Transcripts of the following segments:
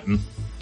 Manhattan.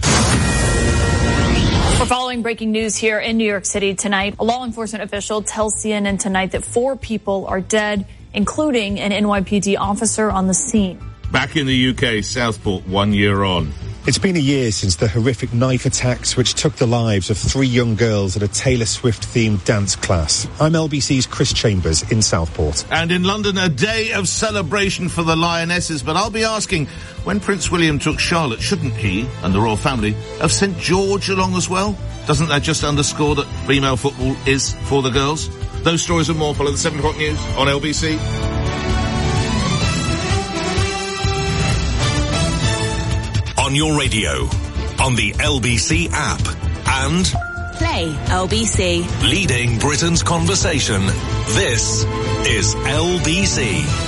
We're following breaking news here in New York City tonight. A law enforcement official tells CNN tonight that 4 people are dead, including an NYPD officer on the scene. Back in the UK, Southport, 1 year on. It's been a year since the horrific knife attacks which took the lives of 3 young girls at a Taylor Swift-themed dance class. I'm LBC's Chris Chambers in Southport. And in London, a day of celebration for the Lionesses. But I'll be asking, when Prince William took Charlotte, shouldn't he and the royal family have sent George along as well? Doesn't that just underscore that female football is for the girls? Those stories and more follow the 7 o'clock news on LBC. On your radio, on the LBC app, and Play LBC. Leading Britain's conversation. This is LBC.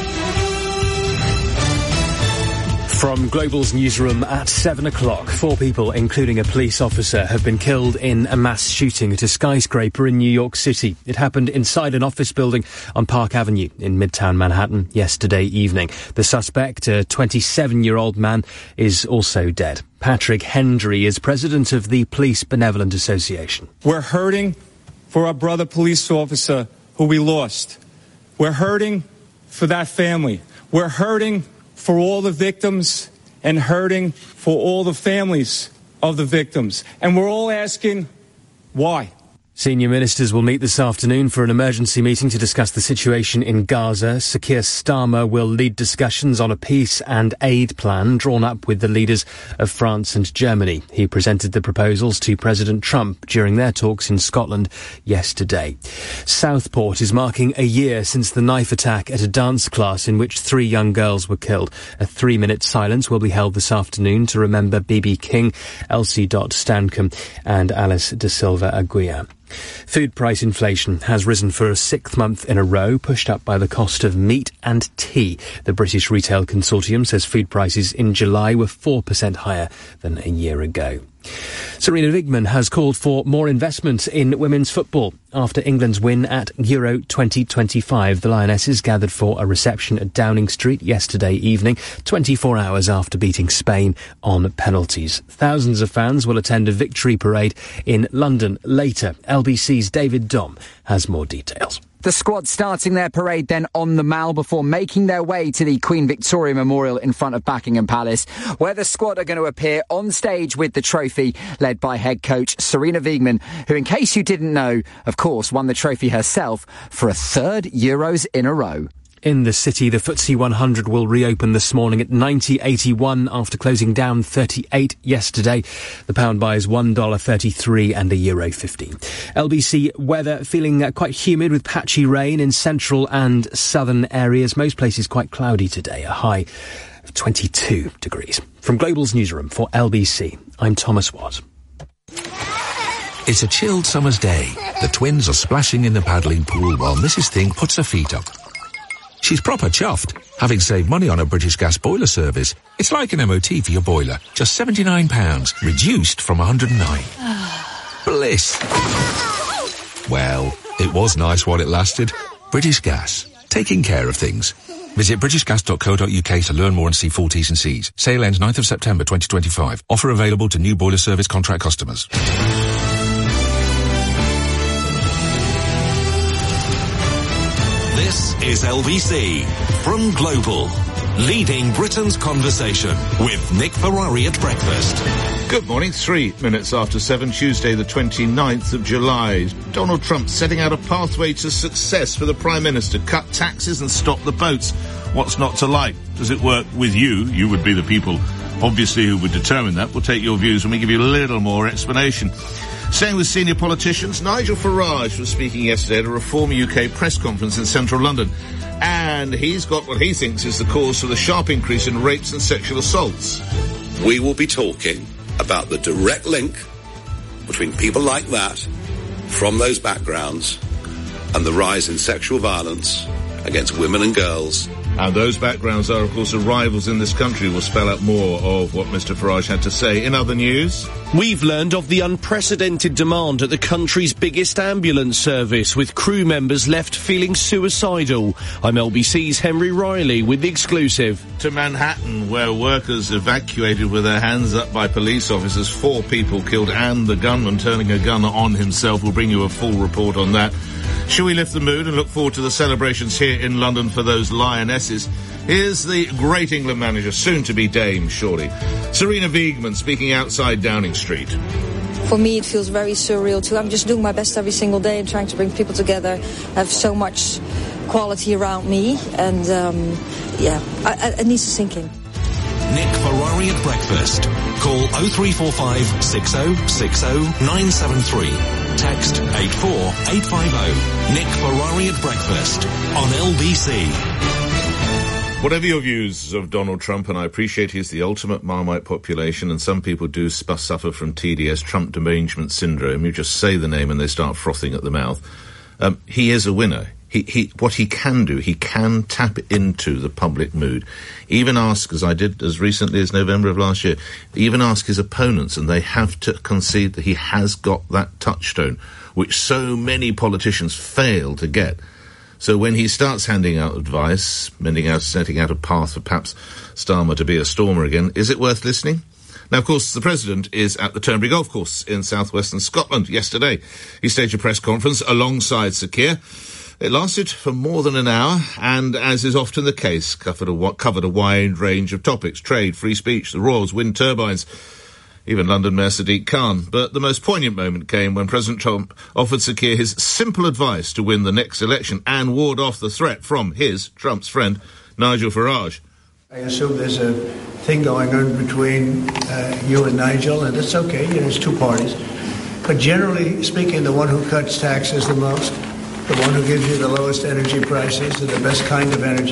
From Global's newsroom at 7 o'clock, 4 people, including a police officer, have been killed in a mass shooting at a skyscraper in New York City. It happened inside an office building on Park Avenue in Midtown Manhattan yesterday evening. The suspect, a 27-year-old man, is also dead. Patrick Hendry is president of the Police Benevolent Association. We're hurting for our brother police officer who we lost. We're hurting for that family. We're hurting for all the victims and hurting for all the families of the victims. And we're all asking, why? Senior ministers will meet this afternoon for an emergency meeting to discuss the situation in Gaza. Sir Keir Starmer will lead discussions on a peace and aid plan drawn up with the leaders of France and Germany. He presented the proposals to President Trump during their talks in Scotland yesterday. Southport is marking a year since the knife attack at a dance class in which 3 young girls were killed. A 3-minute silence will be held this afternoon to remember B.B. King, Elsie Dot Stancombe and Alice De Silva Aguirre. Food price inflation has risen for a 6th month in a row, pushed up by the cost of meat and tea. The British Retail Consortium says food prices in July were 4% higher than a year ago. Sarina Wiegman has called for more investment in women's football. After England's win at Euro 2025, the Lionesses gathered for a reception at Downing Street yesterday evening, 24 hours after beating Spain on penalties. Thousands of fans will attend a victory parade in London later. LBC's David Dom has more details. The squad starting their parade then on the Mall before making their way to the Queen Victoria Memorial in front of Buckingham Palace, where the squad are going to appear on stage with the trophy, led by head coach Sarina Wiegman, who, in case you didn't know, of course, won the trophy herself for a 3rd Euros in a row. In the city, the FTSE 100 will reopen this morning at 90.81 after closing down 38 yesterday. The pound buys $1.33 and €1.50. LBC weather feeling quite humid with patchy rain in central and southern areas. Most places quite cloudy today, a high of 22 degrees. From Global's newsroom for LBC, I'm Thomas Watt. It's a chilled summer's day. The twins are splashing in the paddling pool while Mrs. Thing puts her feet up. She's proper chuffed, having saved money on a British Gas boiler service. It's like an MOT for your boiler, just £79, reduced from £109. Bliss. Well, it was nice while it lasted. British Gas, taking care of things. Visit britishgas.co.uk to learn more and see full T's and C's. Sale ends 9th of September 2025. Offer available to new boiler service contract customers. This is LBC from Global, leading Britain's conversation with Nick Ferrari at breakfast. Good morning, 3 minutes after 7, Tuesday the 29th of July. Donald Trump setting out a pathway to success for the Prime Minister. Cut taxes and stop the boats. What's not to like? Does it work with you? You would be the people, obviously, who would determine that. We'll take your views when we give you a little more explanation. Staying with senior politicians, Nigel Farage was speaking yesterday at a Reform UK press conference in central London. And he's got what he thinks is the cause for the sharp increase in rapes and sexual assaults. We will be talking about the direct link between people like that, from those backgrounds, and the rise in sexual violence against women and girls And those backgrounds are, of course, arrivals in this country. We'll spell out more of what Mr Farage had to say. In other news, we've learned of the unprecedented demand at the country's biggest ambulance service, with crew members left feeling suicidal. I'm LBC's Henry Riley with the exclusive. To Manhattan, where workers evacuated with their hands up by police officers, 4 people killed and the gunman turning a gun on himself. We'll bring you a full report on that. Shall we lift the mood and look forward to the celebrations here in London for those Lionesses? Here's the great England manager, soon to be Dame, surely, Sarina Wiegman, speaking outside Downing Street. For me, it feels very surreal too. I'm just doing my best every single day and trying to bring people together. I have so much quality around me, and it needs to sink in. Nick Ferrari at breakfast. Call 0345 60 60 973. Text 84850. Nick Ferrari at breakfast on LBC. Whatever your views of Donald Trump, and I appreciate he's the ultimate Marmite population, and some people do suffer from TDS, Trump derangement syndrome. You just say the name and they start frothing at the mouth. He is a winner. What he can do, he can tap into the public mood. Even ask, as I did as recently as November of last year, even ask his opponents, and they have to concede that he has got that touchstone, which so many politicians fail to get. So when he starts handing out advice, setting out a path for perhaps Starmer to be a stormer again, is it worth listening? Now, of course, the President is at the Turnberry Golf Course in southwestern Scotland yesterday. He staged a press conference alongside Sir Keir. It lasted for more than an hour, and as is often the case, covered a wide range of topics: trade, free speech, the Royals, wind turbines, even London Mayor Sadiq Khan. But the most poignant moment came when President Trump offered Sir Keir his simple advice to win the next election and ward off the threat from Trump's friend, Nigel Farage. I assume there's a thing going on between you and Nigel, and it's okay, there's 2 parties. But generally speaking, the one who cuts taxes the most, the one who gives you the lowest energy prices and the best kind of energy,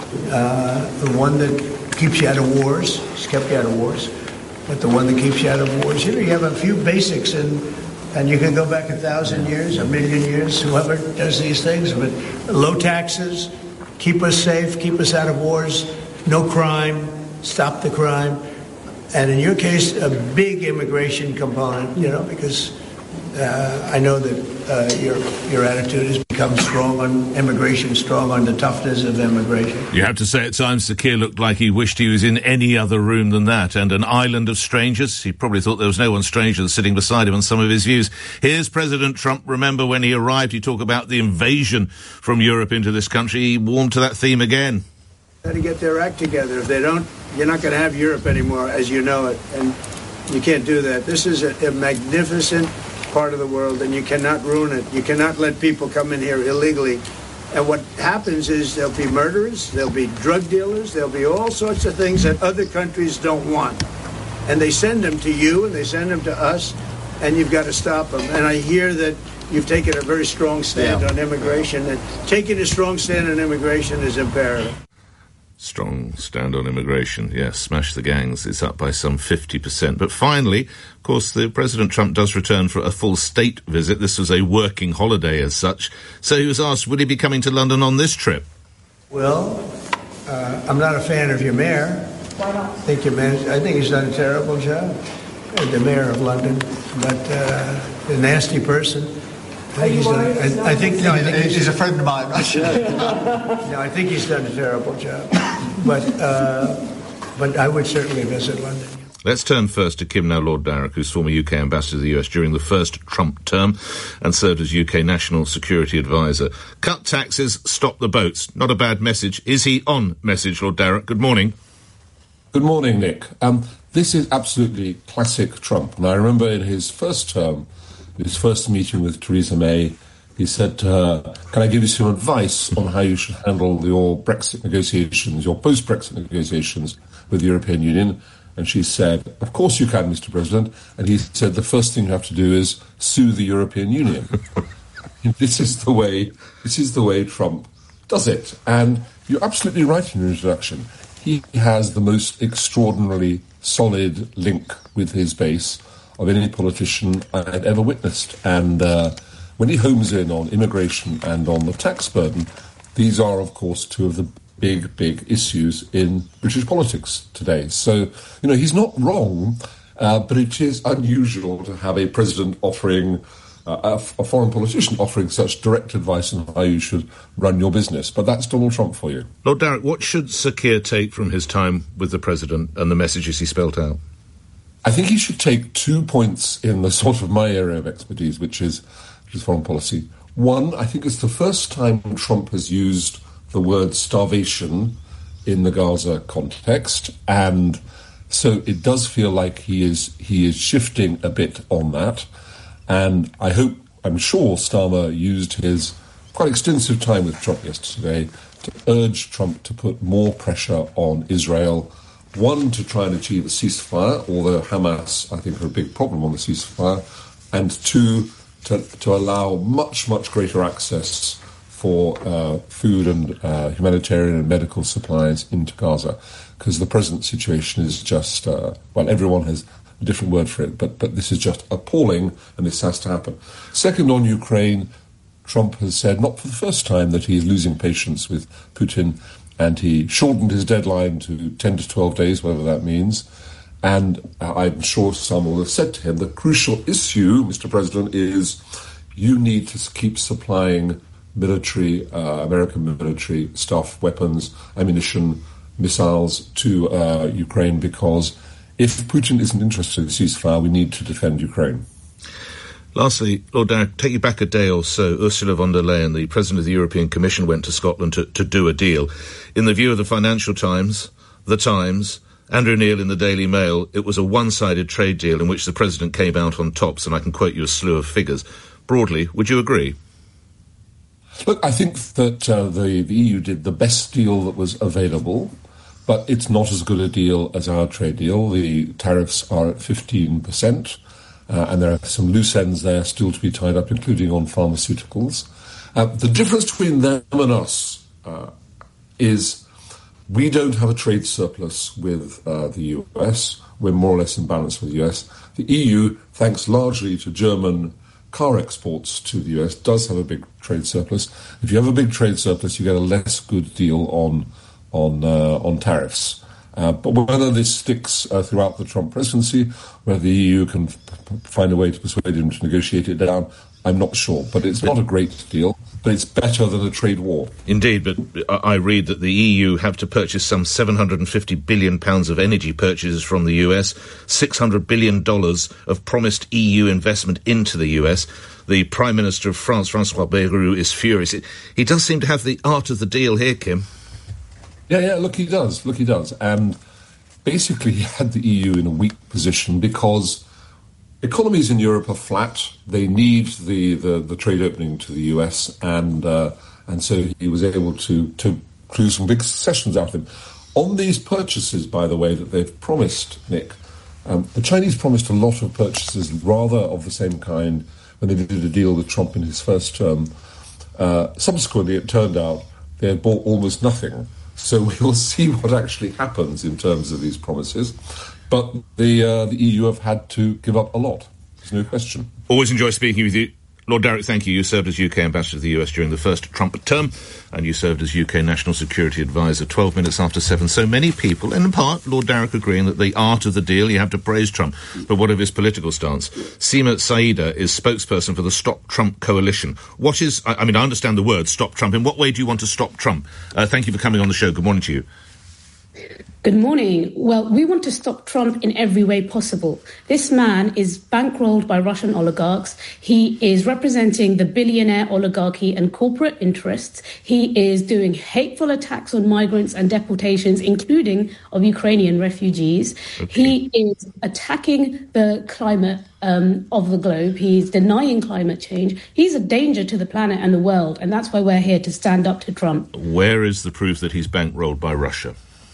the one that keeps you out of wars, he's kept you out of wars, but the one that keeps you out of wars, you have a few basics, and you can go back 1,000 years, 1,000,000 years, whoever does these things, but low taxes, keep us safe, keep us out of wars, no crime, stop the crime, and in your case, a big immigration component, because I know that your attitude has become strong on immigration, strong on the toughness of immigration. You have to say at times Sir Keir looked like he wished he was in any other room than that, and an island of strangers. He probably thought there was no one stranger than sitting beside him on some of his views. Here's President Trump. Remember when he arrived, he talked about the invasion from Europe into this country. He warmed to that theme again. Got to get their act together. If they don't, you're not going to have Europe anymore as you know it, and you can't do that. This is a magnificent part of the world, and you cannot ruin it. You cannot let people come in here illegally. And what happens is there'll be murderers, there'll be drug dealers, there'll be all sorts of things that other countries don't want. And they send them to you, and they send them to us, and you've got to stop them. And I hear that you've taken a very strong stand on immigration, and taking a strong stand on immigration is imperative. Strong stand on immigration, yes, smash the gangs. It's up by some 50%. But finally, of course, the President Trump does return for a full state visit. This was a working holiday as such. So he was asked, would he be coming to London on this trip? Well, I'm not a fan of your mayor. Why not? I think he's done a terrible job, the mayor of London. But a nasty person. I think he's a friend of mine. No, I think he's done a terrible job. But I would certainly visit London. Let's turn first to Kim Lord Darroch, who's former UK ambassador to the US during the first Trump term and served as UK National Security Advisor. Cut taxes, stop the boats. Not a bad message. Is he on message, Lord Darroch? Good morning. Good morning, Nick. This is absolutely classic Trump. And I remember in his first term, his first meeting with Theresa May, he said to her, can I give you some advice on how you should handle your Brexit negotiations, your post-Brexit negotiations with the European Union? And she said, of course you can, Mr. President. And he said, the first thing you have to do is sue the European Union. This is the way Trump does it. And you're absolutely right in your introduction. He has the most extraordinarily solid link with his base of any politician I had ever witnessed. And when he homes in on immigration and on the tax burden, these are, of course, two of the big, big issues in British politics today. So, he's not wrong, but it is unusual to have a president offering, a foreign politician offering such direct advice on how you should run your business. But that's Donald Trump for you. Lord Darroch, what should Sir Keir take from his time with the president and the messages he spelt out? I think he should take 2 points in the sort of my area of expertise, which is foreign policy. One, I think it's the first time Trump has used the word starvation in the Gaza context, and so it does feel like he is shifting a bit on that. And I'm sure Starmer used his quite extensive time with Trump yesterday to urge Trump to put more pressure on Israel. One, to try and achieve a ceasefire, although Hamas, I think, are a big problem on the ceasefire. And two, to allow much, much greater access for food and humanitarian and medical supplies into Gaza. Because the present situation is just, everyone has a different word for it, but this is just appalling, and this has to happen. Second, on Ukraine, Trump has said, not for the first time, that he is losing patience with Putin, and he shortened his deadline to 10 to 12 days, whatever that means. And I'm sure some will have said to him, the crucial issue, Mr. President, is you need to keep supplying military, American military stuff, weapons, ammunition, missiles to Ukraine, because if Putin isn't interested in a ceasefire, we need to defend Ukraine. Lastly, Lord Darroch, take you back a day or so. Ursula von der Leyen, the President of the European Commission, went to Scotland to do a deal. In the view of the Financial Times, The Times, Andrew Neil in the Daily Mail, it was a one-sided trade deal in which the President came out on tops, and I can quote you a slew of figures. Broadly, would you agree? Look, I think that the EU did the best deal that was available, but it's not as good a deal as our trade deal. The tariffs are at 15%. And there are some loose ends there still to be tied up, including on pharmaceuticals. The difference between them and us is we don't have a trade surplus with the US. We're more or less in balance with the US. The EU, thanks largely to German car exports to the US, does have a big trade surplus. If you have a big trade surplus, you get a less good deal on tariffs. But whether this sticks throughout the Trump presidency, whether the EU can find a way to persuade him to negotiate it down, I'm not sure. But it's not a great deal, but it's better than a trade war. Indeed, but I read that the EU have to purchase some £750 billion of energy purchases from the US, $600 billion of promised EU investment into the US. The Prime Minister of France, François Bayrou, is furious. He does seem to have the art of the deal here, Kim. Yeah, look, he does. And basically he had the EU in a weak position because economies in Europe are flat. They need the trade opening to the US, and so he was able to do some big concessions out of him. On these purchases, by the way, that they've promised, Nick, the Chinese promised a lot of purchases rather of the same kind when they did a deal with Trump in his first term. Subsequently, it turned out they had bought almost nothing. So we will see what actually happens in terms of these promises. But the EU have had to give up a lot. There's no question. Always enjoy speaking with you. Lord Darroch, thank you. You served as UK Ambassador to the US during the first Trump term, and you served as UK National Security Advisor 12 minutes after 7. So many people, and in part, Lord Darroch agreeing that the art of the deal, you have to praise Trump. But what of his political stance? Seema Saida is spokesperson for the Stop Trump Coalition. What is, I understand the word, Stop Trump. In what way do you want to stop Trump? Thank you for coming on the show. Good morning to you. Good morning. Well, we want to stop Trump in every way possible. This man is bankrolled by Russian oligarchs. He is representing the billionaire oligarchy and corporate interests. He is doing hateful attacks on migrants and deportations, including of Ukrainian refugees. Okay. He is attacking the climate of the globe. He's denying climate change. He's a danger to the planet and the world, and that's why we're here to stand up to Trump. Where is the proof that he's bankrolled by Russia?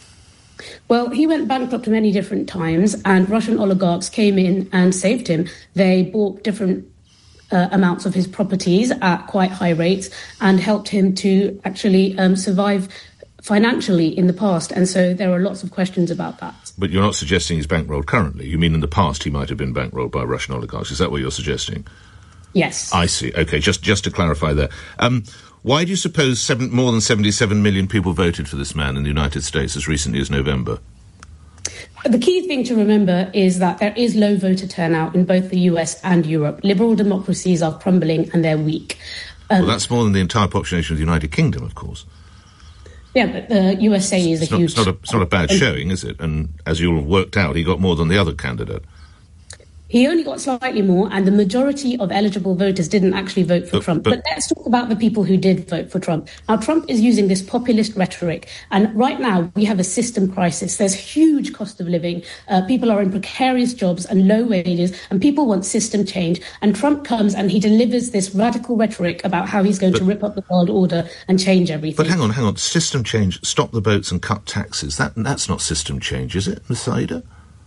Well, he went bankrupt many different times, and Russian oligarchs came in and saved him. They bought different amounts of his properties at quite high rates and helped him to actually survive financially in the past. And so there are lots of questions about that. But you're not suggesting he's bankrolled currently. You mean in the past he might have been bankrolled by Russian oligarchs. Is that what you're suggesting? Yes. I see. OK, just to clarify there. Why do you suppose more than 77 million people voted for this man in the United States as recently as November? The key thing to remember is that there is low voter turnout in both the US and Europe. Liberal democracies are crumbling and they're weak. Well, that's more than the entire population of the United Kingdom, of course. Yeah, but the USA is a huge... It's not a bad showing, is it? And as you all worked out, he got more than the other candidate. He only got slightly more, and the majority of eligible voters didn't actually vote for Trump. But let's talk about the people who did vote for Trump. Now, Trump is using this populist rhetoric, and right now we have a system crisis. There's huge cost of living. People are in precarious jobs and low wages, and people want system change. And Trump comes and he delivers this radical rhetoric about how he's going to rip up the world order and change everything. But hang on. System change, stop the boats and cut taxes. That's not system change, is it, Ms. Saida?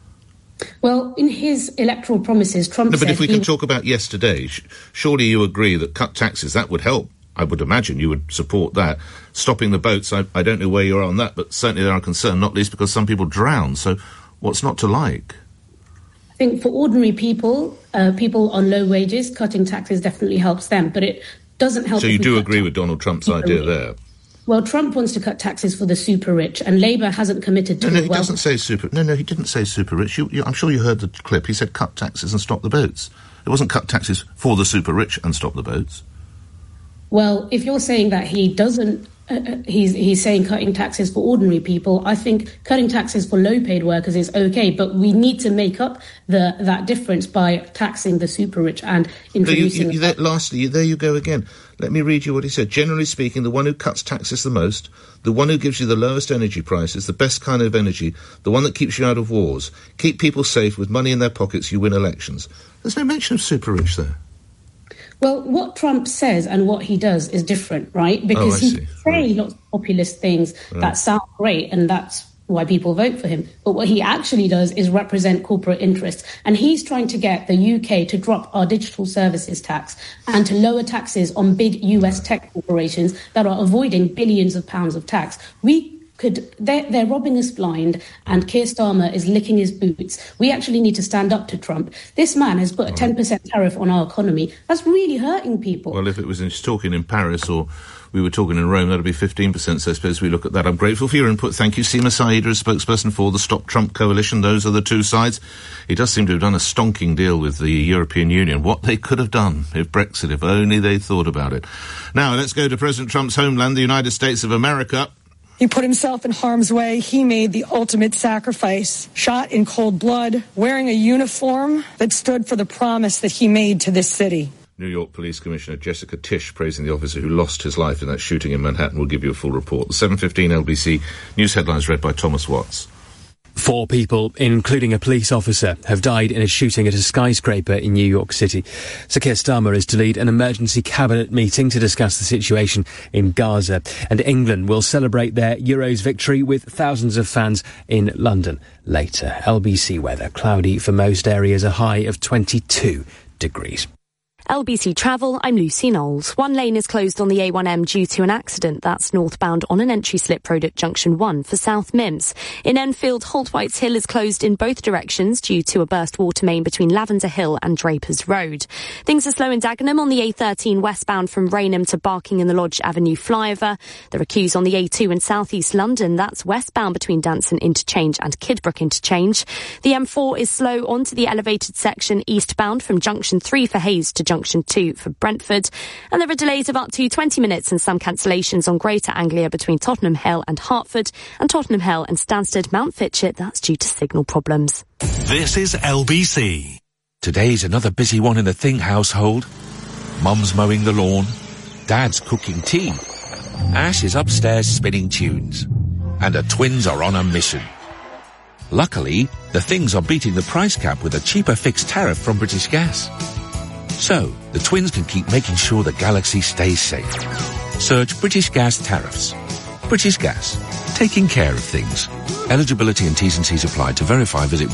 Well, in his electoral promises, Trump said... No, but if we can talk about yesterday, surely you agree that cut taxes, that would help. I would imagine you would support that. Stopping the boats, I don't know where you are on that, but certainly there are concerns, not least because some people drown. So what's not to like? I think for ordinary people, people on low wages, cutting taxes definitely helps them, but it doesn't help... So you do agree with Donald Trump's idea there? Well, Trump wants to cut taxes for the super rich, and Labour hasn't committed to... No, he doesn't say super... No, he didn't say super rich. I'm sure you heard the clip. He said cut taxes and stop the boats. It wasn't cut taxes for the super rich and stop the boats. Well, if you're saying that he doesn't... he's saying cutting taxes for ordinary people. I think cutting taxes for low-paid workers is okay, but we need to make up that difference by taxing the super rich and introducing... Lastly, there you go again. Let me read you what he said. Generally speaking, the one who cuts taxes the most, the one who gives you the lowest energy prices, the best kind of energy, the one that keeps you out of wars, keep people safe with money in their pockets, you win elections. There's no mention of super rich there. Well, what Trump says and what he does is different, right? Because he can say lots of populist things that sound great, and that's why people vote for him. But what he actually does is represent corporate interests. And he's trying to get the UK to drop our digital services tax and to lower taxes on big US tech corporations that are avoiding billions of pounds of tax. They're robbing us blind, and Keir Starmer is licking his boots. We actually need to stand up to Trump. This man has put a 10% tariff on our economy. That's really hurting people. Well, if it was talking in Paris or we were talking in Rome, that would be 15%, so I suppose we look at that. I'm grateful for your input. Thank you. Seema Saida, as spokesperson for the Stop Trump Coalition. Those are the two sides. He does seem to have done a stonking deal with the European Union. What they could have done if Brexit, if only they thought about it. Now, let's go to President Trump's homeland, the United States of America. He put himself in harm's way. He made the ultimate sacrifice, shot in cold blood, wearing a uniform that stood for the promise that he made to this city. New York Police Commissioner Jessica Tisch praising the officer who lost his life in that shooting in Manhattan. We'll give you a full report. The 7:15 LBC News headlines read by Thomas Watts. 4 people, including a police officer, have died in a shooting at a skyscraper in New York City. Sir Keir Starmer is to lead an emergency cabinet meeting to discuss the situation in Gaza. And England will celebrate their Euros victory with thousands of fans in London later. LBC weather, cloudy for most areas, a high of 22 degrees. LBC Travel, I'm Lucy Knowles. One lane is closed on the A1M due to an accident. That's northbound on an entry slip road at Junction 1 for South Mims. In Enfield, Holt Whites Hill is closed in both directions due to a burst water main between Lavender Hill and Drapers Road. Things are slow in Dagenham on the A13 westbound from Rainham to Barking and the Lodge Avenue flyover. There are queues on the A2 in South East London. That's westbound between Danson Interchange and Kidbrooke Interchange. The M4 is slow onto the elevated section eastbound from Junction 3 for Hayes to Junction 2 for Brentford. And there are delays of up to 20 minutes and some cancellations on Greater Anglia between Tottenham Hale and Hertford, and Tottenham Hale and Stansted Mount Fitchett. That's due to signal problems. This is LBC. Today's another busy one in the Thing household. Mum's mowing the lawn. Dad's cooking tea. Ash is upstairs spinning tunes. And the twins are on a mission. Luckily, the Things are beating the price cap with a cheaper fixed tariff from British Gas. So, the twins can keep making sure the galaxy stays safe. Search British Gas tariffs. British Gas. Taking care of things. Eligibility and T's and C's apply. To verify, visit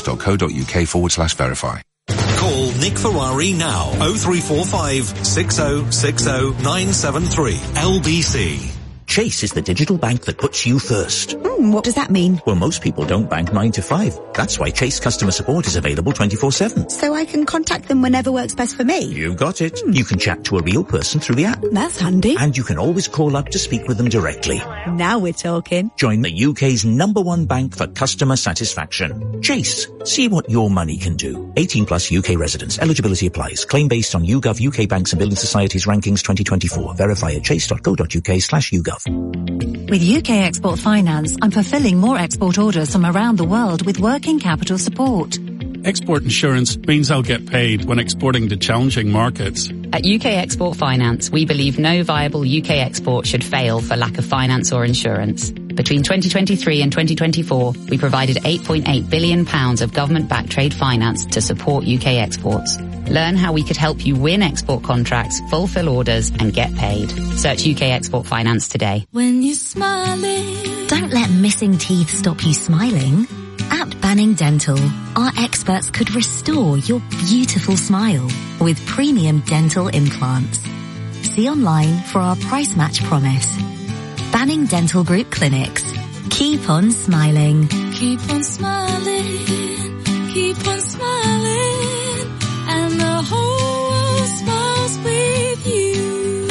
britishgas.co.uk/verify. Call Nick Ferrari now. 0345 6060 973 LBC. Chase is the digital bank that puts you first. What does that mean? Well, most people don't bank 9 to 5. That's why Chase customer support is available 24/7. So I can contact them whenever works best for me? You got it. You can chat to a real person through the app. That's handy. And you can always call up to speak with them directly. Now we're talking. Join the UK's #1 bank for customer satisfaction. Chase. See what your money can do. 18 plus UK residents. Eligibility applies. Claim based on YouGov UK Banks and Building Societies rankings 2024. Verify at chase.co.uk/YouGov. With UK Export Finance, I'm fulfilling more export orders from around the world with working capital support. Export insurance means I'll get paid when exporting to challenging markets. At UK Export Finance, we believe no viable UK export should fail for lack of finance or insurance. Between 2023 and 2024, we provided £8.8 billion of government-backed trade finance to support UK exports. Learn how we could help you win export contracts, fulfill orders, and get paid. Search UK Export Finance today. When you're smiling, don't let missing teeth stop you smiling. At Banning Dental, our experts could restore your beautiful smile with premium dental implants. See online for our price match promise. Banning Dental Group Clinics. Keep on smiling. Keep on smiling. Keep on smiling. And the whole world smiles with you.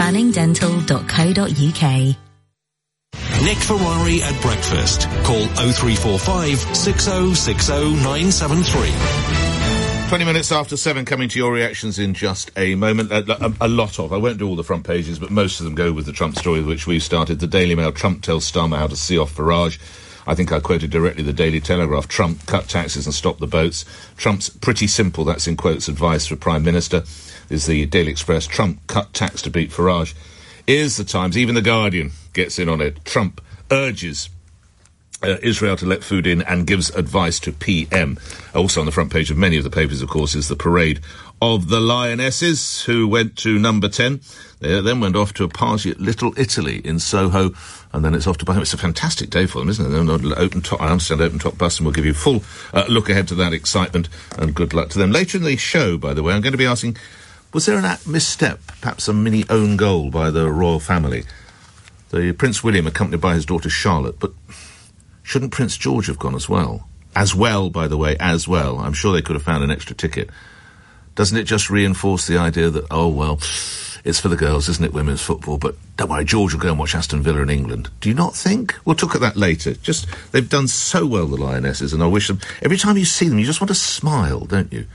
banningdental.co.uk. Nick Ferrari at breakfast. Call 0345 6060 973. 20 minutes after 7, coming to your reactions in just a moment. A lot of, I won't do all the front pages, but most of them go with the Trump story, which we started. The Daily Mail, Trump tells Starmer how to see off Farage. I think I quoted directly the Daily Telegraph. Trump, cut taxes and stop the boats. Trump's pretty simple, that's in quotes, advice for Prime Minister, is the Daily Express. Trump, cut tax to beat Farage. Here's the Times, even the Guardian gets in on it. Trump urges Israel to let food in and gives advice to PM. Also on the front page of many of the papers, of course, is the parade of the Lionesses, who went to number 10. They then went off to a party at Little Italy in Soho, and then it's off to Buckingham. It's a fantastic day for them, isn't it? They're on open top, I understand, open top bus, and we'll give you a full look ahead to that excitement, and good luck to them. Later in the show, by the way, I'm going to be asking, was there an misstep, perhaps a mini own goal by the royal family? The Prince William accompanied by his daughter Charlotte, but shouldn't Prince George have gone as well? As well, by the way, as well. I'm sure they could have found an extra ticket. Doesn't it just reinforce the idea that, oh, well, it's for the girls, isn't it, women's football, but don't worry, George will go and watch Aston Villa in England. Do you not think? We'll talk at that later. Just, they've done so well, the Lionesses, and I wish them, every time you see them, you just want to smile, don't you?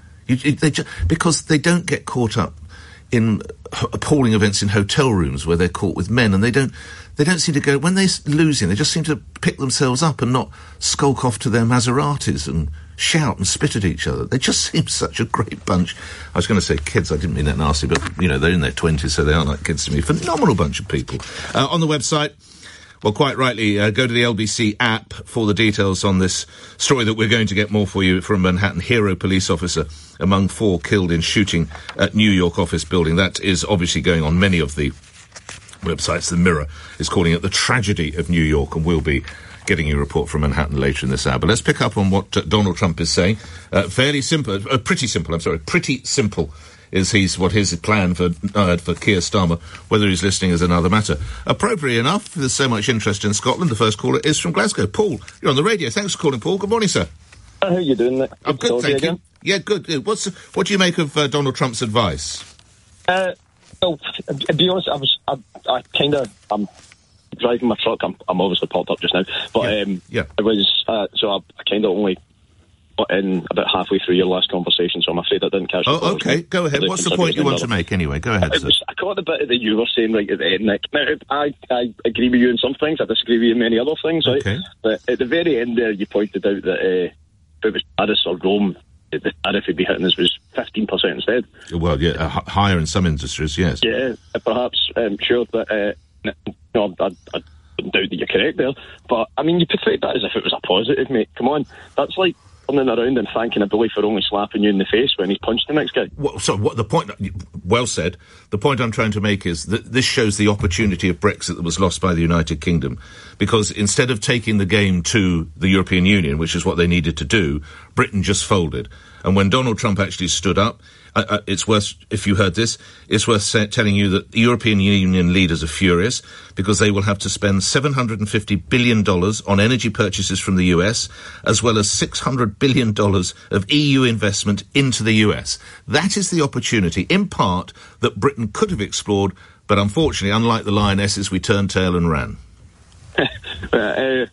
Because they don't get caught up in appalling events in hotel rooms where they're caught with men, and they don't seem to go, when they're losing, they just seem to pick themselves up and not skulk off to their Maseratis and shout and spit at each other. They just seem such a great bunch. I was going to say kids, I didn't mean that nasty, but, you know, they're in their 20s, so they aren't like kids to me. Phenomenal bunch of people. On the website, well, quite rightly, go to the LBC app for the details on this story that we're going to get more for you from Manhattan. Hero police officer among 4 killed in shooting at New York office building. That is obviously going on many of the websites. The Mirror is calling it the tragedy of New York, and we'll be getting you a report from Manhattan later in this hour. But let's pick up on what Donald Trump is saying. Pretty simple is his plan for Keir Starmer. Whether he's listening is another matter. Appropriately enough, there's so much interest in Scotland. The first caller is from Glasgow. Paul, you're on the radio. Thanks for calling, Paul. Good morning, sir. How are you doing, Nick? I'm good, thank you. Yeah, good. What do you make of Donald Trump's advice? Well, to be honest, I'm driving my truck. I'm obviously popped up just now, but I was so I kind of only got in about halfway through your last conversation, so I'm afraid I didn't catch. Oh, okay, go ahead. What's the point you want to make anyway? Go ahead, sir. I caught the bit that you were saying right at the end, Nick. Now, I agree with you in some things. I disagree with you in many other things. Right? Okay. But at the very end there, you pointed out that if it was Paris or Rome, the tariff would be hitting us was 15% instead. Well, yeah, higher in some industries, yes. Yeah, perhaps, sure, but no, I wouldn't doubt that you're correct there. But, I mean, you portrayed that as if it was a positive, mate. Come on. That's like turning around and thanking a bully for only slapping you in the face when he's punched the next guy. What the point, well said, the point I'm trying to make is that this shows the opportunity of Brexit that was lost by the United Kingdom, because instead of taking the game to the European Union, which is what they needed to do, Britain just folded. And when Donald Trump actually stood up, it's worth, if you heard this, it's worth telling you that the European Union leaders are furious because they will have to spend $750 billion on energy purchases from the US, as well as $600 billion of EU investment into the US. That is the opportunity, in part, that Britain could have explored, but unfortunately, unlike the Lionesses, we turned tail and ran. I'm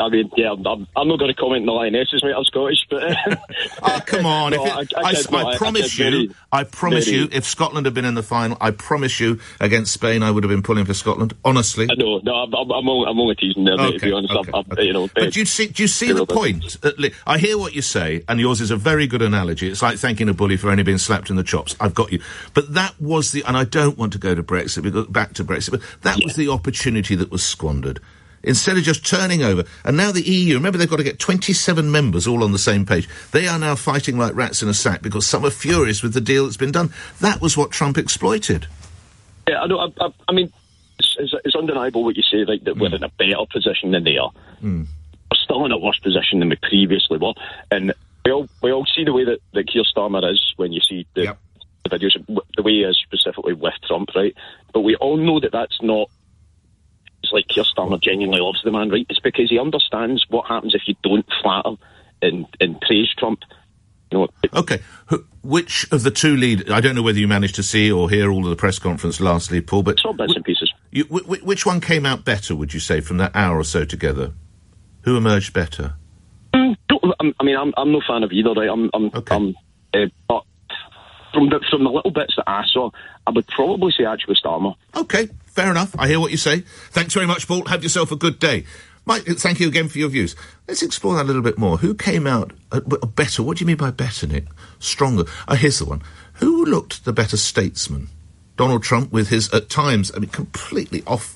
not going to comment on the Lionesses, mate. I'm Scottish, but come on! No, I promise you, if Scotland had been in the final, I promise you, against Spain, I would have been pulling for Scotland. Honestly, no, I'm only teasing there, mate, to be honest. But do you see the point? I hear what you say, and yours is a very good analogy. It's like thanking a bully for only being slapped in the chops. I've got you. But that was and I don't want to go to Brexit, back to Brexit, but that was the opportunity that was squandered. Instead of just turning over. And now the EU, remember they've got to get 27 members all on the same page. They are now fighting like rats in a sack because some are furious with the deal that's been done. That was what Trump exploited. Yeah, I know. I mean, it's undeniable what you say, like, that we're in a better position than they are. We're still in a worse position than we previously were. And we all see the way that Keir Starmer is when you see the videos, the way he is specifically with Trump, right? But we all know that that's not. It's like Keir Starmer genuinely loves the man, right? It's because he understands what happens if you don't flatter and praise Trump. Okay, which of the two leaders? I don't know whether you managed to see or hear all of the press conference lastly, Paul, but some bits and pieces. Which one came out better, would you say, from that hour or so together? Who emerged better? I'm no fan of either, right? But from the little bits that I saw, I would probably say actually Starmer. Okay, fair enough. I hear what you say. Thanks very much, Paul. Have yourself a good day. Mike, thank you again for your views. Let's explore that a little bit more. Who came out better? What do you mean by better, Nick? Stronger. Here's the one. Who looked the better statesman? Donald Trump with his, at times, completely off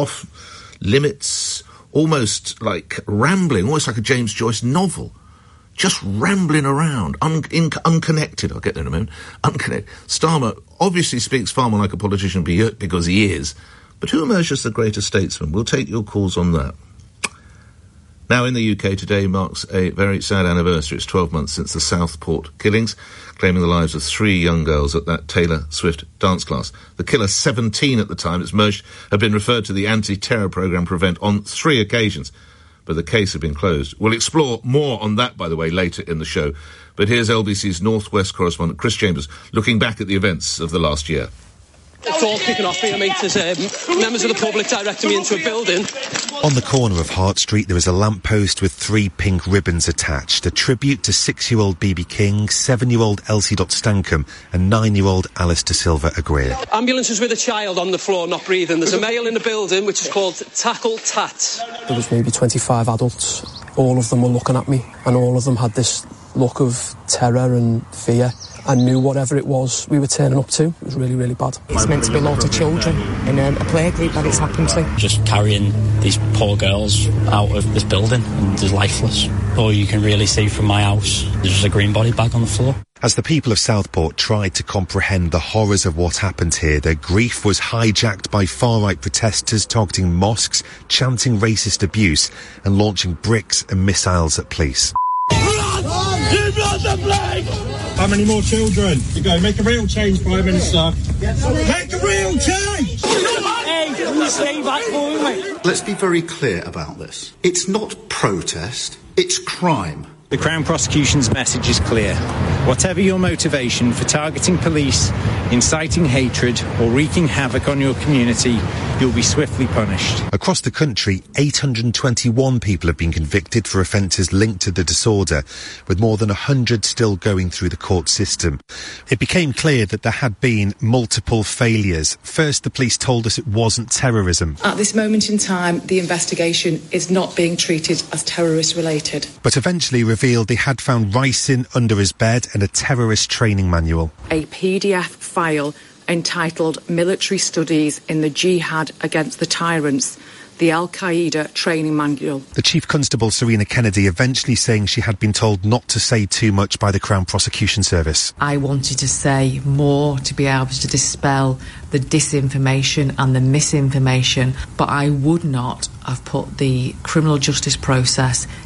limits, almost like rambling, almost like a James Joyce novel. Just rambling around, unconnected. I'll get there in a moment. Unconnected. Starmer obviously speaks far more like a politician because he is. But who emerged as the greater statesman? We'll take your calls on that. Now, in the UK, today marks a very sad anniversary. It's 12 months since the Southport killings, claiming the lives of 3 young girls at that Taylor Swift dance class. The killer, 17 at the time, it's merged, had been referred to the anti-terror programme Prevent on 3 occasions. But the case had been closed. We'll explore more on that, by the way, later in the show. But here's LBC's Northwest correspondent Chris Chambers looking back at the events of the last year. It's all kicking off here, mate, as members of the public directed me into a building. On the corner of Hart Street, there was a lamppost with 3 pink ribbons attached, a tribute to 6-year-old B.B. King, 7-year-old Elsie Stankham and 9-year-old Alice Da Silva Aguirre. Ambulances with a child on the floor, not breathing. There's a male in the building, which is called Tackle Tat. There was maybe 25 adults. All of them were looking at me, and all of them had this look of terror and fear. I knew whatever it was we were turning up to. It was really, really bad. It's meant to be loads of children in a playgroup that it's happened to. Just carrying these poor girls out of this building, and they're lifeless. All you can really see from my house, there's just a green body bag on the floor. As the people of Southport tried to comprehend the horrors of what happened here, their grief was hijacked by far-right protesters targeting mosques, chanting racist abuse and launching bricks and missiles at police. How many more children? You go, make a real change, Prime Minister. Make a real change! Hey, stay back for me. Let's be very clear about this. It's not protest, it's crime. The Crown Prosecution's message is clear. Whatever your motivation for targeting police, inciting hatred or wreaking havoc on your community, you'll be swiftly punished. Across the country, 821 people have been convicted for offences linked to the disorder, with more than 100 still going through the court system. It became clear that there had been multiple failures. First, the police told us it wasn't terrorism. At this moment in time, the investigation is not being treated as terrorist-related. But eventually revealed they had found ricin under his bed and a terrorist training manual. A PDF file entitled Military Studies in the Jihad Against the Tyrants, the Al-Qaeda Training Manual. The Chief Constable, Serena Kennedy, eventually saying she had been told not to say too much by the Crown Prosecution Service. I wanted to say more to be able to dispel the disinformation and the misinformation, but I would not have put the criminal justice process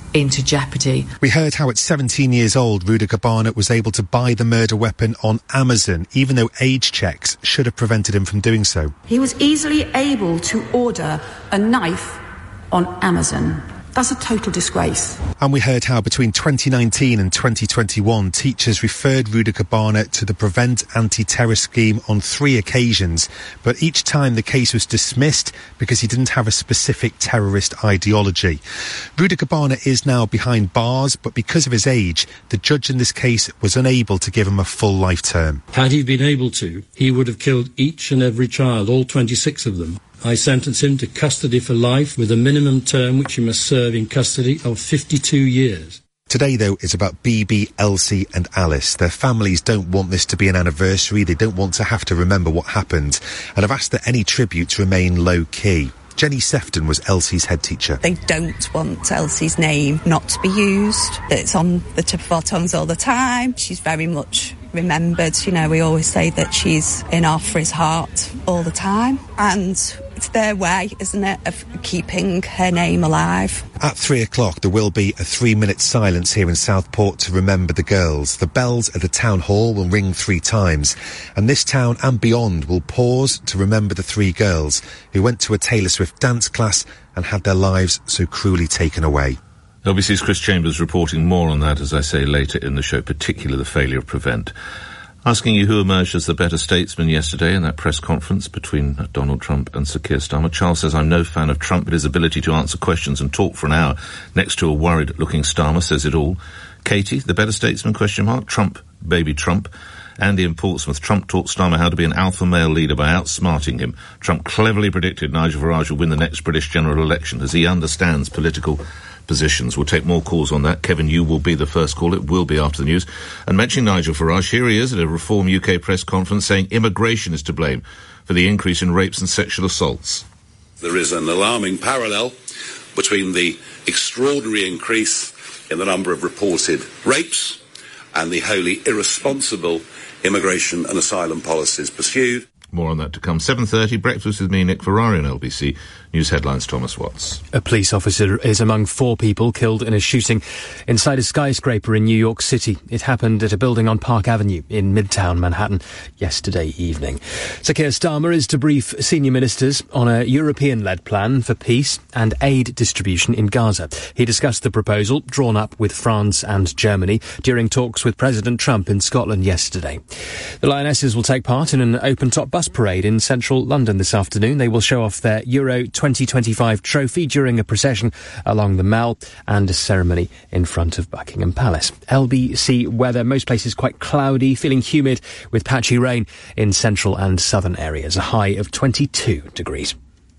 into jeopardy. We heard how at 17 years old, Rudiger Barnett was able to buy the murder weapon on Amazon, even though age checks should have prevented him from doing so. He was easily able to order a knife on Amazon. That's a total disgrace. And we heard how between 2019 and 2021, teachers referred Rudiger Barnett to the Prevent Anti-Terror Scheme on 3 occasions, but each time the case was dismissed because he didn't have a specific terrorist ideology. Rudiger Barnett is now behind bars, but because of his age, the judge in this case was unable to give him a full life term. Had he been able to, he would have killed each and every child, all 26 of them. I sentence him to custody for life with a minimum term which he must serve in custody of 52 years. Today, though, is about BB, Elsie and Alice. Their families don't want this to be an anniversary. They don't want to have to remember what happened, and have asked that any tributes remain low-key. Jenny Sefton was Elsie's head teacher. They don't want Elsie's name not to be used. It's on the tip of our tongues all the time. She's very much remembered. You know, we always say that she's in our Frizz heart all the time. And it's their way, isn't it, of keeping her name alive. At 3 o'clock, there will be a 3-minute silence here in Southport to remember the girls. The bells at the town hall will ring 3 times, and this town and beyond will pause to remember the 3 girls who went to a Taylor Swift dance class and had their lives so cruelly taken away. LBC's Chris Chambers reporting more on that, as I say, later in the show, particularly the failure of Prevent. Asking you who emerged as the better statesman yesterday in that press conference between Donald Trump and Sir Keir Starmer. Charles says, I'm no fan of Trump, but his ability to answer questions and talk for an hour next to a worried-looking Starmer says it all. Katie, the better statesman, ? Trump, baby Trump. Andy in Portsmouth, Trump taught Starmer how to be an alpha male leader by outsmarting him. Trump cleverly predicted Nigel Farage will win the next British general election as he understands political positions. We'll take more calls on that. Kevin, you will be the first call. It will be after the news. And mentioning Nigel Farage, here he is at a Reform UK press conference saying immigration is to blame for the increase in rapes and sexual assaults. There is an alarming parallel between the extraordinary increase in the number of reported rapes and the wholly irresponsible immigration and asylum policies pursued. More on that to come. 7:30, breakfast with me, Nick Ferrari on LBC. News headlines, Thomas Watts. A police officer is among 4 people killed in a shooting inside a skyscraper in New York City. It happened at a building on Park Avenue in Midtown Manhattan yesterday evening. Sir Keir Starmer is to brief senior ministers on a European-led plan for peace and aid distribution in Gaza. He discussed the proposal drawn up with France and Germany during talks with President Trump in Scotland yesterday. The Lionesses will take part in an open-top bus parade in central London this afternoon. They will show off their Euro 2025 trophy during a procession along the Mall and a ceremony in front of Buckingham Palace. LBC weather, most places quite cloudy, feeling humid with patchy rain in central and southern areas. A high of 22 degrees.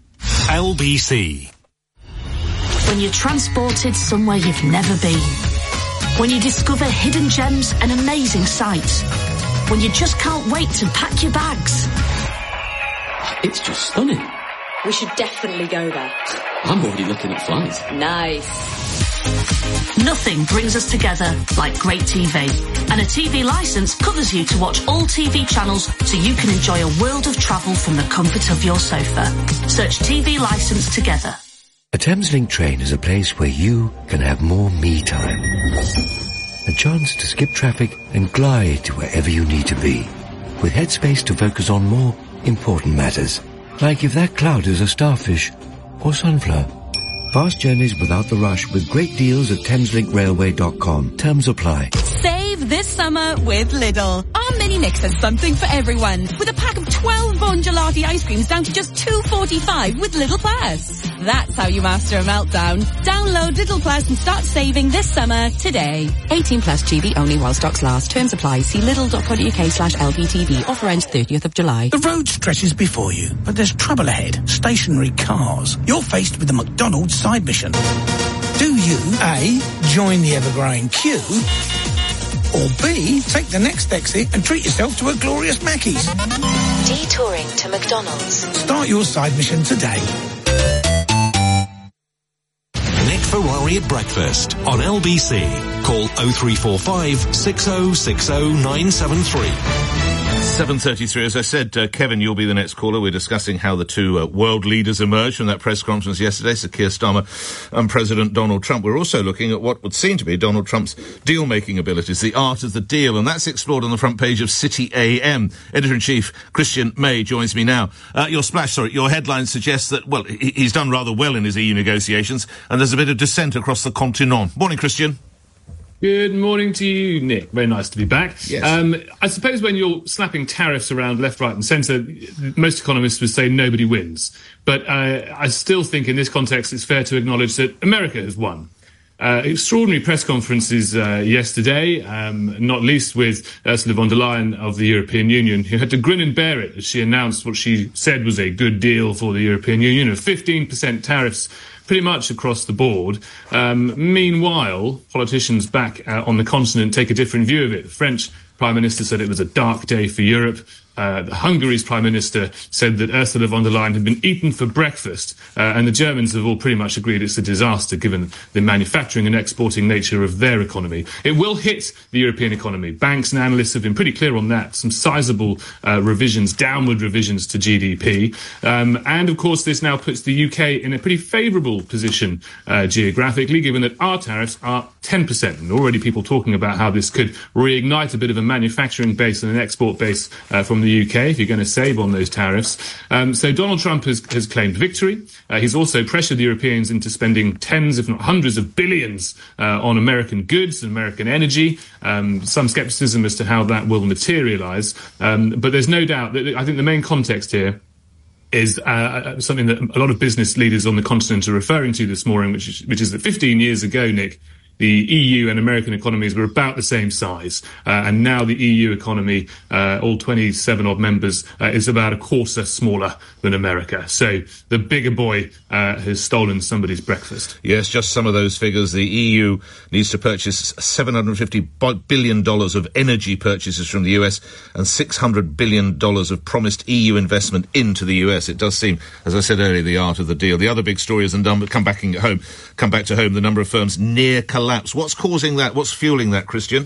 LBC. When you're transported somewhere you've never been. When you discover hidden gems and amazing sights. When you just can't wait to pack your bags. It's just stunning. We should definitely go there. I'm already looking at flights. Nice. Nothing brings us together like great TV. And a TV licence covers you to watch all TV channels so you can enjoy a world of travel from the comfort of your sofa. Search TV licence together. A Thameslink train is a place where you can have more me time. A chance to skip traffic and glide to wherever you need to be. With headspace to focus on more important matters. Like if that cloud is a starfish or sunflower. Fast journeys without the rush with great deals at Thameslink.railway.com. Terms apply. Save this summer with Lidl. Our mini mix has something for everyone. With a pack of 12 Bon Gelati ice creams down to just $2.45 with Lidl Plus. That's how you master a meltdown. Download Lidl Plus and start saving this summer today. 18 plus GB only while stocks last. Terms apply. See lidl.co.uk/LBTV. Offer ends 30th of July. The road stretches before you, but there's trouble ahead. Stationary cars. You're faced with a McDonald's side mission. Do you, A, join the ever-growing queue, or B, take the next exit and treat yourself to a glorious Mackey's? Detouring to McDonald's. Start your side mission today. Nick Ferrari at breakfast on LBC. Call 0345 6060 973. 7:33. As I said, Kevin, you'll be the next caller. We're discussing how the two world leaders emerged from that press conference yesterday, Sir Keir Starmer and President Donald Trump. We're also looking at what would seem to be Donald Trump's deal-making abilities, the art of the deal, and that's explored on the front page of City AM. Editor-in-Chief Christian May joins me now. Your headline suggests that, well, he's done rather well in his EU negotiations, and there's a bit of dissent across the continent. Morning, Christian. Good morning to you, Nick. Very nice to be back. Yes. I suppose when you're slapping tariffs around left, right and centre, most economists would say nobody wins. But I still think in this context it's fair to acknowledge that America has won. Extraordinary press conferences yesterday, not least with Ursula von der Leyen of the European Union, who had to grin and bear it as she announced what she said was a good deal for the European Union of 15% tariffs pretty much across the board. Meanwhile, politicians back on the continent take a different view of it. The French Prime Minister said it was a dark day for Europe. Hungary's Prime Minister said that Ursula von der Leyen had been eaten for breakfast, and the Germans have all pretty much agreed it's a disaster given the manufacturing and exporting nature of their economy. It will hit the European economy. Banks and analysts have been pretty clear on that. Some sizable downward revisions to GDP. And of course, this now puts the UK in a pretty favourable position geographically, given that our tariffs are 10%. And already people talking about how this could reignite a bit of a manufacturing base and an export base from the UK if you're going to save on those tariffs. So Donald Trump has claimed victory. He's also pressured the Europeans into spending tens, if not hundreds of billions on American goods and American energy. Some scepticism as to how that will materialise. But there's no doubt that I think the main context here is something that a lot of business leaders on the continent are referring to this morning, which is that 15 years ago, Nick, the EU and American economies were about the same size. And now the EU economy, all 27 odd members, is about a quarter smaller than America. So the bigger boy has stolen somebody's breakfast. Yes, just some of those figures. The EU needs to purchase $750 billion of energy purchases from the US and $600 billion of promised EU investment into the US. It does seem, as I said earlier, the art of the deal. The other big story is come back to home, the number of firms near collapse. What's causing that? What's fueling that, Christian?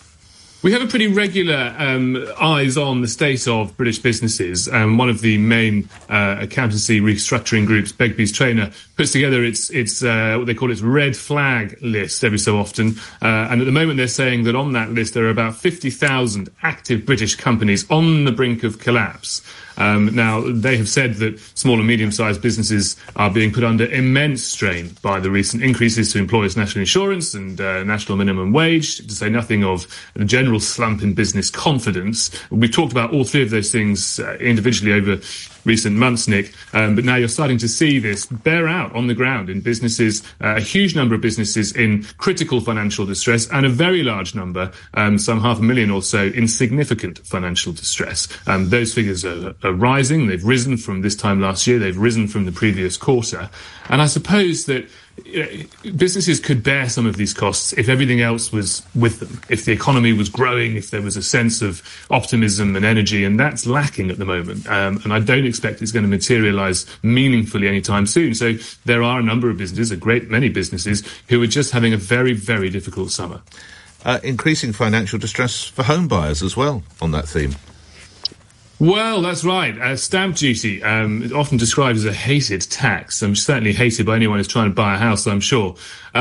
We have a pretty regular eyes on the state of British businesses. One of the main accountancy restructuring groups, Begbie's Traynor, puts together its what they call its red flag list every so often. And at the moment they're saying that on that list there are about 50,000 active British companies on the brink of collapse. Now, they have said that small and medium-sized businesses are being put under immense strain by the recent increases to employers' national insurance and national minimum wage, to say nothing of the general slump in business confidence. We've talked about all three of those things individually over recent months, Nick, but now you're starting to see this bear out on the ground in businesses, a huge number of businesses in critical financial distress and a very large number, some 500,000 or so, in significant financial distress. Those figures are rising. They've risen from this time last year. They've risen from the previous quarter. And I suppose that businesses could bear some of these costs if everything else was with them, if the economy was growing, if there was a sense of optimism and energy, and that's lacking at the moment. And I don't expect it's going to materialise meaningfully anytime soon. So there are a number of businesses, a great many businesses, who are just having a very, very difficult summer. Increasing financial distress for home buyers as well on that theme. Well, that's right. Stamp duty, often described as a hated tax. Certainly hated by anyone who's trying to buy a house, I'm sure.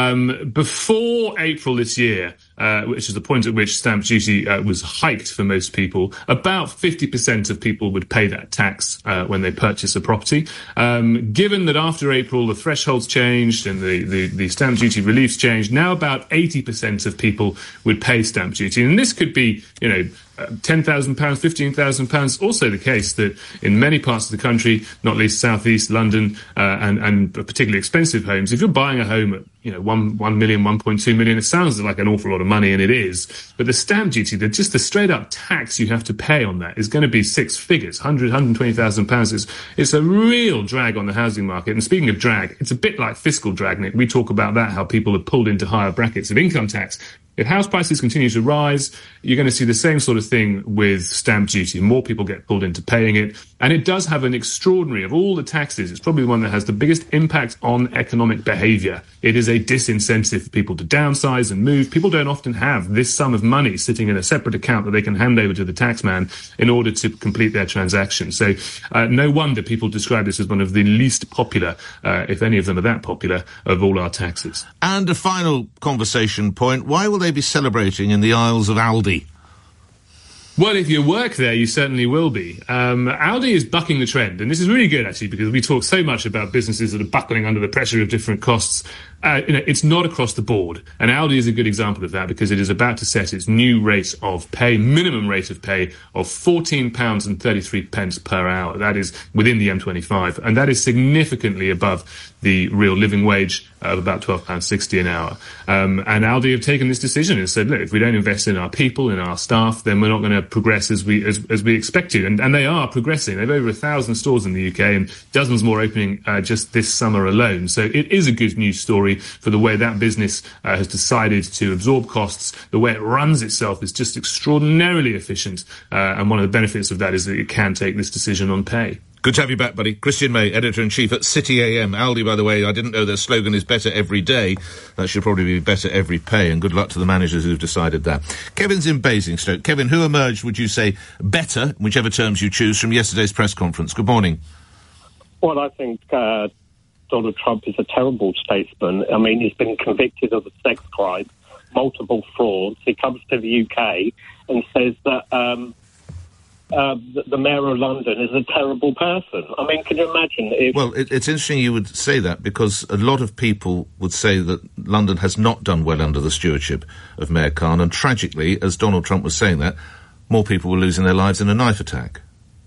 Before April this year, which is the point at which stamp duty was hiked for most people, about 50% of people would pay that tax when they purchase a property. Given that after April the thresholds changed and the stamp duty reliefs changed, now about 80% of people would pay stamp duty. And this could be, £10,000, £15,000. Also the case that in many parts of the country, not least southeast London, and particularly expensive homes, if you're buying a home at 1 million, 1.2 million, it sounds like an awful lot of money, and it is. But the stamp duty, just the straight up tax you have to pay on that is going to be six figures, £120,000. It's a real drag on the housing market. And speaking of drag, it's a bit like fiscal drag, Nick. We talk about that, how people are pulled into higher brackets of income tax. If house prices continue to rise, you're going to see the same sort of thing with stamp duty. More people get pulled into paying it. And it does have an extraordinary, of all the taxes, it's probably the one that has the biggest impact on economic behaviour. It is a disincentive for people to downsize and move. People don't often have this sum of money sitting in a separate account that they can hand over to the taxman in order to complete their transaction. So no wonder people describe this as one of the least popular, if any of them are that popular, of all our taxes. And a final conversation point. Why will they be celebrating in the aisles of Aldi? Well, if you work there, you certainly will be. Aldi is bucking the trend, and this is really good, actually, because we talk so much about businesses that are buckling under the pressure of different costs. It's not across the board, and Aldi is a good example of that because it is about to set its new rate of pay, minimum rate of pay of £14.33 per hour. That is within the M25, and that is significantly above the real living wage of about £12.60 an hour. And Aldi have taken this decision and said, look, if we don't invest in our people, in our staff, then we're not going to progress as we expect to. And they are progressing. They've over 1,000 stores in the UK and dozens more opening just this summer alone. So it is a good news story for the way that business has decided to absorb costs. The way it runs itself is just extraordinarily efficient. And one of the benefits of that is that it can take this decision on pay. Good to have you back, buddy. Christian May, Editor-in-Chief at City AM. Aldi, by the way, I didn't know their slogan is better every day. That should probably be better every pay, and good luck to the managers who've decided that. Kevin's in Basingstoke. Kevin, who emerged, would you say, better, whichever terms you choose, from yesterday's press conference? Good morning. Well, I think Donald Trump is a terrible statesman. I mean, he's been convicted of a sex crime, multiple frauds. He comes to the UK and says that the Mayor of London is a terrible person. I mean, can you imagine if... Well, it's interesting you would say that, because a lot of people would say that London has not done well under the stewardship of Mayor Khan, and tragically, as Donald Trump was saying that, more people were losing their lives in a knife attack.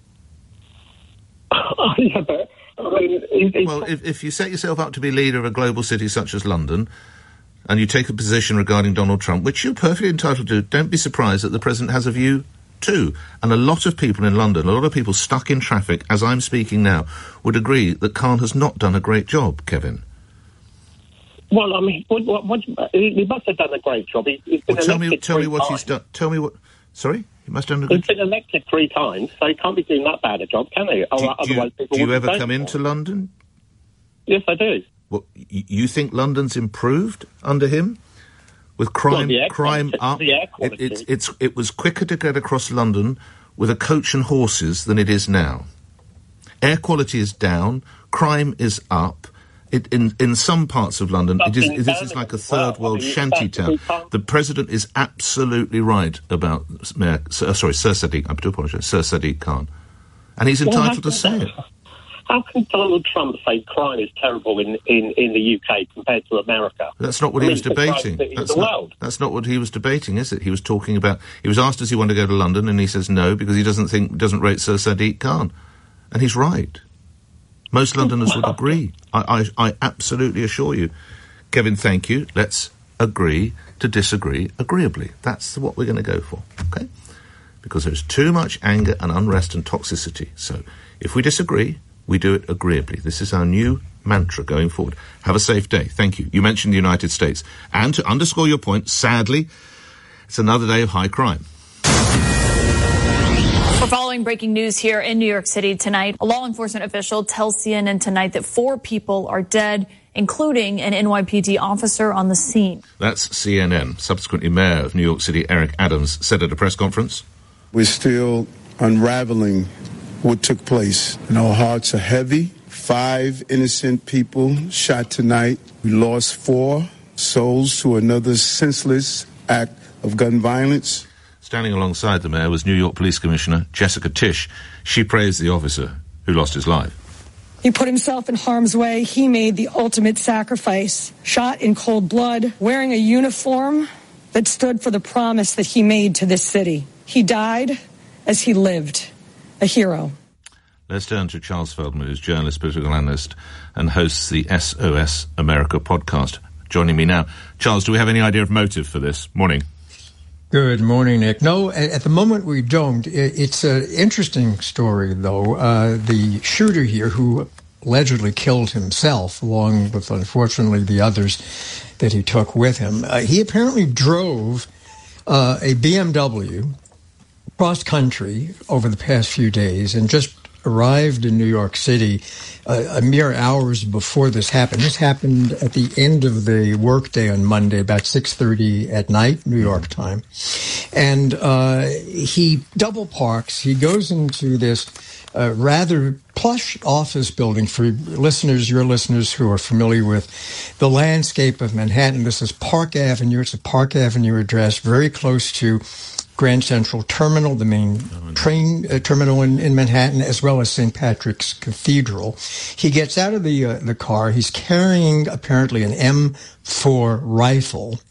Yeah, but, I mean... Well, if you set yourself up to be leader of a global city such as London, and you take a position regarding Donald Trump, which you're perfectly entitled to, don't be surprised that the President has a view too. And a lot of people in London, a lot of people stuck in traffic, as I'm speaking now, would agree that Khan has not done a great job, Kevin. Well, I mean, he must have done a great job. He's been elected tell me what times. He's done. Tell me what... Sorry? He must have done a good He's been elected 3 times, so he can't be doing that bad a job, can he? Do you ever come into London? Yes, I do. Well, you think London's improved under him? With crime up, it was quicker to get across London with a coach and horses than it is now. Air quality is down, crime is up. In some parts of London, this is like a third world shanty town. The President is absolutely right about Sir Sadiq. I do apologise, Sir Sadiq Khan, and he's entitled to say it. How can Donald Trump say crime is terrible in the UK compared to America? That's not what he was debating. That's not what he was debating, is it? He was talking about... He was asked, does he want to go to London? And he says no, because he doesn't rate Sir Sadiq Khan. And he's right. Most Londoners would agree. I absolutely assure you. Kevin, thank you. Let's agree to disagree agreeably. That's what we're going to go for, okay? Because there's too much anger and unrest and toxicity. So if we disagree, we do it agreeably. This is our new mantra going forward. Have a safe day. Thank you. You mentioned the United States. And to underscore your point, sadly, it's another day of high crime. We're following breaking news here in New York City tonight. A law enforcement official tells CNN tonight that 4 people are dead, including an NYPD officer on the scene. That's CNN. Subsequently, Mayor of New York City, Eric Adams, said at a press conference, "We're still unraveling what took place, and our hearts are heavy. 5 innocent people shot tonight. We lost 4 souls to another senseless act of gun violence." Standing alongside the mayor was New York Police Commissioner Jessica Tisch. She praised the officer who lost his life. He put himself in harm's way. He made the ultimate sacrifice, shot in cold blood, wearing a uniform that stood for the promise that he made to this city. He died as he lived. A hero. Let's turn to Charles Feldman, who's journalist, political analyst, and hosts the SOS America podcast. Joining me now. Charles, do we have any idea of motive for this? Morning. Good morning, Nick. No, at the moment we don't. It's an interesting story, though. The shooter here, who allegedly killed himself, along with, unfortunately, the others that he took with him. He apparently drove a BMW cross-country over the past few days and just arrived in New York City a mere hours before this happened. This happened at the end of the workday on Monday, about 6:30 at night, New York time. And he double parks. He goes into this rather plush office building. For your listeners who are familiar with the landscape of Manhattan, this is Park Avenue. It's a Park Avenue address, very close to Grand Central Terminal, the main train terminal in Manhattan, as well as St. Patrick's Cathedral. He gets out of the car. He's carrying apparently an M4 rifle,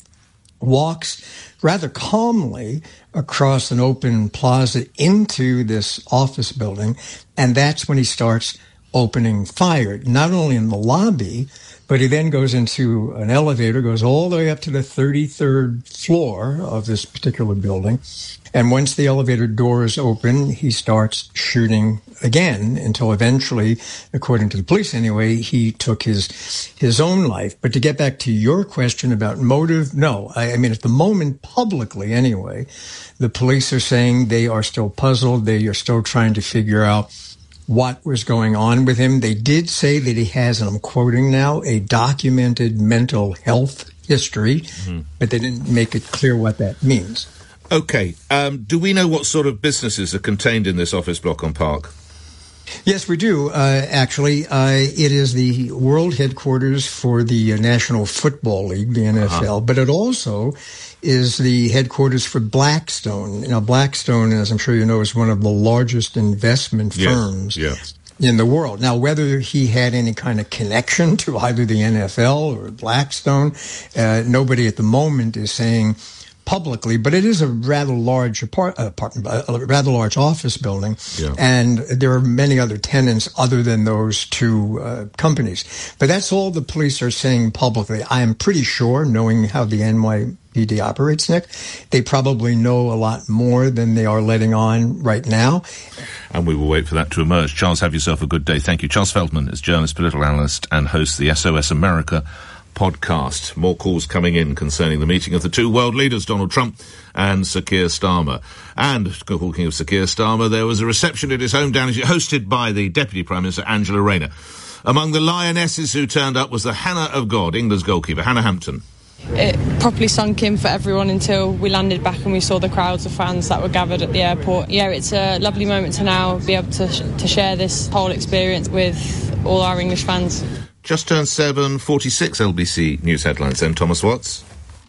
walks rather calmly across an open plaza into this office building, and that's when he starts opening fire, not only in the lobby, but he then goes into an elevator, goes all the way up to the 33rd floor of this particular building. And once the elevator doors open, he starts shooting again until eventually, according to the police anyway, he took his own life. But to get back to your question about motive, no. I mean, at the moment, publicly anyway, the police are saying they are still puzzled. They are still trying to figure out what was going on with him. They did say that he has, and I'm quoting now, a documented mental health history, but they didn't make it clear what that means. Okay. Do we know what sort of businesses are contained in this office block on Park? Yes, we do, actually. It is the world headquarters for the National Football League, the NFL, but it also is the headquarters for Blackstone. Now, Blackstone, as I'm sure you know, is one of the largest investment firms in the world. Now, whether he had any kind of connection to either the NFL or Blackstone, nobody at the moment is saying publicly, but it is a rather large apartment, a rather large office building, and there are many other tenants other than those two companies. But that's all the police are saying publicly. I am pretty sure, knowing how the NYPD operates, Nick, they probably know a lot more than they are letting on right now. And we will wait for that to emerge. Charles, have yourself a good day. Thank you. Charles Feldman is journalist, political analyst, and hosts the SOS America podcast. More calls coming in concerning the meeting of the two world leaders, Donald Trump and Sir Keir Starmer. And talking of Sir Keir Starmer, there was a reception at his home down hosted by the Deputy Prime Minister, Angela Rayner. Among the lionesses who turned up was the Hannah of God, England's goalkeeper, Hannah Hampton. It properly sunk in for everyone until we landed back and we saw the crowds of fans that were gathered at the airport. Yeah, it's a lovely moment to now be able to share this whole experience with all our English fans. Just turned 7:46 LBC News headlines then. Thomas Watts.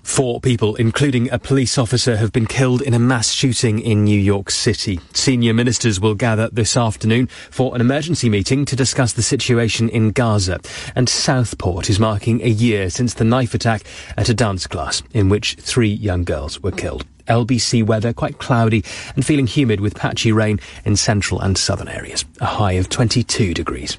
4 people, including a police officer, have been killed in a mass shooting in New York City. Senior ministers will gather this afternoon for an emergency meeting to discuss the situation in Gaza. And Southport is marking a year since the knife attack at a dance class in which 3 young girls were killed. LBC weather quite cloudy and feeling humid with patchy rain in central and southern areas. A high of 22 degrees.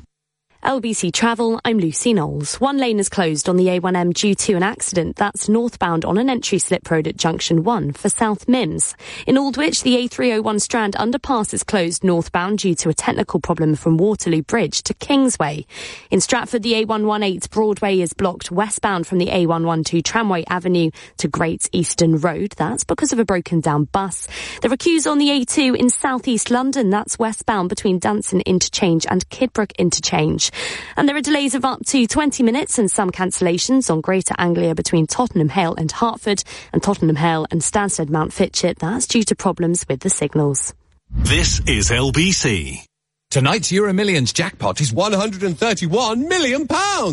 LBC Travel, I'm Lucy Knowles. One lane is closed on the A1M due to an accident. That's northbound on an entry slip road at Junction 1 for South Mims. In Aldwych, the A301 Strand underpass is closed northbound due to a technical problem from Waterloo Bridge to Kingsway. In Stratford, the A118 Broadway is blocked westbound from the A112 Tramway Avenue to Great Eastern Road. That's because of a broken down bus. There are queues on the A2 in South East London. That's westbound between Danson Interchange and Kidbrooke Interchange. And there are delays of up to 20 minutes and some cancellations on Greater Anglia between Tottenham Hale and Hertford and Tottenham Hale and Stansted Mount Fitchett. That's due to problems with the signals. This is LBC. Tonight's Euro Millions jackpot is £131 million.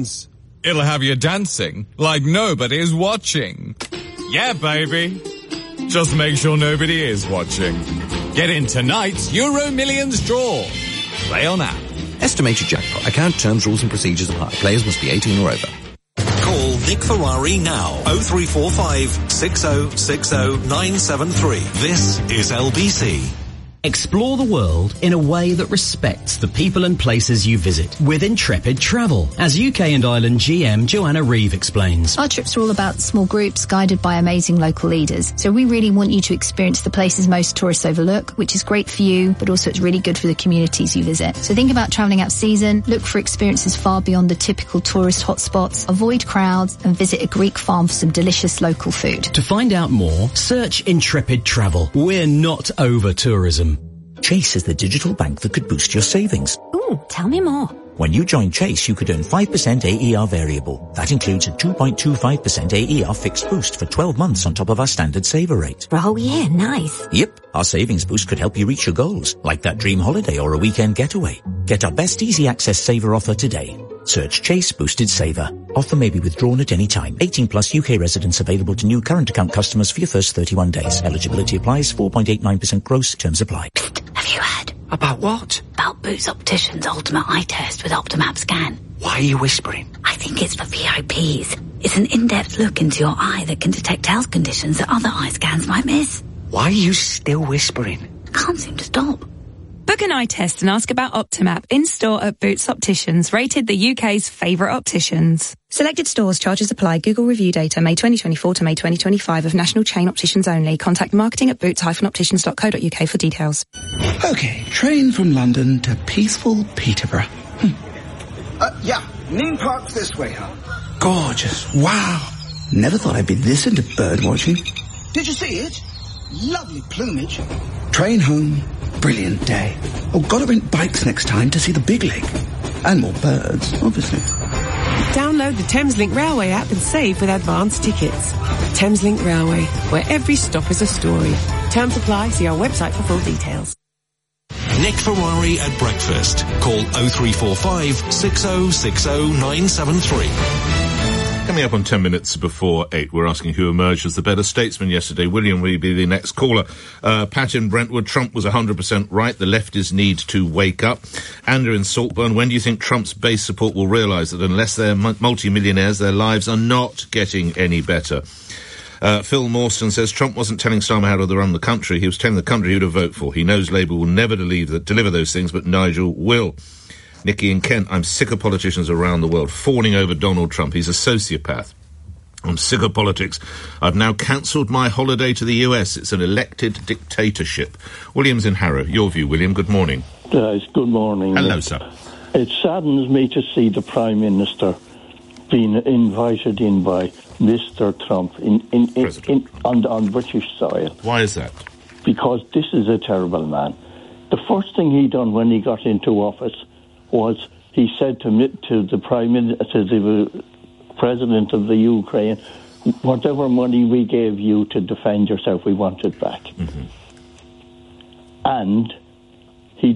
It'll have you dancing like nobody's watching. Yeah, baby. Just make sure nobody is watching. Get in tonight's Euro Millions draw. Play on app. Estimated jackpot. Account terms, rules and procedures apply. Players must be 18 or over. Call Nick Ferrari now. 0345 6060 973. This is LBC. Explore the world in a way that respects the people and places you visit with Intrepid Travel, as UK and Ireland GM Joanna Reeve explains. Our trips are all about small groups guided by amazing local leaders. So we really want you to experience the places most tourists overlook, which is great for you, but also it's really good for the communities you visit. So think about travelling out of season, look for experiences far beyond the typical tourist hotspots, avoid crowds, and visit a Greek farm for some delicious local food. To find out more, search Intrepid Travel. We're not over tourism. Chase is the digital bank that could boost your savings. Ooh, tell me more. When you join Chase, you could earn 5% AER variable. That includes a 2.25% AER fixed boost for 12 months on top of our standard saver rate. For a whole year, nice. Yep, our savings boost could help you reach your goals, like that dream holiday or a weekend getaway. Get our best easy access saver offer today. Search Chase Boosted Saver. Offer may be withdrawn at any time. 18 plus UK residents available to new current account customers for your first 31 days. Eligibility applies. 4.89% gross. Terms apply. Psst, have you heard? About what? About Boots Opticians' ultimate eye test with Optimap scan. Why are you whispering? I think it's for VIPs. It's an in-depth look into your eye that can detect health conditions that other eye scans might miss. Why are you still whispering? Can't seem to stop. Book an eye test and ask about Optimap in-store at Boots Opticians, rated the UK's favourite opticians. Selected stores, charges apply. Google review data, May 2024 to May 2025 of national chain opticians only. Contact marketing at boots-opticians.co.uk for details. OK, train from London to peaceful Peterborough. Yeah, Neen Park this way, huh? Gorgeous. Wow. Never thought I'd be this into bird watching. Did you see it? Lovely plumage. Train home. Brilliant day. Oh, gotta rent bikes next time to see the big lake. And more birds, obviously. Download the Thameslink Railway app and save with advanced tickets. Thameslink Railway, where every stop is a story. Terms apply, see our website for full details. Nick Ferrari at breakfast. Call 0345 6060 973. Coming up on 10 minutes before 8, we're asking who emerged as the better statesman yesterday. William will be the next caller. Pat in Brentwood, Trump was 100% right. The leftists need to wake up. Andrew in Saltburn, when do you think Trump's base support will realise that unless they're multi-millionaires, their lives are not getting any better? Phil Mawston says Trump wasn't telling Starmer how to run the country. He was telling the country who to vote for. He knows Labour will never deliver those things, but Nigel will. Nikki in Kent, I'm sick of politicians around the world fawning over Donald Trump. He's a sociopath. I'm sick of politics. I've now cancelled my holiday to the US. It's an elected dictatorship. William's in Harrow. Your view, William. Good morning. Good morning. Hello, sir. It saddens me to see the Prime Minister being invited in by Mr. Trump on British soil. Why is that? Because this is a terrible man. The first thing he done when he got into office was he said to the President of the Ukraine, whatever money we gave you to defend yourself, we want it back. Mm-hmm. And he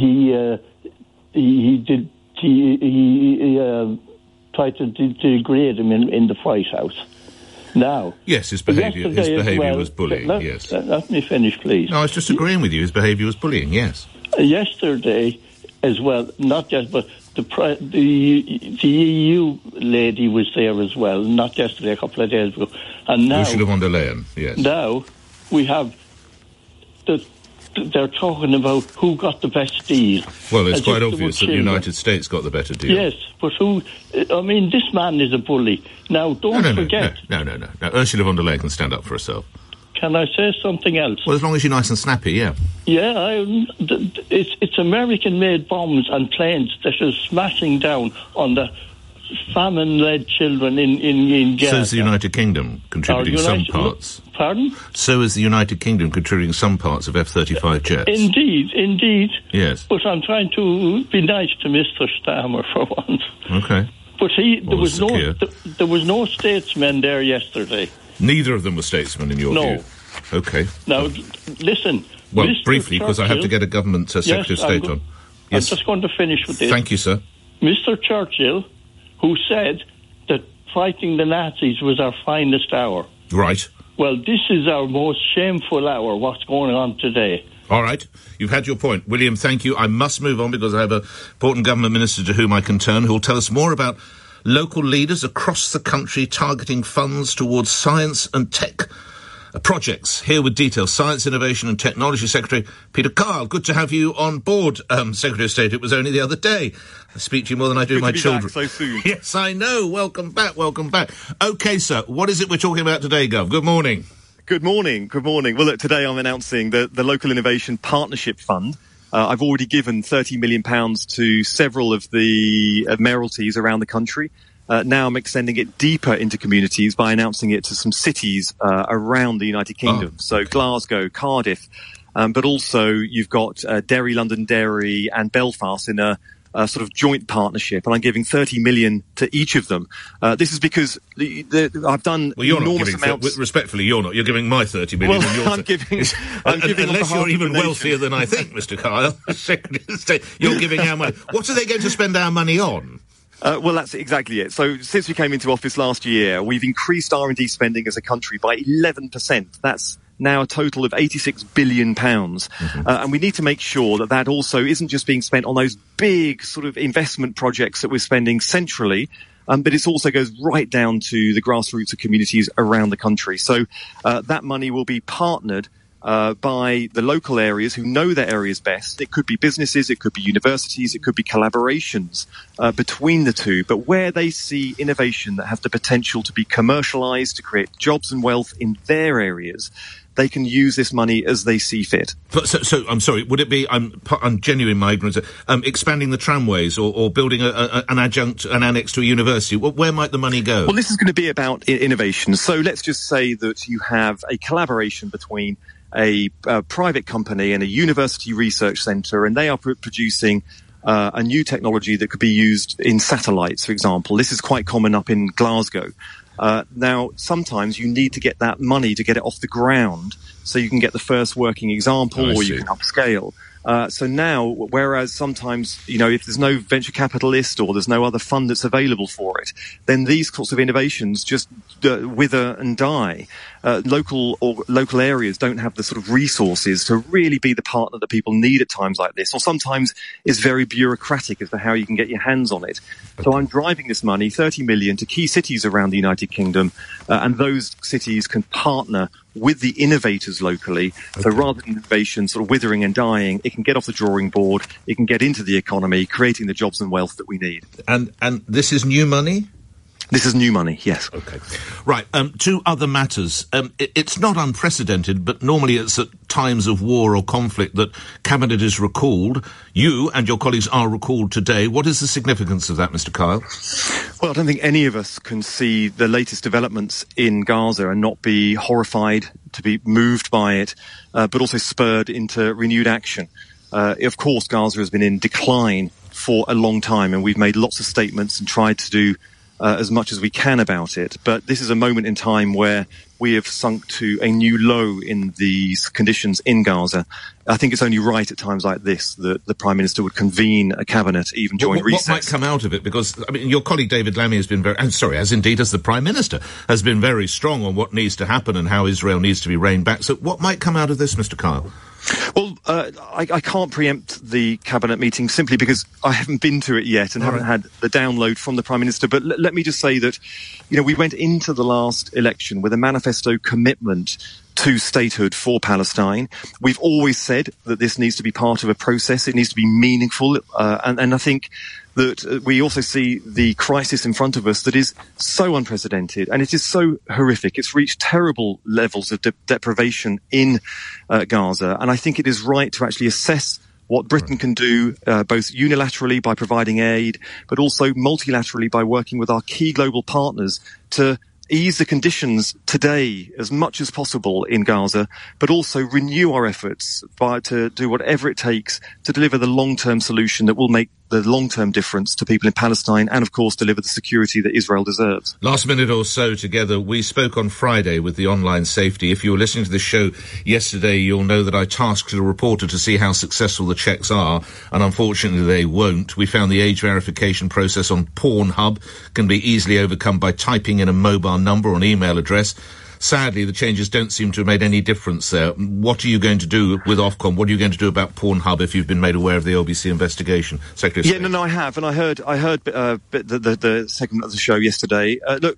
tried to degrade him in the White House. Now, yes, his behaviour was bullying. Yes, let me finish, please. No, I was just agreeing with you. His behaviour was bullying. Yes. Yesterday, as well, not just, but the EU lady was there as well. Not yesterday, a couple of days ago, and now Ursula von der Leyen. Yes. Now we have they're talking about who got the best deal. Well, it's quite obvious that the United States got the better deal. Yes, but who? I mean, this man is a bully. Now, don't forget. No. Ursula von der Leyen can stand up for herself. Can I say something else? Well, as long as you're nice and snappy, yeah. Yeah, it's American-made bombs and planes that are smashing down on the famine-led children in Gaza. So is the United Kingdom contributing some parts. Pardon? So is the United Kingdom contributing some parts of F-35 jets. Indeed. Yes. But I'm trying to be nice to Mr. Starmer for once. Okay. But there was no statesman there yesterday. Neither of them were statesmen in your view? Okay. Now, listen. Well, briefly, because I have to get a government Secretary of State on. Yes. I'm just going to finish with this. Thank you, sir. Mr. Churchill, who said that fighting the Nazis was our finest hour. Right. Well, this is our most shameful hour, what's going on today. All right. You've had your point. William, thank you. I must move on because I have an important government minister to whom I can turn who will tell us more about local leaders across the country targeting funds towards science and tech projects. Here with details, Science, Innovation and Technology Secretary Peter Kyle. Good to have you on board, Secretary of State. It was only the other day. I speak to you more than I do my children. Back so soon. Yes, I know. Welcome back. OK, sir, what is it we're talking about today, Gov? Good morning. Good morning. Well, look, today I'm announcing the Local Innovation Partnership Fund. I've already given £30 million to several of the mayoralties around the country. Now I'm extending it deeper into communities by announcing it to some cities around the United Kingdom. So Glasgow, Cardiff, but also you've got Derry, Londonderry and Belfast in a sort of joint partnership, and I'm giving 30 million to each of them. This is because I've done enormous amounts. Respectfully, you're not. You're giving my 30 million. Well, I'm giving unless you're even wealthier than I think, Mr. Kyle. You're giving our money. What are they going to spend our money on? Well, that's exactly it. So since we came into office last year, we've increased R&D spending as a country by 11%. That's now a total of £86 billion. And we need to make sure that also isn't just being spent on those big sort of investment projects that we're spending centrally, but it also goes right down to the grassroots of communities around the country. So that money will be partnered by the local areas who know their areas best. It could be businesses, it could be universities, it could be collaborations between the two. But where they see innovation that has the potential to be commercialised, to create jobs and wealth in their areas, they can use this money as they see fit. So I'm sorry, would it be, I'm genuine in my ignorance, expanding the tramways or building an annex to a university? Where might the money go? Well, this is going to be about innovation. So let's just say that you have a collaboration between a private company and a university research centre, and they are producing a new technology that could be used in satellites, for example. This is quite common up in Glasgow. Now, sometimes you need to get that money to get it off the ground so you can get the first working example or you can upscale. So now, whereas sometimes, if there's no venture capitalist or there's no other fund that's available for it, then these sorts of innovations just wither and die. Local areas don't have the sort of resources to really be the partner that people need at times like this, or sometimes it's very bureaucratic as to how you can get your hands on it. So I'm driving this money, 30 million, to key cities around the United Kingdom, and those cities can partner with the innovators locally. So rather than innovation sort of withering and dying, it can get off the drawing board, it can get into the economy, creating the jobs and wealth that we need. And this is new money? This is new money, yes. Okay. Right, two other matters. It's not unprecedented, but normally it's at times of war or conflict that Cabinet is recalled. You and your colleagues are recalled today. What is the significance of that, Mr. Kyle? Well, I don't think any of us can see the latest developments in Gaza and not be horrified, to be moved by it, but also spurred into renewed action. Of course, Gaza has been in decline for a long time, and we've made lots of statements and tried to do as much as we can about it. But this is a moment in time where we have sunk to a new low in these conditions in Gaza. I think it's only right at times like this that the Prime Minister would convene a cabinet, even during recess. What might come out of it? Because, your colleague David Lammy has been as indeed as the Prime Minister, has been very strong on what needs to happen and how Israel needs to be reined back. So what might come out of this, Mr. Kyle? Well, I can't preempt the cabinet meeting simply because I haven't been to it yet and haven't had the download from the Prime Minister. But let me just say that, we went into the last election with a manifesto commitment to statehood for Palestine. We've always said that this needs to be part of a process. It needs to be meaningful. And I think that we also see the crisis in front of us that is so unprecedented and it is so horrific. It's reached terrible levels of deprivation in Gaza. And I think it is right to actually assess what Britain can do, both unilaterally by providing aid, but also multilaterally by working with our key global partners to ease the conditions today as much as possible in Gaza, but also renew our efforts to do whatever it takes to deliver the long-term solution that will make the long-term difference to people in Palestine and, of course, deliver the security that Israel deserves. Last minute or so together, we spoke on Friday with the online safety. If you were listening to this show yesterday, you'll know that I tasked a reporter to see how successful the checks are, and unfortunately they won't. We found the age verification process on Pornhub can be easily overcome by typing in a mobile number or an email address. Sadly, the changes don't seem to have made any difference there. What are you going to do with Ofcom? What are you going to do about Pornhub if you've been made aware of the LBC investigation? Secretary of State. No, I have. And I heard the segment of the show yesterday. Look,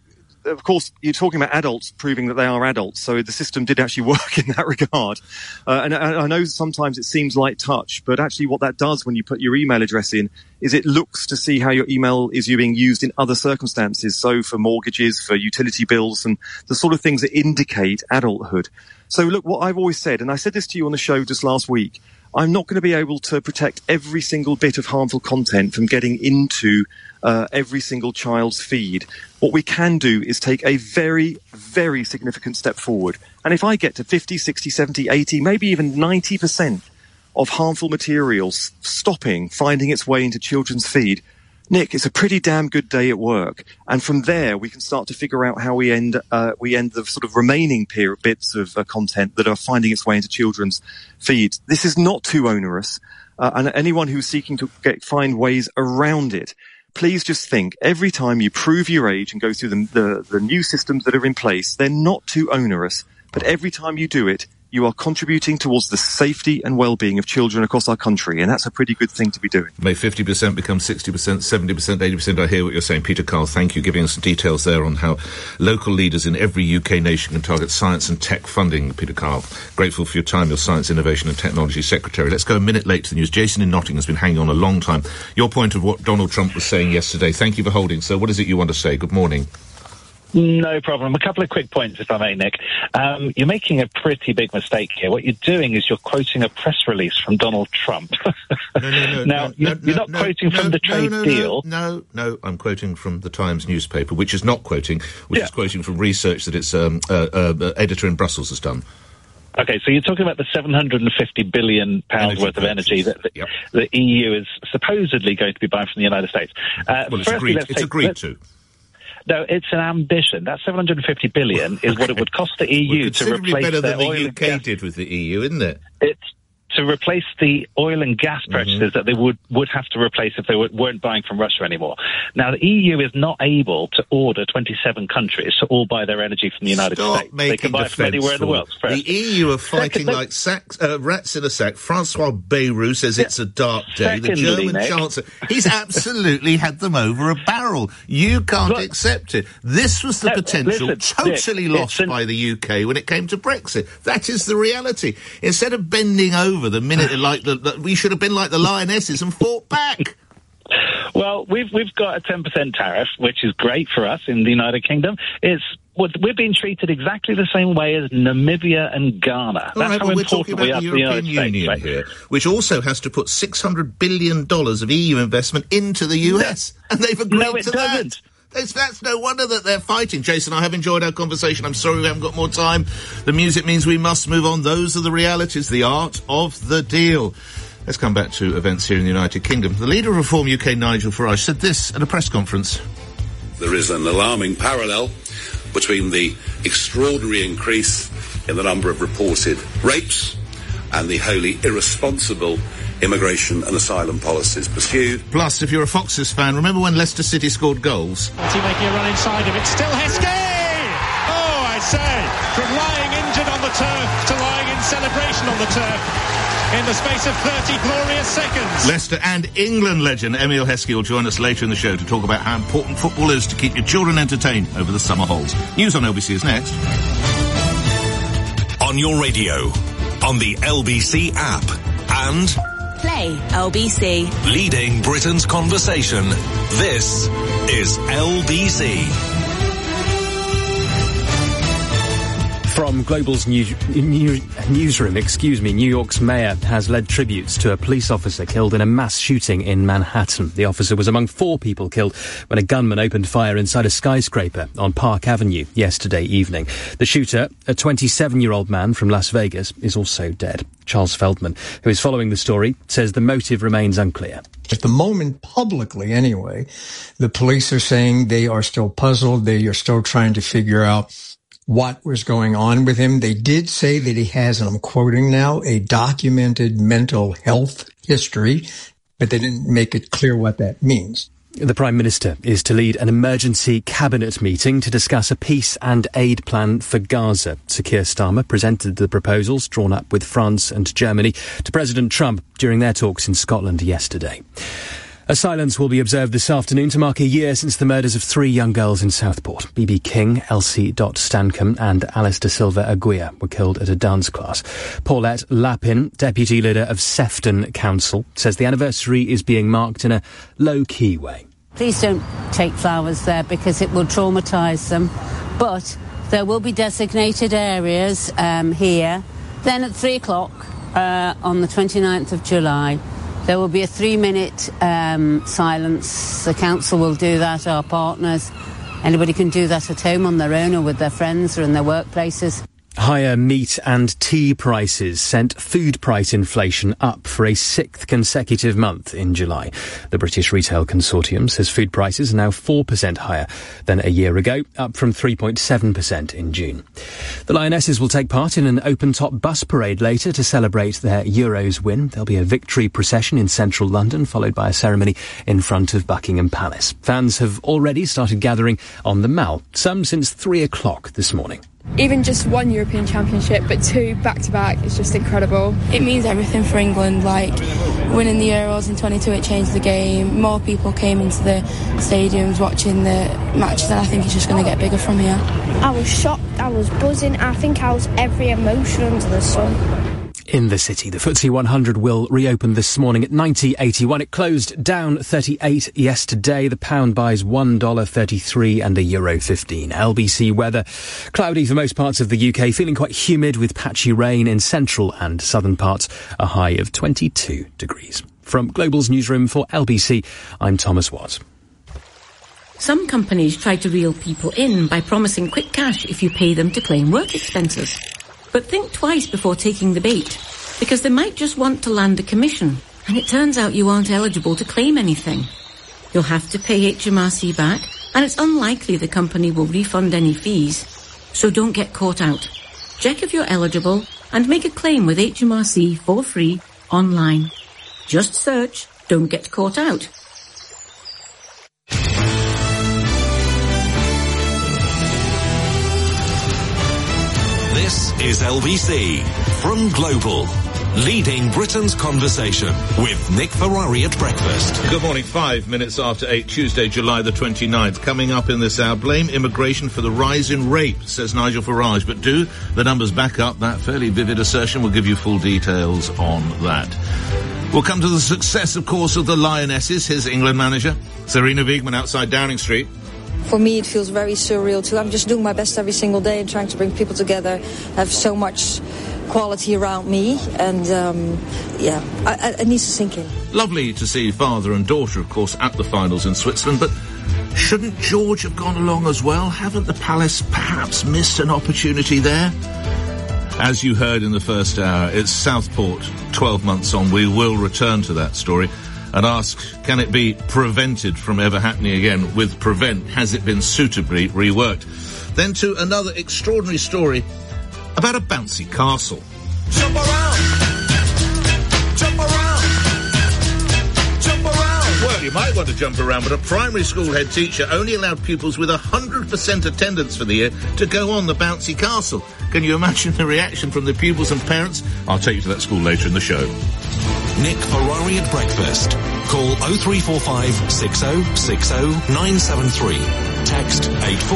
of course, you're talking about adults proving that they are adults, so the system did actually work in that regard. And I know sometimes it seems light touch, but actually what that does when you put your email address in is it looks to see how your email is being used in other circumstances, so for mortgages, for utility bills, and the sort of things that indicate adulthood. So look, what I've always said, and I said this to you on the show just last week, I'm not going to be able to protect every single bit of harmful content from getting into every single child's feed. What we can do is take a very, very significant step forward. And if I get to 50, 60, 70, 80, maybe even 90% of harmful materials stopping, finding its way into children's feed, Nick, it's a pretty damn good day at work. And from there, we can start to figure out how we end the sort of remaining bits of content that are finding its way into children's feeds. This is not too onerous. And anyone who's seeking to find ways around it, please just think, every time you prove your age and go through the new systems that are in place, they're not too onerous. But every time you do it, you are contributing towards the safety and well-being of children across our country, and that's a pretty good thing to be doing. May 50% become 60%, 70%, 80%. I hear what you're saying. Peter Carl, thank you, giving us some details there on how local leaders in every UK nation can target science and tech funding. Peter Carl, grateful for your time, your Science, Innovation and Technology Secretary. Let's go a minute late to the news. Jason in Nottingham has been hanging on a long time. Your point of what Donald Trump was saying yesterday. Thank you for holding. So what is it you want to say? Good morning. No problem. A couple of quick points, if I may, Nick. You're making a pretty big mistake here. What you're doing is you're quoting a press release from Donald Trump. You're not quoting from the trade deal. No, I'm quoting from the Times newspaper, which is not quoting, is quoting from research that its editor in Brussels has done. Okay, so you're talking about the £750 billion worth of energy that the EU is supposedly going to be buying from the United States. It's agreed to. No, it's an ambition. That $750 billion is what it would cost the EU to replace better their than oil the and gas. UK did with the EU, isn't it? It's to replace the oil and gas purchases that they would have to replace if they weren't buying from Russia anymore. Now, the EU is not able to order 27 countries to all buy their energy from the United States. They can buy from anywhere in the world. The EU are fighting like rats in a sack. Francois Bayrou says it's a dark day. The German Chancellor, he's absolutely had them over a barrel. You can't accept it. This was the potential totally lost by the UK when it came to Brexit. That is the reality. Instead of bending over the minute we should have been like the lionesses and fought back. Well, we've got a 10% tariff, which is great for us in the United Kingdom. We're being treated exactly the same way as Namibia and Ghana. That's how important we are to the United States here, which also has to put $600 billion of EU investment into the US, and they've agreed to that. That's no wonder that they're fighting. Jason, I have enjoyed our conversation. I'm sorry we haven't got more time. The music means we must move on. Those are the realities, the art of the deal. Let's come back to events here in the United Kingdom. The leader of Reform UK, Nigel Farage, said this at a press conference. There is an alarming parallel between the extraordinary increase in the number of reported rapes and the wholly irresponsible immigration and asylum policies pursued. Plus, if you're a Foxes fan, remember when Leicester City scored goals? Is he making a run inside of it? Still Heskey! Oh, I say, from lying injured on the turf to lying in celebration on the turf in the space of 30 glorious seconds. Leicester and England legend Emile Heskey will join us later in the show to talk about how important football is to keep your children entertained over the summer holes. News on LBC is next. On your radio, on the LBC app, and Play LBC. Leading Britain's conversation. This is LBC. From Global's newsroom, New York's mayor has led tributes to a police officer killed in a mass shooting in Manhattan. The officer was among 4 people killed when a gunman opened fire inside a skyscraper on Park Avenue yesterday evening. The shooter, a 27-year-old man from Las Vegas, is also dead. Charles Feldman, who is following the story, says the motive remains unclear. At the moment, publicly anyway, the police are saying they are still puzzled. They are still trying to figure out what was going on with him. They did say that he has, and I'm quoting now, a documented mental health history, but they didn't make it clear what that means. The Prime Minister is to lead an emergency cabinet meeting to discuss a peace and aid plan for Gaza. Sir Keir Starmer presented the proposals drawn up with France and Germany to President Trump during their talks in Scotland yesterday. A silence will be observed this afternoon to mark a year since the murders of 3 young girls in Southport. B.B. King, Elsie Stancombe and Alice da Silva Aguirre were killed at a dance class. Paulette Lapin, deputy leader of Sefton Council, says the anniversary is being marked in a low-key way. Please don't take flowers there because it will traumatise them. But there will be designated areas here. Then at 3 o'clock on the 29th of July, there will be a 3-minute silence. The council will do that, our partners. Anybody can do that at home on their own or with their friends or in their workplaces. Higher meat and tea prices sent food price inflation up for a 6th consecutive month in July. The British Retail Consortium says food prices are now 4% higher than a year ago, up from 3.7% in June. The Lionesses will take part in an open-top bus parade later to celebrate their Euros win. There'll be a victory procession in central London, followed by a ceremony in front of Buckingham Palace. Fans have already started gathering on the Mall, some since 3 o'clock this morning. Even just 1 European Championship, but 2 back-to-back is just incredible. It means everything for England, like winning the Euros in 22, it changed the game. More people came into the stadiums watching the matches, and I think it's just going to get bigger from here. I was shocked, I was buzzing, I think I was every emotion under the sun. In the city, the FTSE 100 will reopen this morning at 90.81. It closed down 38 yesterday. The pound buys $1.33 and a euro 15. LBC weather, cloudy for most parts of the UK, feeling quite humid with patchy rain in central and southern parts, a high of 22 degrees. From Global's newsroom for LBC, I'm Thomas Watt. Some companies try to reel people in by promising quick cash if you pay them to claim work expenses. But think twice before taking the bait, because they might just want to land a commission, and it turns out you aren't eligible to claim anything. You'll have to pay HMRC back, and it's unlikely the company will refund any fees. So don't get caught out. Check if you're eligible and make a claim with HMRC for free online. Just search "Don't Get Caught Out." This is LBC from Global, leading Britain's conversation with Nick Ferrari at breakfast. Good morning, 5 minutes after 8, Tuesday, July the 29th. Coming up in this hour, blame immigration for the rise in rape, says Nigel Farage. But do the numbers back up that fairly vivid assertion? We'll give you full details on that. We'll come to the success, of course, of the Lionesses. Here's England manager Sarina Wiegman outside Downing Street. For me, it feels very surreal too. I'm just doing my best every single day and trying to bring people together. I have so much quality around me, and it needs to sink in. Lovely to see father and daughter, of course, at the finals in Switzerland, but shouldn't George have gone along as well? Haven't the Palace perhaps missed an opportunity there? As you heard in the first hour, it's Southport, 12 months on. We will return to that story and ask, can it be prevented from ever happening again? With prevent, has it been suitably reworked? Then to another extraordinary story about a bouncy castle. Jump around! Jump around! Jump around! Well, you might want to jump around, but a primary school head teacher only allowed pupils with 100% attendance for the year to go on the bouncy castle. Can you imagine the reaction from the pupils and parents? I'll take you to that school later in the show. Nick Ferrari at breakfast. Call 0345 6060 973. Text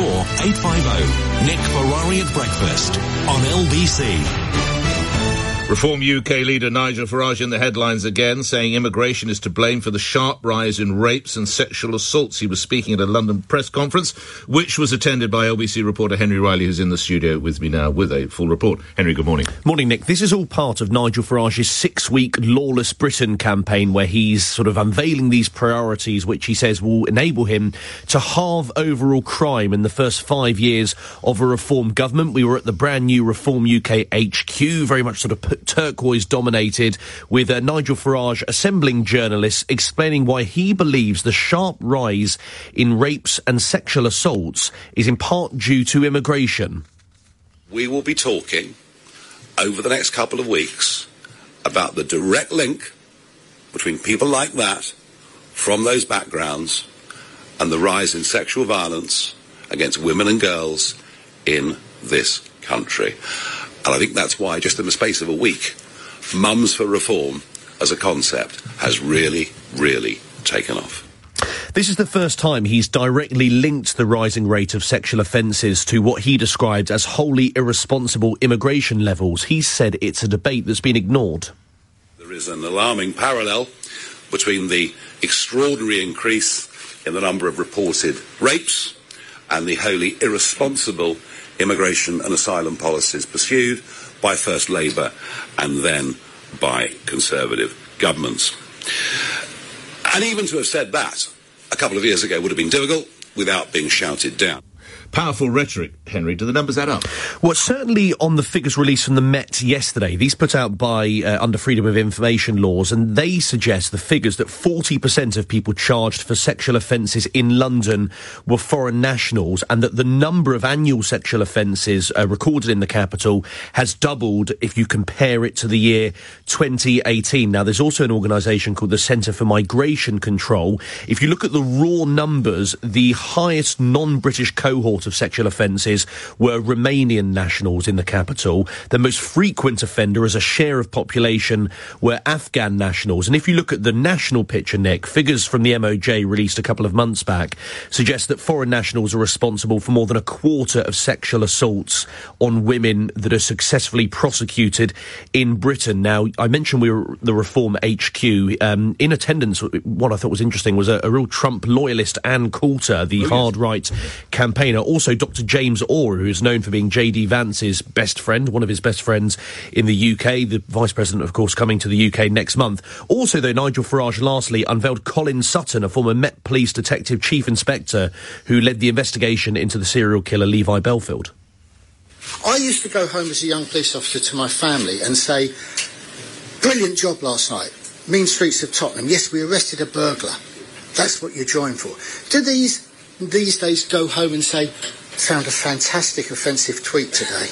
84850. Nick Ferrari at breakfast on LBC. Reform UK leader Nigel Farage in the headlines again, saying immigration is to blame for the sharp rise in rapes and sexual assaults. He was speaking at a London press conference, which was attended by LBC reporter Henry Riley, who's in the studio with me now with a full report. Henry, good morning. Morning, Nick. This is all part of Nigel Farage's 6-week Lawless Britain campaign, where he's sort of unveiling these priorities, which he says will enable him to halve overall crime in the first 5 years of a Reform government. We were at the brand new Reform UK HQ, very much sort of turquoise dominated, with Nigel Farage assembling journalists, explaining why he believes the sharp rise in rapes and sexual assaults is in part due to immigration. We will be talking over the next couple of weeks about the direct link between people like that, from those backgrounds, and the rise in sexual violence against women and girls in this country. And I think that's why, just in the space of a week, Mums for Reform as a concept has really, really taken off. This is the first time he's directly linked the rising rate of sexual offences to what he described as wholly irresponsible immigration levels. He said it's a debate that's been ignored. There is an alarming parallel between the extraordinary increase in the number of reported rapes and the wholly irresponsible immigration and asylum policies pursued by first Labour and then by Conservative governments. And even to have said that a couple of years ago would have been difficult without being shouted down. Powerful rhetoric, Henry. Do the numbers add up? Well, certainly on the figures released from the Met yesterday, these put out by under Freedom of Information laws, and they suggest the figures that 40% of people charged for sexual offences in London were foreign nationals, and that the number of annual sexual offences recorded in the capital has doubled if you compare it to the year 2018. Now, there's also an organisation called the Centre for Migration Control. If you look at the raw numbers, the highest non-British cohort of sexual offences were Romanian nationals in the capital. The most frequent offender as a share of population were Afghan nationals. And if you look at the national picture, Nick, figures from the MOJ released a couple of months back suggest that foreign nationals are responsible for more than a quarter of sexual assaults on women that are successfully prosecuted in Britain. Now, I mentioned we were the Reform HQ. In attendance, what I thought was interesting was a real Trump loyalist, Ann Coulter, the hard-right campaigner. Also, Dr. James Orr, who is known for being J.D. Vance's best friend, one of his best friends in the UK, the Vice President, of course, coming to the UK next month. Also, though, Nigel Farage lastly unveiled Colin Sutton, a former Met Police Detective Chief Inspector who led the investigation into the serial killer Levi Belfield. I used to go home as a young police officer to my family and say, brilliant job last night, mean streets of Tottenham. Yes, we arrested a burglar. That's what you're drawing for. Do these days go home and say, found a fantastic offensive tweet today?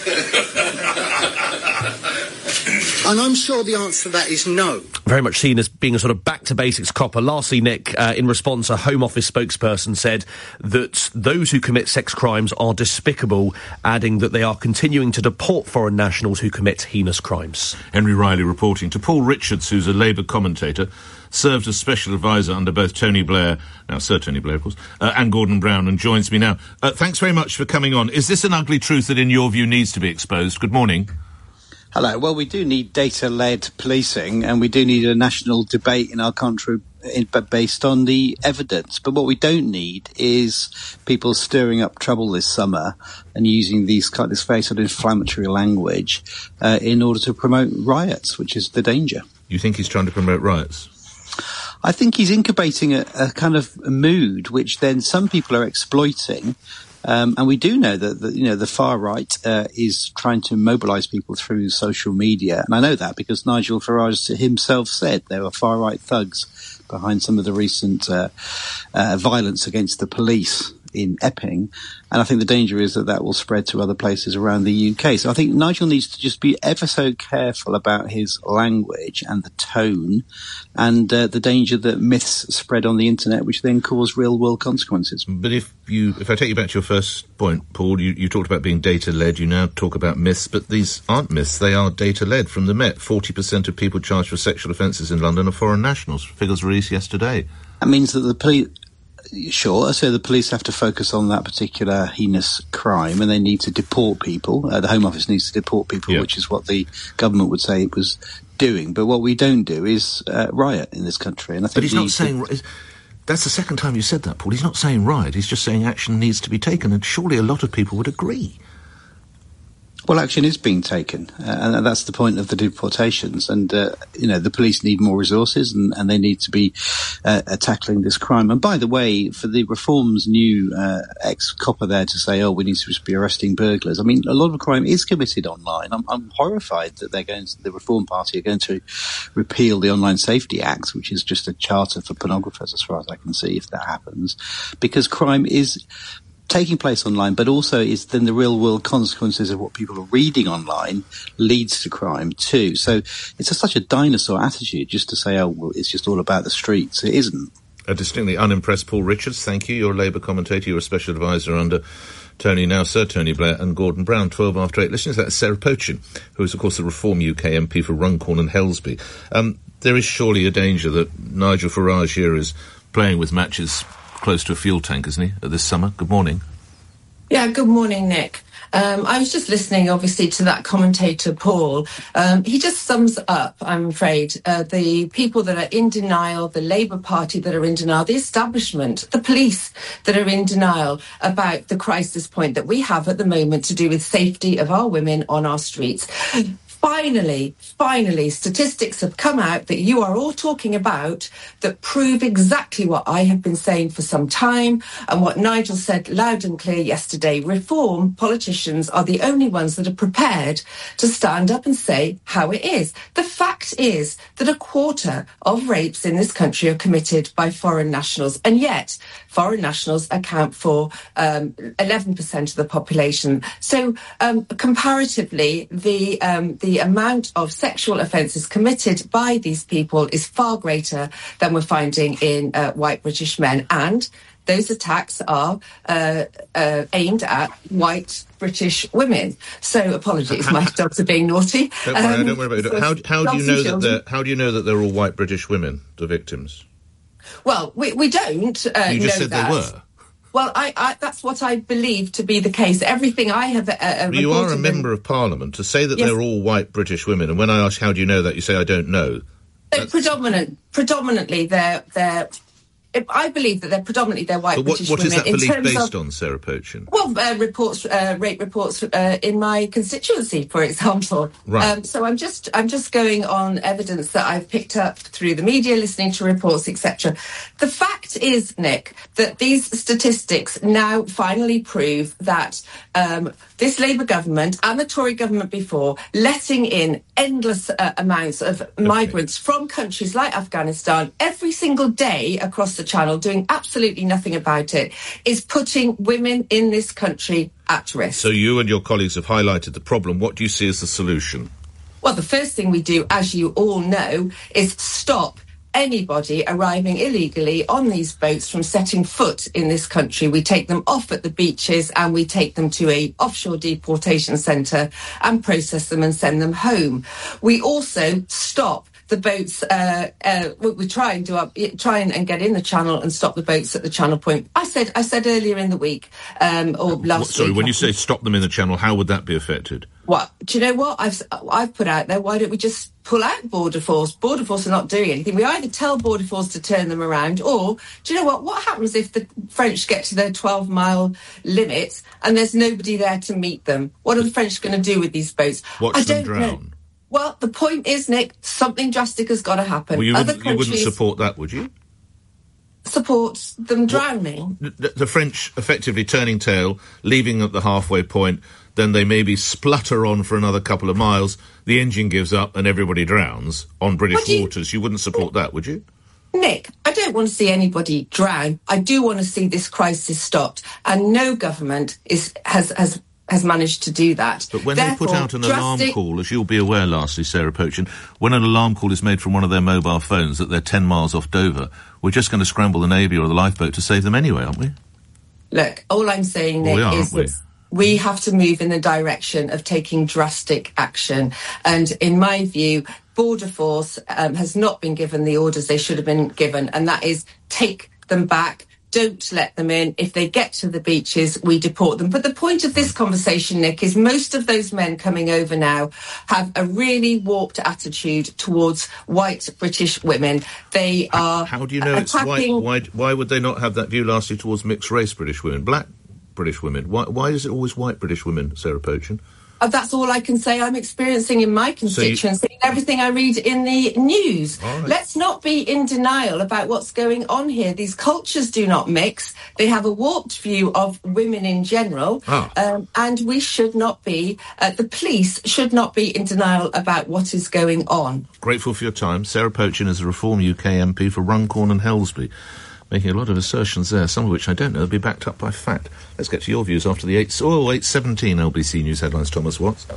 And I'm sure the answer to that is no. Very much seen as being a sort of back-to-basics copper. Lastly, Nick, in response, a Home Office spokesperson said that those who commit sex crimes are despicable, adding that they are continuing to deport foreign nationals who commit heinous crimes. Henry Riley reporting. To Paul Richards, who's a Labour commentator, served as special advisor under both Tony Blair, now Sir Tony Blair, of course, and Gordon Brown, and joins me now. Thanks very much for coming on. Is this an ugly truth that, in your view, needs to be exposed? Good morning. Hello. Well, we do need data-led policing, and we do need a national debate in our country based on the evidence. But what we don't need is people stirring up trouble this summer and using this very sort of inflammatory language in order to promote riots, which is the danger. You think he's trying to promote riots? I think he's incubating a kind of mood which then some people are exploiting. And we do know that the far right is trying to mobilise people through social media. And I know that because Nigel Farage himself said there were far right thugs behind some of the recent violence against the police in Epping. And I think the danger is that will spread to other places around the UK. So I think Nigel needs to just be ever so careful about his language and the tone and the danger that myths spread on the internet, which then cause real world consequences. But if I take you back to your first point, Paul, you talked about being data-led, you now talk about myths, but these aren't myths, they are data-led. From the Met, 40% of people charged for sexual offences in London are foreign nationals. Figures released yesterday. That means that the police... Sure, so the police have to focus on that particular heinous crime and they need to deport people. The Home Office needs to deport people, which is what the government would say it was doing. But what we don't do is riot in this country. And I think but he's not saying... That's the second time you said that, Paul. He's not saying riot. He's just saying action needs to be taken. And surely a lot of people would agree. Well, action is being taken, and that's the point of the deportations. And, the police need more resources and they need to be tackling this crime. And by the way, for the Reform's new ex-copper there to say, we need to just be arresting burglars. I mean, a lot of crime is committed online. I'm horrified that the Reform Party are going to repeal the Online Safety Act, which is just a charter for pornographers, as far as I can see, if that happens, because crime is taking place online, but also is then the real world consequences of what people are reading online leads to crime too. So it's such a dinosaur attitude just to say, it's just all about the streets. It isn't. A distinctly unimpressed Paul Richards, thank you. You're a Labour commentator, you're a special advisor under Sir Tony Blair and Gordon Brown. 12 after 8. Listening to that, Sarah Pochin, who is of course the Reform UK MP for Runcorn and Helsby. There is surely a danger that Nigel Farage here is playing with matches close to a fuel tank, isn't he, this summer? Good morning. Yeah, good morning, Nick. I was just listening, obviously, to that commentator, Paul. He just sums up, I'm afraid, the people that are in denial, the Labour Party that are in denial, the establishment, the police that are in denial about the crisis point that we have at the moment to do with safety of our women on our streets. Finally, statistics have come out that you are all talking about that prove exactly what I have been saying for some time and what Nigel said loud and clear yesterday. Reform politicians are the only ones that are prepared to stand up and say how it is. The fact is that a quarter of rapes in this country are committed by foreign nationals, and yet foreign nationals account for 11% of the population. So comparatively, the amount of sexual offences committed by these people is far greater than we're finding in white British men. And those attacks are aimed at white British women. So apologies, my dogs are being naughty. Don't worry about it. How do you know that they're all white British women, the victims? Well, we don't you just know said that. They were. Well, I that's what I believe to be the case. Everything I have you are a member of Parliament. To say that they're all white British women, and when I ask how do you know that, you say I don't know. Predominantly, they're. I believe that they're predominantly white British women. What is that belief based on, Sarah Pochin? Well, rape reports in my constituency, for example. Right. So I'm just going on evidence that I've picked up through the media, listening to reports, etc. The fact is, Nick, that these statistics now finally prove that this Labour government and the Tory government before, letting in endless amounts of migrants from countries like Afghanistan every single day across the Channel, doing absolutely nothing about it, is putting women in this country at risk. So you and your colleagues have highlighted the problem. What do you see as the solution? Well, the first thing we do, as you all know, is stop anybody arriving illegally on these boats from setting foot in this country. We take them off at the beaches and we take them to a offshore deportation centre and process them and send them home. We also stop the boats. We try and get in the Channel and stop the boats at the Channel Point. I said earlier in the week, or last week. Sorry, when you say stop them in the Channel, how would that be affected? What? Do you know what I've put out there? Why don't we just pull out Border Force? Border Force are not doing anything. We either tell Border Force to turn them around, or do you know what? What happens if the French get to their 12-mile limit and there's nobody there to meet them? What are the French going to do with these boats? Watch them drown. Know. Well, the point is, Nick, something drastic has got to happen. Well, you wouldn't support that, would you? Support them drowning? The French effectively turning tail, leaving at the halfway point, then they maybe splutter on for another couple of miles, the engine gives up and everybody drowns on British waters. You wouldn't support that, would you? Nick, I don't want to see anybody drown. I do want to see this crisis stopped, and no government has managed to do that. But when they put out an alarm call, as you'll be aware, lastly, Sarah Pochin, when an alarm call is made from one of their mobile phones that they're 10 miles off Dover, we're just going to scramble the Navy or the lifeboat to save them anyway, aren't we? Look, all I'm saying, Nick, is that we have to move in the direction of taking drastic action. And in my view, Border Force has not been given the orders they should have been given, and that is take them back. Don't let them in. If they get to the beaches, we deport them. But the point of this conversation, Nick, is most of those men coming over now have a really warped attitude towards white British women. They are How do you know it's white? Why would they not have that view lastly towards mixed race British women, black British women? Why is it always white British women, Sarah Pochin? That's all I can say I'm experiencing in my constituency and everything I read in the news. Right. Let's not be in denial about what's going on here. These cultures do not mix. They have a warped view of women in general. And we should not be, the police should not be in denial about what is going on. Grateful for your time. Sarah Pochin is a Reform UK MP for Runcorn and Helsby. Making a lot of assertions there, some of which I don't know will be backed up by fact. Let's get to your views after the 8:17 LBC News headlines. Thomas Watts.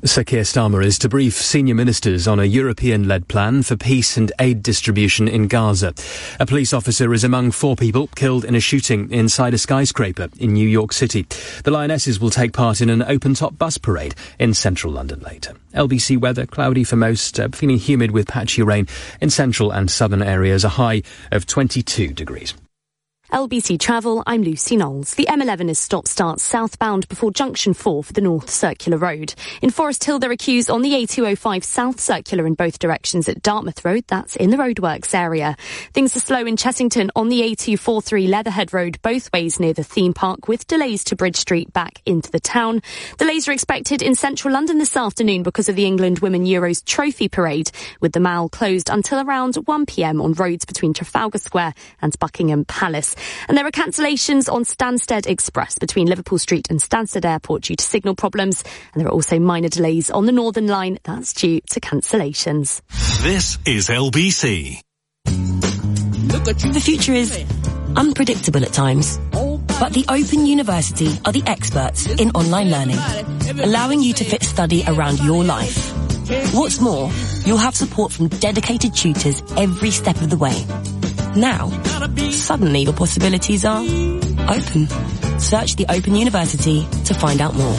Sir Keir Starmer is to brief senior ministers on a European-led plan for peace and aid distribution in Gaza. A police officer is among 4 people killed in a shooting inside a skyscraper in New York City. The Lionesses will take part in an open-top bus parade in central London later. LBC weather, cloudy for most, feeling humid with patchy rain in central and southern areas, a high of 22 degrees. LBC Travel, I'm Lucy Knowles. The M11 is stop-start southbound before Junction 4 for the North Circular Road. In Forest Hill, there are queues on the A205 South Circular in both directions at Dartmouth Road. That's in the roadworks area. Things are slow in Chessington on the A243 Leatherhead Road, both ways near the theme park, with delays to Bridge Street back into the town. Delays are expected in central London this afternoon because of the England Women Euros Trophy Parade, with the Mall closed until around 1 p.m. on roads between Trafalgar Square and Buckingham Palace. And there are cancellations on Stansted Express between Liverpool Street and Stansted Airport due to signal problems. And there are also minor delays on the Northern Line. That's due to cancellations. This is LBC. The future is unpredictable at times. But the Open University are the experts in online learning, allowing you to fit study around your life. What's more, you'll have support from dedicated tutors every step of the way. Now, suddenly your possibilities are open. Search the Open University to find out more.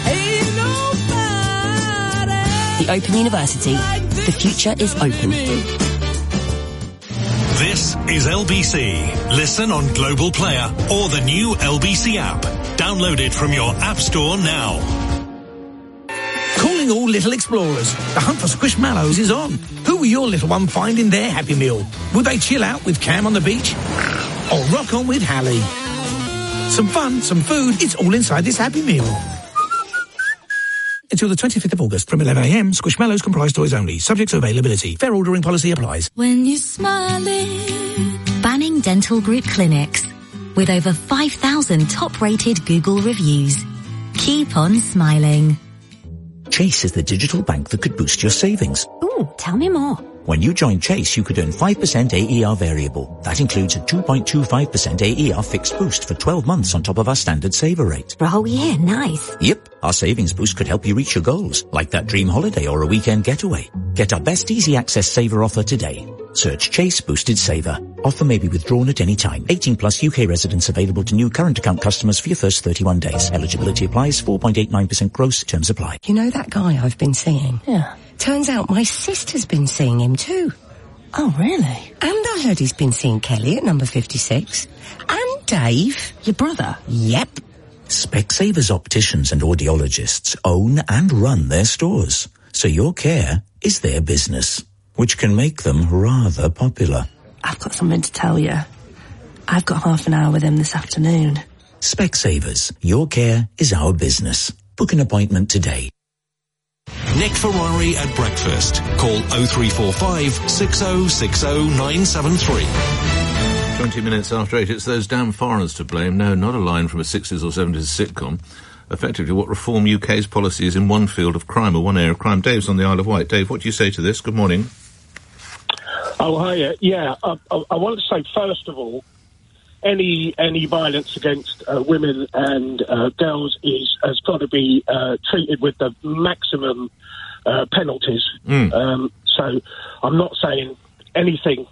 The Open University. The future is open. This is LBC. Listen on Global Player or the new LBC app. Download it from your App Store now. Calling all little explorers. The hunt for squishmallows is on. Who will your little one find in their Happy Meal? Will they chill out with Cam on the beach? Or rock on with Hallie? Some fun, some food, it's all inside this Happy Meal. Until the 25th of August from 11 a.m, Squishmallows comprise toys only, subject to availability. Fair ordering policy applies. When you're smiling. Banning Dental Group Clinics. With over 5,000 top-rated Google reviews. Keep on smiling. Chase is the digital bank that could boost your savings. Ooh, tell me more. When you join Chase, you could earn 5% AER variable. That includes a 2.25% AER fixed boost for 12 months on top of our standard saver rate. For a whole year, nice. Yep, our savings boost could help you reach your goals, like that dream holiday or a weekend getaway. Get our best easy access saver offer today. Search Chase Boosted Saver. Offer may be withdrawn at any time. 18 plus UK residents available to new current account customers for your first 31 days. Eligibility applies. 4.89% gross. Terms apply. You know that guy I've been seeing? Yeah. Turns out my sister's been seeing him too. Oh, really? And I heard he's been seeing Kelly at number 56. And Dave. Your brother? Yep. Specsavers opticians and audiologists own and run their stores. So your care is their business, which can make them rather popular. I've got something to tell you. I've got half an hour with him this afternoon. Specsavers. Your care is our business. Book an appointment today. Nick Ferrari at breakfast. Call 0345 6060 973. 20 minutes after 8, it's those damn foreigners to blame. No, not a line from a 60s or 70s sitcom. Effectively, what Reform UK's policy is in one field of crime or one area of crime. Dave's on the Isle of Wight. Dave, what do you say to this? Good morning. Oh, hiya. Yeah, I want to say, first of all, any violence against women and girls has got to be treated with the maximum penalties. So I'm not saying anything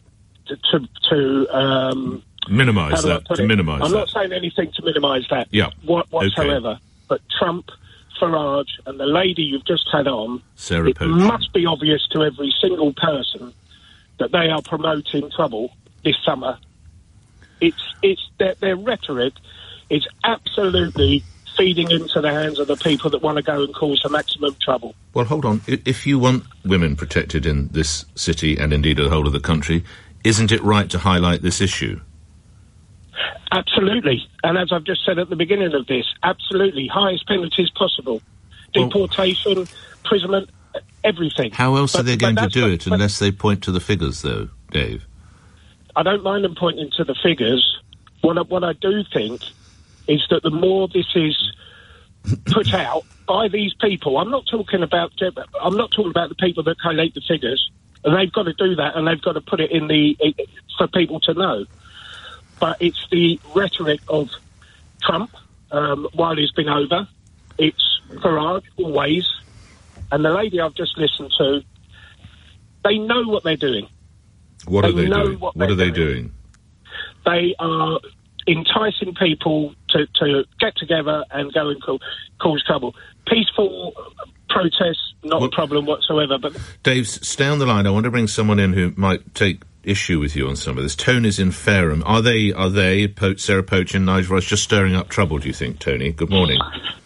to minimise that. I'm not saying anything to minimise that. Yeah. Whatsoever. Okay. But Trump, Farage, and the lady you've just had on, Sarah it must be obvious to every single person that they are promoting trouble this summer. It's their rhetoric is absolutely feeding into the hands of the people that want to go and cause the maximum trouble. Well, hold on. If you want women protected in this city and indeed the whole of the country, isn't it right to highlight this issue? Absolutely. And as I've just said at the beginning of this, absolutely. Highest penalties possible. Deportation, imprisonment, everything. How else are they going to do it unless they point to the figures, though, Dave? I don't mind them pointing to the figures. What I do think is that the more this is put out by these people, I'm not talking about the people that collate the figures. And they've got to do that, and they've got to put it for people to know. But it's the rhetoric of Trump while he's been over. It's Farage, always. and the lady I've just listened to, they know what they're doing. What are they doing? What are they doing? They are enticing people to get together and go and cause trouble. Peaceful protests, not a problem whatsoever. But Dave, stay on the line. I want to bring someone in who might take issue with you on some of this. Tony's in Fareham. Are they Sarah Poach and Nigel Farage just stirring up trouble, do you think, Tony? Good morning.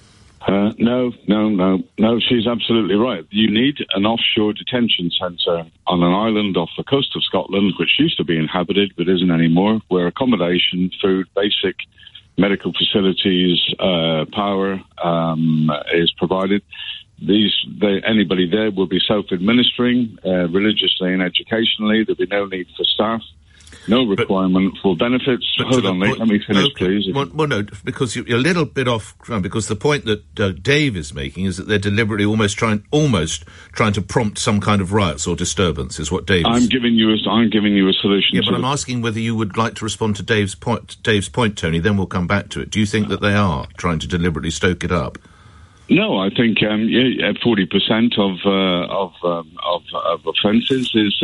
No, she's absolutely right. You need an offshore detention centre on an island off the coast of Scotland, which used to be inhabited but isn't anymore, where accommodation, food, basic medical facilities, power is provided. Anybody there will be self-administering religiously and educationally. There'll be no need for staff. No requirement for benefits. Hold on, let me finish, please. Well, no, because you're a little bit off ground, because the point that Dave is making is that they're deliberately almost trying to prompt some kind of riots or disturbance, is what Dave is. I'm giving you a solution. Yeah, but I'm asking whether you would like to respond to Dave's point, Tony, then we'll come back to it. Do you think that they are trying to deliberately stoke it up? No, I think 40% of offences is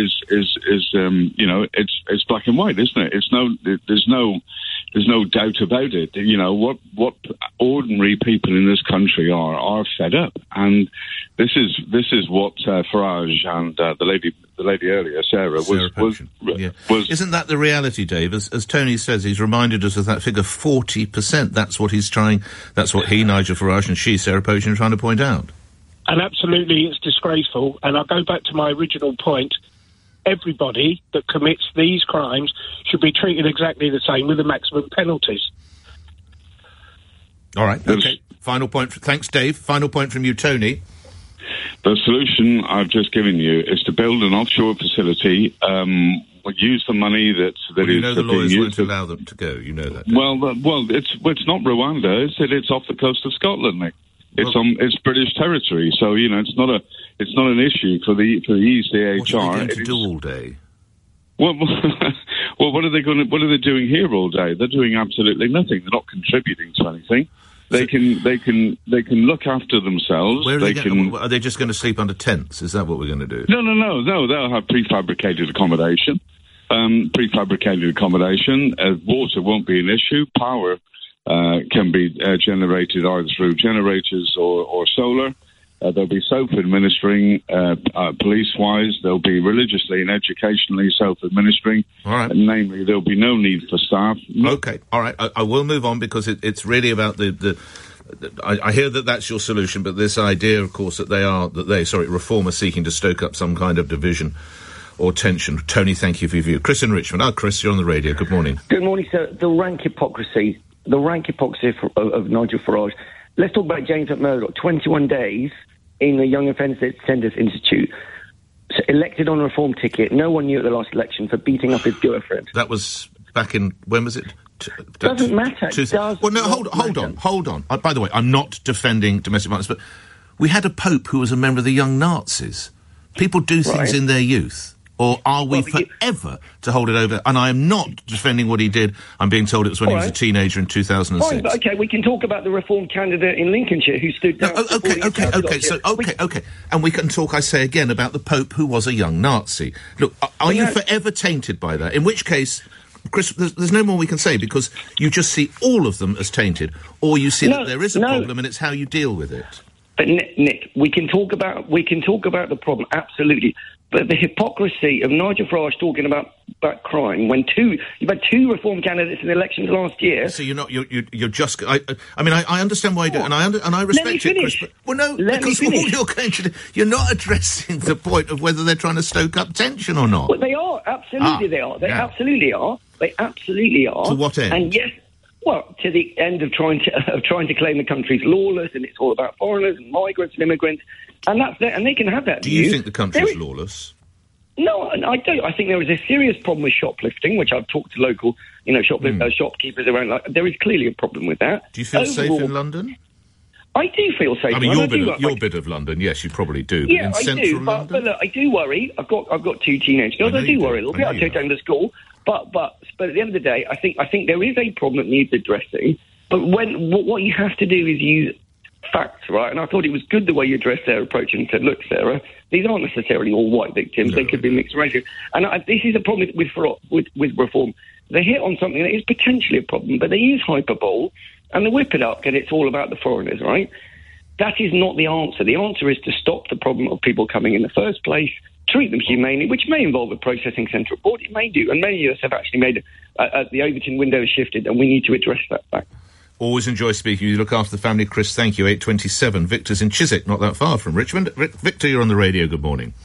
it's black and white, isn't it? There's no doubt about it. You know what ordinary people in this country are fed up, and this is what Farage and the lady earlier, Sarah was. Isn't that the reality, Dave? As Tony says, he's reminded us of that figure, 40%. That's what he's trying. That's what he, Nigel Farage, and she, Sarah Poach, are trying to point out. And absolutely, it's disgraceful. And I'll go back to my original point. Everybody that commits these crimes should be treated exactly the same with the maximum penalties. All right. Okay. Final point. Thanks, Dave. Final point from you, Tony. The solution I've just given you is to build an offshore facility. Use the money that you know the lawyers won't allow them to go. You know that. Well, it's not Rwanda. It's off the coast of Scotland, Nick. It's British territory, so it's not an issue for the ECHR. What are they going to do all day? Well, what are they doing here all day? They're doing absolutely nothing. They're not contributing to anything. They can look after themselves. Are they just going to sleep under tents? Is that what we're going to do? No. They'll have prefabricated accommodation. Water won't be an issue. Power can be generated either through generators or solar. They'll be self-administering, police-wise. They'll be religiously and educationally self-administering. All right. Namely, there'll be no need for staff. Okay. All right. I will move on because it's really about I hear that that's your solution, but this idea, of course, that Reform are seeking to stoke up some kind of division or tension. Tony, thank you for your view. Chris in Richmond. Chris, you're on the radio. Good morning. Good morning, sir. The rank hypocrisy of Nigel Farage. Let's talk about James McMurdoch. 21 days in the Young Offenders Institute. Elected on a Reform ticket. No one knew at the last election for beating up his girlfriend. That was back in, when was it? Doesn't matter. Hold on. By the way, I'm not defending domestic violence, but we had a Pope who was a member of the Young Nazis. People do things in their youth. Or are we forever to hold it over? And I am not defending what he did. I'm being told it was when he was a teenager in 2006. Fine, but okay, we can talk about the Reform candidate in Lincolnshire who stood down. Okay. And we can talk, I say again, about the Pope who was a young Nazi. Look, are you forever tainted by that? In which case, Chris, there's no more we can say because you just see all of them as tainted, or you see that there is a problem and it's how you deal with it. But Nick, we can talk about the problem, absolutely. But the hypocrisy of Nigel Farage talking about crime when you've had two Reform candidates in the elections last year. So you're just. I understand why you do, and I respect it, Chris. But, because all you're going to do, you're not addressing the point of whether they're trying to stoke up tension or not. Well, they are absolutely. They are. They absolutely are. They absolutely are. To what end? And yes. Well, to the end of trying to claim the country's lawless, and it's all about foreigners and migrants and immigrants, and that's it, and they can have that. Do you think the country's lawless? No, I don't. I think there is a serious problem with shoplifting, which I've talked to local, shopkeepers around. There is clearly a problem with that. Do you feel safe in London? I do feel safe. I mean, your bit of London, yes, you probably do. Yeah, but in central London? But look, I do worry. I've got two teenage girls. I do worry a little bit. I take them to school. But at the end of the day, I think there is a problem that needs addressing. But what you have to do is use facts, right? And I thought it was good the way you addressed their approach and said, look, Sarah, these aren't necessarily all white victims. They could be mixed racial. And this is a problem with reform. They hit on something that is potentially a problem, but they use hyperbole and they whip it up and it's all about the foreigners, right? That is not the answer. The answer is to stop the problem of people coming in the first place, treat them humanely, which may involve a processing centre abroad. It may do. And many of us have actually made the Overton window has shifted, and we need to address that fact. Always enjoy speaking. You look after the family, Chris. Thank you. 8:27. Victor's in Chiswick, not that far from Richmond. Victor, you're on the radio. Good morning.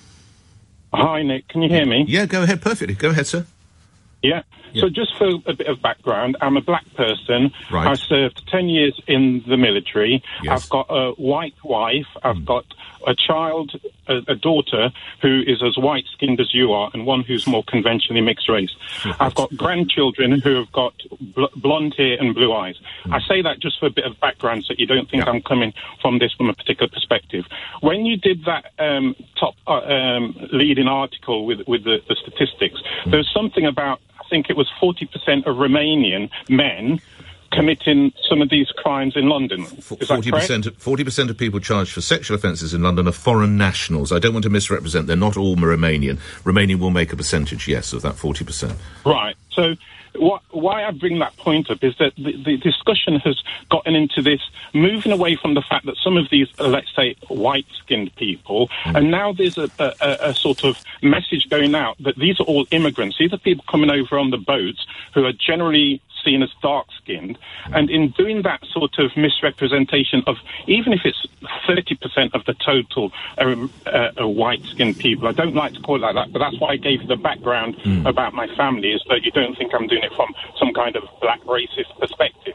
Hi, Nick. Can you hear me? Yeah, go ahead. Perfectly. Go ahead, sir. Yeah. So just for a bit of background, I'm a black person. Right. I served 10 years in the military. Yes. I've got a white wife. I've got a child, a daughter, who is as white-skinned as you are, and one who's more conventionally mixed race. Right. I've got grandchildren who have got blonde hair and blue eyes. I say that just for a bit of background so you don't think I'm coming from this from a particular perspective. When you did that top leading article with the statistics, there's something about, I think it was 40% of Romanian men committing some of these crimes in London. Is that correct? 40% of people charged for sexual offences in London are foreign nationals. I don't want to misrepresent. They're not all Romanian. Romania will make a percentage, yes, of that 40%. Right. So why I bring that point up is that the discussion has gotten into this, moving away from the fact that some of these, let's say, white-skinned people, and now there's a sort of message going out that these are all immigrants. These are people coming over on the boats who are generally seen as dark-skinned, and in doing that sort of misrepresentation of, even if it's 30% of the total white-skinned people, I don't like to call it like that, but that's why I gave you the background about my family, is that you don't think I'm doing it from some kind of black racist perspective.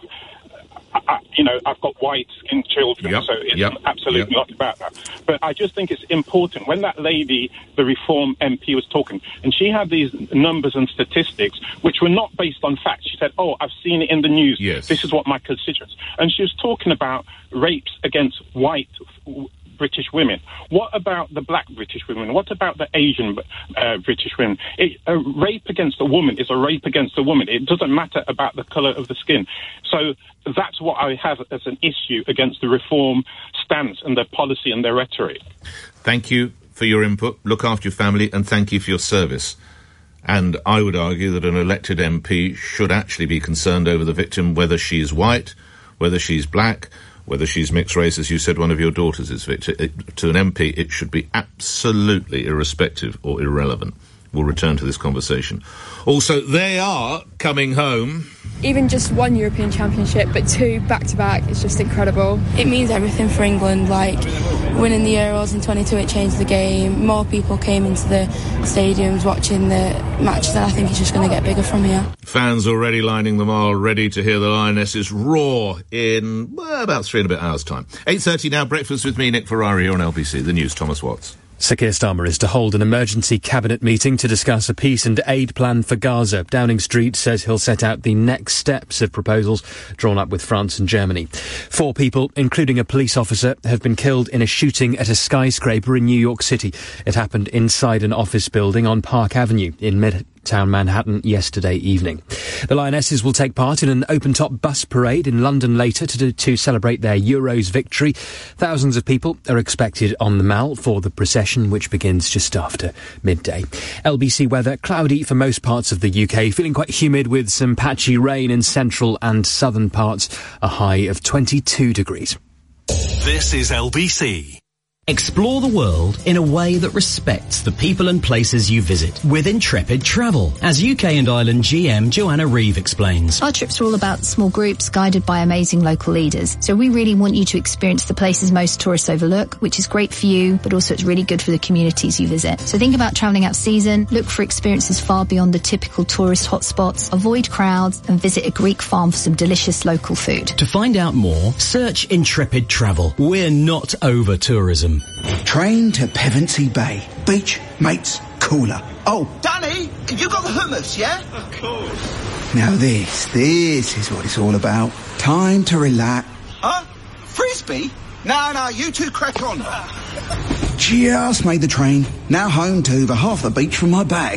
I've got white-skinned children, so it's absolutely not about that. But I just think it's important. When that lady, the Reform MP, was talking, and she had these numbers and statistics, which were not based on facts. She said, I've seen it in the news. Yes. This is what my constituents... And she was talking about rapes against white British women. What about the black British women? What about the Asian British women? A rape against a woman is a rape against a woman. It doesn't matter about the colour of the skin. So that's what I have as an issue against the Reform stance and their policy and their rhetoric. Thank you for your input. Look after your family, and thank you for your service. And I would argue that an elected MP should actually be concerned over the victim, whether she's white, whether she's black, whether she's mixed race, as you said one of your daughters is, Victor. To an MP, it should be absolutely irrespective or irrelevant. We'll return to this conversation. Also, they are coming home. Even just one European Championship, but two back-to-back is just incredible. It means everything for England, like winning the Euros in 22, it changed the game. More people came into the stadiums watching the matches, and I think it's just going to get bigger from here. Fans already lining the mile, ready to hear the Lionesses roar in about 3 and a bit hours' time. 8:30 now, breakfast with me, Nick Ferrari, here on LBC. The news, Thomas Watts. Sir Keir Starmer is to hold an emergency cabinet meeting to discuss a peace and aid plan for Gaza. Downing Street says he'll set out the next steps of proposals drawn up with France and Germany. 4 people, including a police officer, have been killed in a shooting at a skyscraper in New York City. It happened inside an office building on Park Avenue in Midtown Manhattan yesterday evening. The Lionesses will take part in an open-top bus parade in London later to celebrate their Euros victory. Thousands of people are expected on the Mall for the procession, which begins just after midday. LBC weather, cloudy for most parts of the UK, feeling quite humid with some patchy rain in central and southern parts, a high of 22 degrees. This is LBC. Explore the world in a way that respects the people and places you visit with Intrepid Travel. As UK and Ireland GM Joanna Reeve explains. Our trips are all about small groups guided by amazing local leaders. So we really want you to experience the places most tourists overlook, which is great for you, but also it's really good for the communities you visit. So think about travelling out of season, look for experiences far beyond the typical tourist hotspots, avoid crowds, and visit a Greek farm for some delicious local food. To find out more, search Intrepid Travel. We're not over tourism. Train to Pevensey Bay. Beach, mates, cooler. Oh, Danny, you got the hummus, yeah? Of course. Now this is what it's all about. Time to relax. Huh? Frisbee? No, you two crack on. Just made the train. Now home to over half the beach from my bag.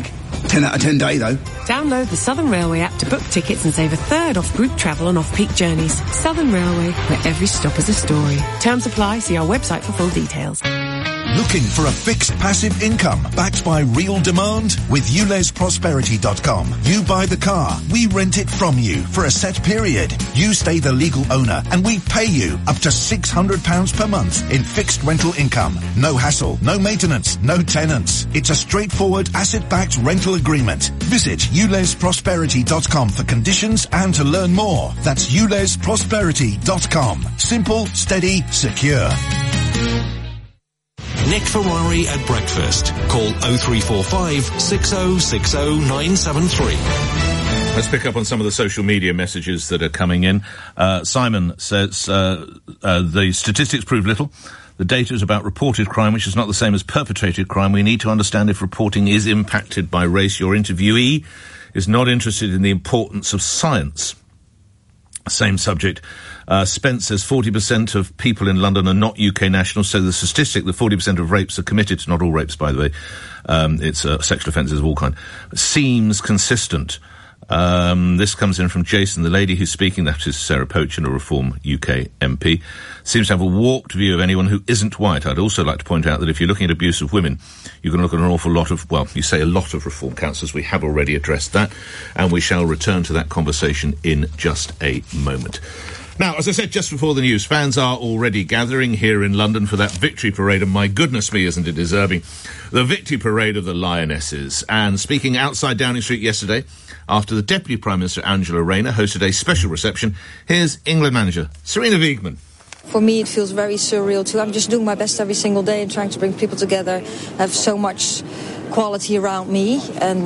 10 out of 10 day, though. Download the Southern Railway app to book tickets and save a third off group travel on off-peak journeys. Southern Railway, where every stop is a story. Terms apply. See our website for full details. Looking for a fixed passive income backed by real demand? With ULESProsperity.com, you buy the car, we rent it from you for a set period. You stay the legal owner and we pay you up to £600 per month in fixed rental income. No hassle, no maintenance, no tenants. It's a straightforward asset-backed rental agreement. Visit ULESProsperity.com for conditions and to learn more. That's ULESProsperity.com. Simple, steady, secure. Nick Ferrari at breakfast. Call 0345 6060 973. Let's pick up on some of the social media messages that are coming in. Simon says, the statistics prove little. The data is about reported crime, which is not the same as perpetrated crime. We need to understand if reporting is impacted by race. Your interviewee is not interested in the importance of science. Same subject. Spence says 40% of people in London are not UK nationals, so the statistic that 40% of rapes are committed, not all rapes, by the way, it's sexual offences of all kinds, seems consistent. This comes in from Jason, the lady who's speaking, that is Sarah Pochen, a Reform UK MP, seems to have a warped view of anyone who isn't white. I'd also like to point out that if you're looking at abuse of women, you can look at an awful lot of, well, you say a lot of Reform councillors. We have already addressed that, and we shall return to that conversation in just a moment. Now, as I said just before the news, fans are already gathering here in London for that victory parade, and my goodness me, isn't it deserving? The victory parade of the Lionesses. And speaking outside Downing Street yesterday, after the Deputy Prime Minister Angela Rayner hosted a special reception, here's England manager Sarina Wiegman. For me, it feels very surreal too. I'm just doing my best every single day and trying to bring people together. I have so much quality around me, and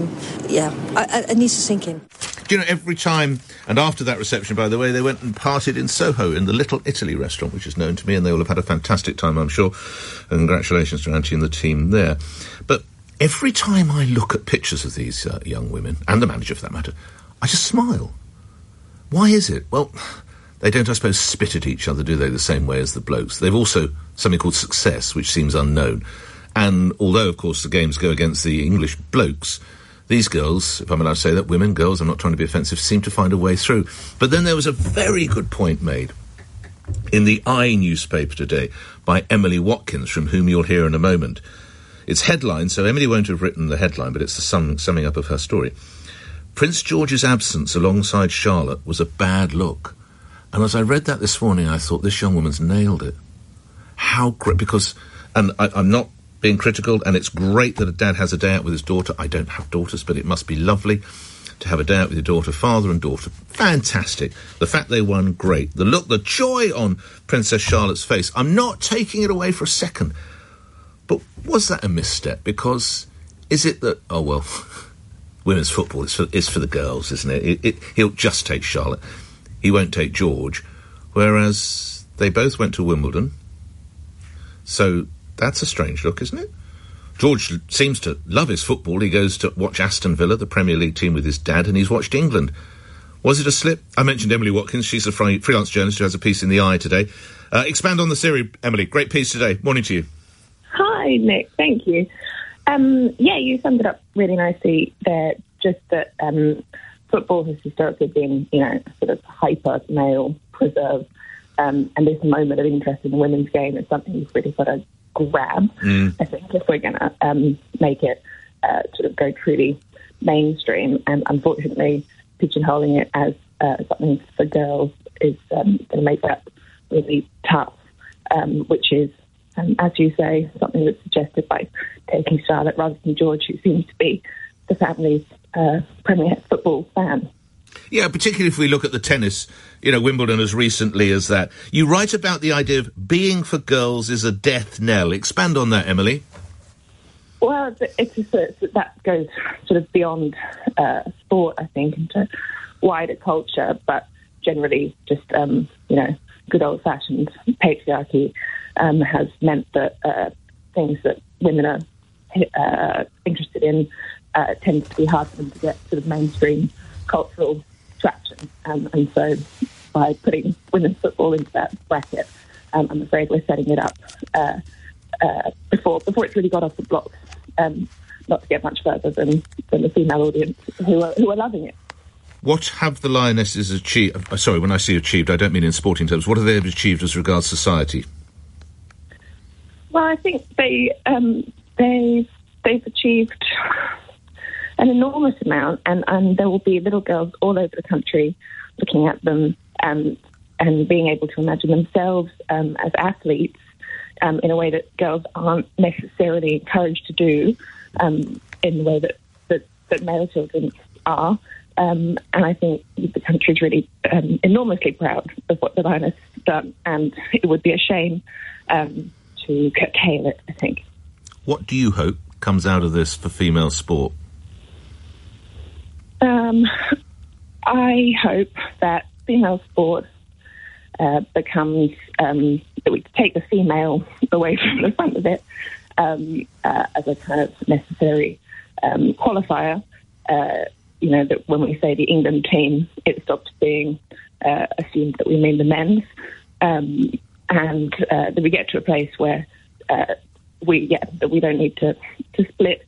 it needs to sink in. Do you know, every time, and after that reception, by the way, they went and partied in Soho in the Little Italy restaurant, which is known to me, and they will have had a fantastic time, I'm sure. And congratulations to Auntie and the team there. But every time I look at pictures of these young women, and the manager for that matter, I just smile. Why is it? Well, they don't, I suppose, spit at each other, do they, the same way as the blokes? They've also something called success, which seems unknown. And although, of course, the games go against the English blokes, these girls, if I'm allowed to say that, women, girls, I'm not trying to be offensive, seem to find a way through. But then there was a very good point made in the I newspaper today by Emily Watkins, from whom you'll hear in a moment. It's headline, so Emily won't have written the headline, but it's the summing up of her story. Prince George's absence alongside Charlotte was a bad look. And as I read that this morning, I thought, this young woman's nailed it. How great, because, and I'm not being critical, and it's great that a dad has a day out with his daughter. I don't have daughters, but it must be lovely to have a day out with your daughter, father and daughter. Fantastic. The fact they won, great. The look, the joy on Princess Charlotte's face, I'm not taking it away for a second. But was that a misstep? Because is it that, oh, well, women's football is for the girls, isn't it? He'll just take Charlotte. He won't take George. Whereas they both went to Wimbledon. So that's a strange look, isn't it? George seems to love his football. He goes to watch Aston Villa, the Premier League team, with his dad, and he's watched England. Was it a slip? I mentioned Emily Watkins. She's a freelance journalist who has a piece in the Eye today. Expand on the theory, Emily. Great piece today. Morning to you. Hi, Nick. Thank you. You summed it up really nicely there. Just that football has historically been, sort of hyper male preserve, and this moment of interest in the women's game is something you've really got to grab. I think if we're going to make it sort of go truly mainstream, and unfortunately pigeonholing it as something for girls is going to make that really tough, which is, as you say, something that's suggested by taking Charlotte rather than George, who seems to be the family's premier football fan. Yeah, particularly if we look at the tennis, Wimbledon as recently as that. You write about the idea of being for girls is a death knell. Expand on that, Emily. Well, that goes sort of beyond sport, I think, into wider culture, but generally just, good old-fashioned patriarchy has meant that things that women are interested in tends to be hard for them to get sort of mainstream cultural traction. And so by putting women's football into that bracket, I'm afraid we're setting it up before it's really got off the blocks. not to get much further than the female audience who are loving it. What have the Lionesses achieved? Sorry, when I say achieved, I don't mean in sporting terms. What have they achieved as regards society? Well, I think they've achieved an enormous amount, and there will be little girls all over the country looking at them and being able to imagine themselves as athletes in a way that girls aren't necessarily encouraged to do, in the way that male children are. And I think the country is really enormously proud of what the Lionesses have done, and it would be a shame to curtail it, I think. What do you hope comes out of this for female sport? I hope that female sport becomes, that we take the female away from the front of it as a kind of necessary qualifier. That when we say the England team, it stops being assumed that we mean the men's, and that we get to a place where that we don't need to split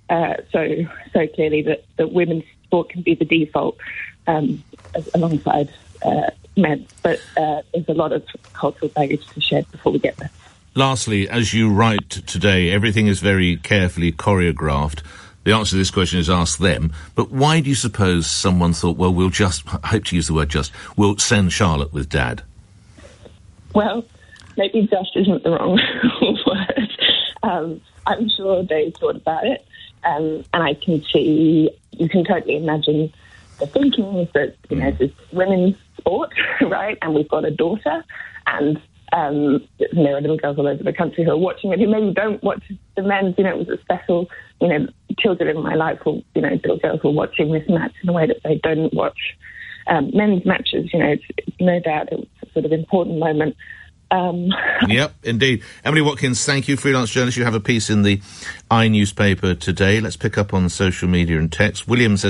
so clearly that women's sport can be the default alongside men. But there's a lot of cultural baggage to shed before we get there. Lastly, as you write today, everything is very carefully choreographed. The answer to this question is ask them. But why do you suppose someone thought, well, we'll just, I hope to use the word just, we'll send Charlotte with Dad? Well, maybe just isn't the wrong word. I'm sure they thought about it. And I can see, you can totally imagine the thinking is that, this is women's sport, right? And we've got a daughter, and there are little girls all over the country who are watching it who maybe don't watch the men's. It was a special, children in my life, little girls were watching this match in a way that they don't watch men's matches. It's no doubt it was a sort of important moment. Yep, indeed. Emily Watkins, thank you, freelance journalist. You have a piece in the iNewspaper today. Let's pick up on social media and text.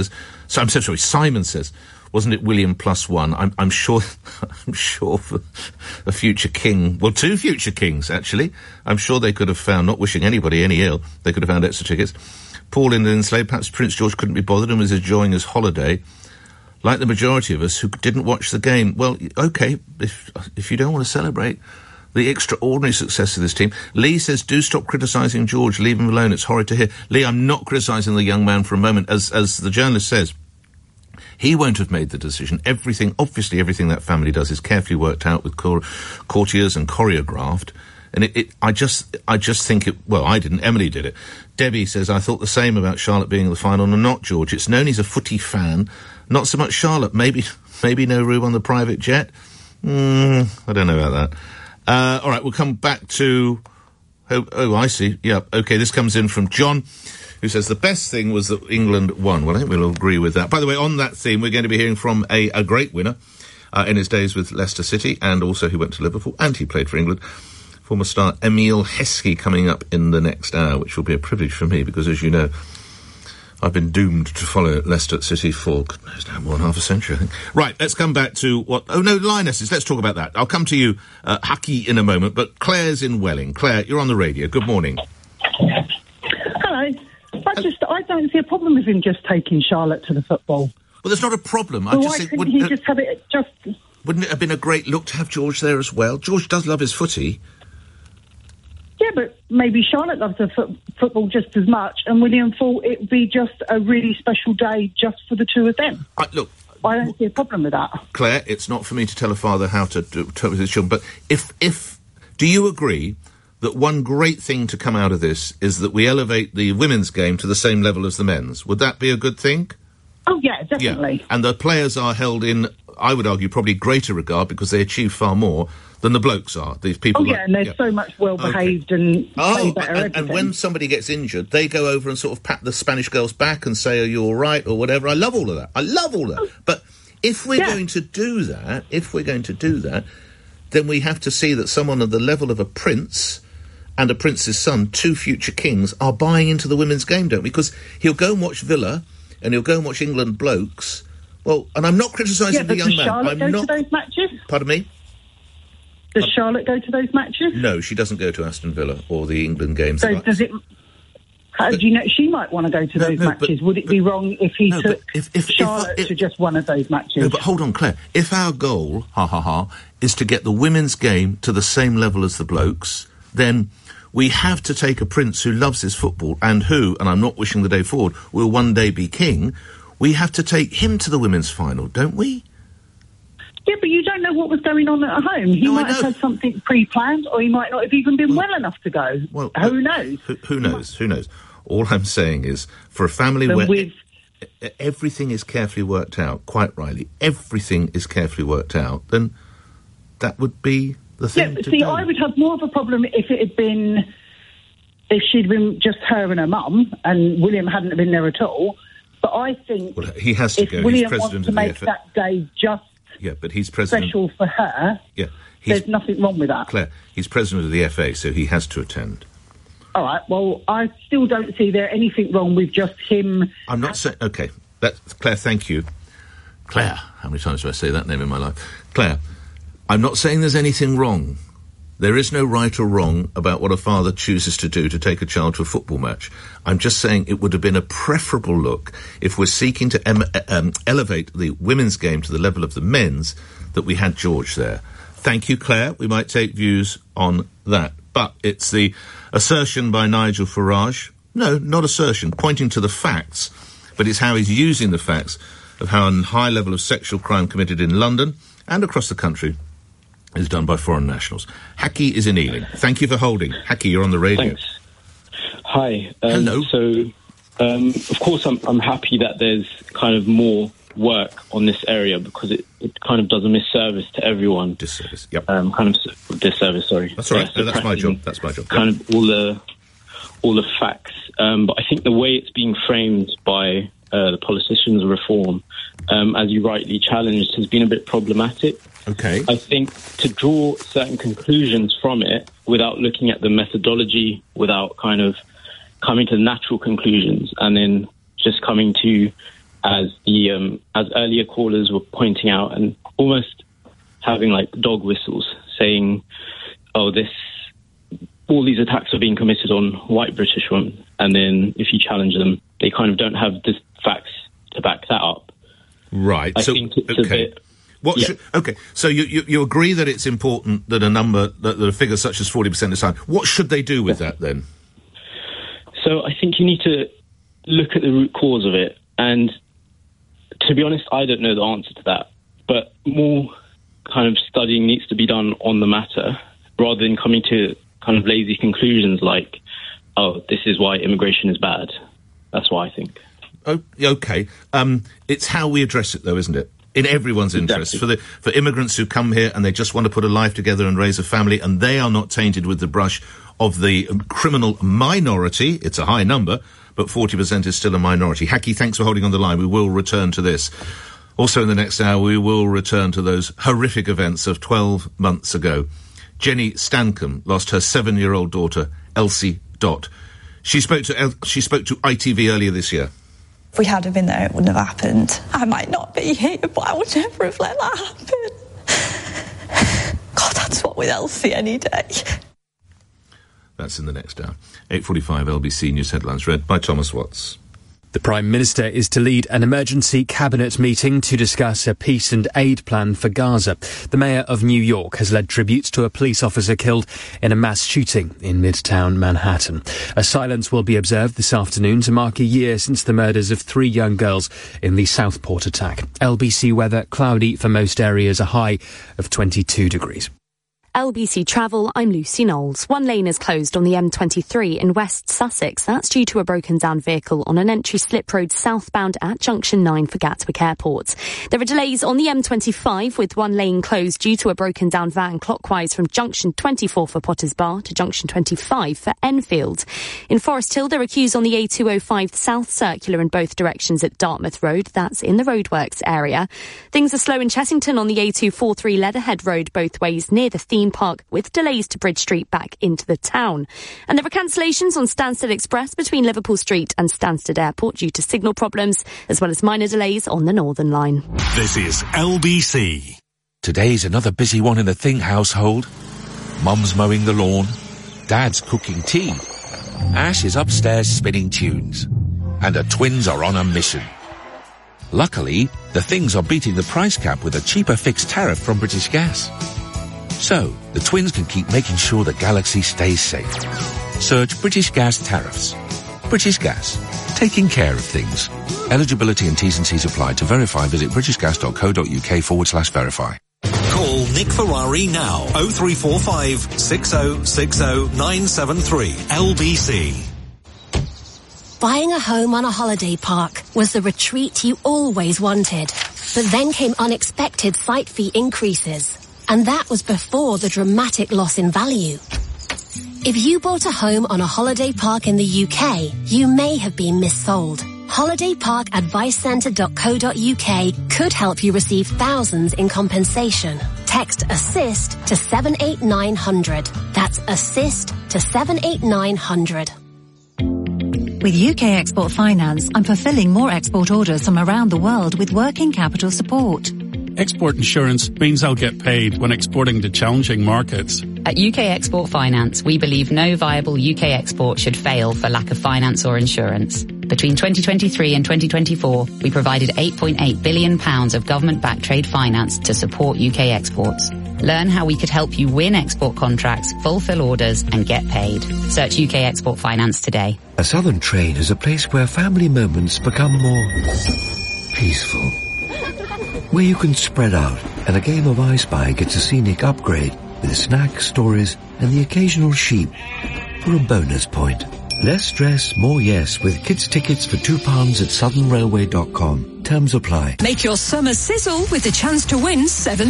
Simon says, wasn't it William +1? I'm sure for a future king, well, 2 future kings, actually. I'm sure they could have found, not wishing anybody any ill, they could have found extra tickets. Paul in Lindsley, perhaps Prince George couldn't be bothered and was enjoying his holiday, like the majority of us who didn't watch the game. Well, okay, if you don't want to celebrate the extraordinary success of this team. Lee says, do stop criticising George, leave him alone, it's horrid to hear. Lee, I'm not criticising the young man for a moment. As the journalist says, he won't have made the decision. Everything that family does is carefully worked out with courtiers and choreographed. And I just think it, well, I didn't, Emily did it. Debbie says, I thought the same about Charlotte being in the final and not George. It's known he's a footy fan, not so much Charlotte. Maybe no room on the private jet. I don't know about that. All right, we'll come back to, oh, I see. Yeah, okay, this comes in from John, who says the best thing was that England won. Well, I think we'll all agree with that. By the way, on that theme, we're going to be hearing from a great winner in his days with Leicester City, and also he went to Liverpool, and he played for England. Former star Emile Heskey coming up in the next hour, which will be a privilege for me, because as you know, I've been doomed to follow Leicester City for, goodness, now more than half a century, I think. Right, let's come back to what... Oh, no, Lionesses, let's talk about that. I'll come to you, Hucky, in a moment, but Claire's in Welling. Claire, you're on the radio. Good morning. Hello. I don't see a problem with him just taking Charlotte to the football. Well, there's not a problem. Well, why couldn't he just have it just... Wouldn't it have been a great look to have George there as well? George does love his footy. Yeah, but maybe Charlotte loves her football just as much, and William thought it would be just a really special day just for the two of them. Look, I don't see a problem with that. Claire, it's not for me to tell a father how to talk with his children, but if do you agree that one great thing to come out of this is that we elevate the women's game to the same level as the men's? Would that be a good thing? Oh, yeah, definitely. Yeah. And the players are held in, I would argue, probably greater regard because they achieve far more than the blokes are. These people. Oh, yeah, and they're so much well-behaved and play better. And when somebody gets injured, they go over and sort of pat the Spanish girls back and say, are you all right, or whatever. I love all of that. But if we're going to do that, then we have to see that someone at the level of a prince and a prince's son, 2 future kings, are buying into the women's game, don't we? Because he'll go and watch Villa, and he'll go and watch England blokes. Well, and I'm not criticising the young man. Does Charlotte go to those matches? Pardon me? Does Charlotte go to those matches? No, she doesn't go to Aston Villa or the England games. So does it... Do you know, she might want to go to those matches. Would it be wrong if he took Charlotte to just one of those matches? No, but hold on, Claire. If our goal, is to get the women's game to the same level as the blokes, then we have to take a prince who loves his football and who, and I'm not wishing the day forward, will one day be king. We have to take him to the women's final, don't we? Yeah, but you don't know what was going on at home. He might have had something pre-planned, or he might not have even been well enough to go. Well, who knows? Who knows? Who knows? All I'm saying is, for a family where everything is carefully worked out, quite rightly, everything is carefully worked out, then that would be the thing to do. I would have more of a problem if she'd been just her and her mum, and William hadn't been there at all. But I think he has to if go. William he's wants to make that day just but he's president. Special for her. Yeah, there's nothing wrong with that. Claire, he's president of the FA, so he has to attend. All right. Well, I still don't see there anything wrong with just him. I'm not saying. Okay, Claire. Thank you, Claire. How many times do I say that name in my life, Claire? I'm not saying there's anything wrong. There is no right or wrong about what a father chooses to do to take a child to a football match. I'm just saying it would have been a preferable look if we're seeking to elevate the women's game to the level of the men's, that we had George there. Thank you, Claire. We might take views on that. But it's the assertion by Nigel Farage. No, not assertion, pointing to the facts, but it's how he's using the facts of how a high level of sexual crime committed in London and across the country is done by foreign nationals. Hacky is in Ealing. Thank you for holding. Hacky, you're on the radio. Thanks. Hi. Hello. So, of course, I'm happy that there's kind of more work on this area, because it kind of does a misservice to everyone. Disservice, yep. Disservice, sorry. That's all right. No, that's my job. That's my job. Kind of all the facts. But I think the way it's being framed by the politicians' reform, as you rightly challenged, has been a bit problematic. Okay. I think to draw certain conclusions from it without looking at the methodology, without kind of coming to natural conclusions, and then just coming to, as earlier callers were pointing out, and almost having like dog whistles saying, all these attacks are being committed on white British women, and then if you challenge them, they kind of don't have the facts to back that up. Right. I think it's a bit... So you agree that it's important that a figure such as 40% is high. What should they do with that then? So I think you need to look at the root cause of it, and to be honest, I don't know the answer to that, but more kind of studying needs to be done on the matter, rather than coming to kind of lazy conclusions like, this is why immigration is bad. That's what I think. Oh, okay. It's how we address it, though, isn't it? In everyone's interest. For immigrants who come here and they just want to put a life together and raise a family, and they are not tainted with the brush of the criminal minority. It's a high number, but 40% is still a minority. Hacky, thanks for holding on the line. We will return to this. Also in the next hour, we will return to those horrific events of 12 months ago. Jenny Stancombe lost her 7-year-old daughter, Elsie Dott. She spoke to ITV earlier this year. If we hadn't been there, it wouldn't have happened. I might not be here, but I would never have let that happen. God, I'd swap with Elsie any day. That's in the next hour. 8:45 LBC News headlines read by Thomas Watts. The Prime Minister is to lead an emergency cabinet meeting to discuss a peace and aid plan for Gaza. The Mayor of New York has led tributes to a police officer killed in a mass shooting in Midtown Manhattan. A silence will be observed this afternoon to mark a year since the murders of 3 young girls in the Southport attack. LBC weather cloudy for most areas, a high of 22 degrees. LBC Travel, I'm Lucy Knowles. One lane is closed on the M23 in West Sussex. That's due to a broken down vehicle on an entry slip road southbound at Junction 9 for Gatwick Airport. There are delays on the M25 with one lane closed due to a broken down van clockwise from Junction 24 for Potters Bar to Junction 25 for Enfield. In Forest Hill, there are queues on the A205 South Circular in both directions at Dartmouth Road. That's in the roadworks area. Things are slow in Chessington on the A243 Leatherhead Road both ways near the theme park, with delays to Bridge Street back into the town. And there are cancellations on Stansted Express between Liverpool Street and Stansted Airport due to signal problems, as well as minor delays on the Northern Line. This is LBC. Today's another busy one in the Thing household. Mum's mowing the lawn, Dad's cooking tea, Ash is upstairs spinning tunes, and the twins are on a mission. Luckily, the things are beating the price cap with a cheaper fixed tariff from British Gas. So, the twins can keep making sure the galaxy stays safe. Search British Gas tariffs. British Gas. Taking care of things. Eligibility and T's and C's apply. To verify, visit britishgas.co.uk/verify. Call Nick Ferrari now. 0345 6060 973 LBC. Buying a home on a holiday park was the retreat you always wanted. But then came unexpected site fee increases. And that was before the dramatic loss in value. If you bought a home on a holiday park in the UK, you may have been missold. holidayparkadvicecentre.co.uk could help you receive thousands in compensation. Text ASSIST to 78900. That's ASSIST to 78900. With UK Export Finance, I'm fulfilling more export orders from around the world with working capital support. Export insurance means I'll get paid when exporting to challenging markets. At UK Export Finance, we believe no viable UK export should fail for lack of finance or insurance. Between 2023 and 2024, we provided £8.8 billion of government-backed trade finance to support UK exports. Learn how we could help you win export contracts, fulfill orders and get paid. Search UK Export Finance today. A Southern train is a place where family moments become more peaceful. Where you can spread out and a game of I Spy gets a scenic upgrade with snacks, stories and the occasional sheep for a bonus point. Less stress, more yes with kids' tickets for £2 at southernrailway.com. Terms apply. Make your summer sizzle with the chance to win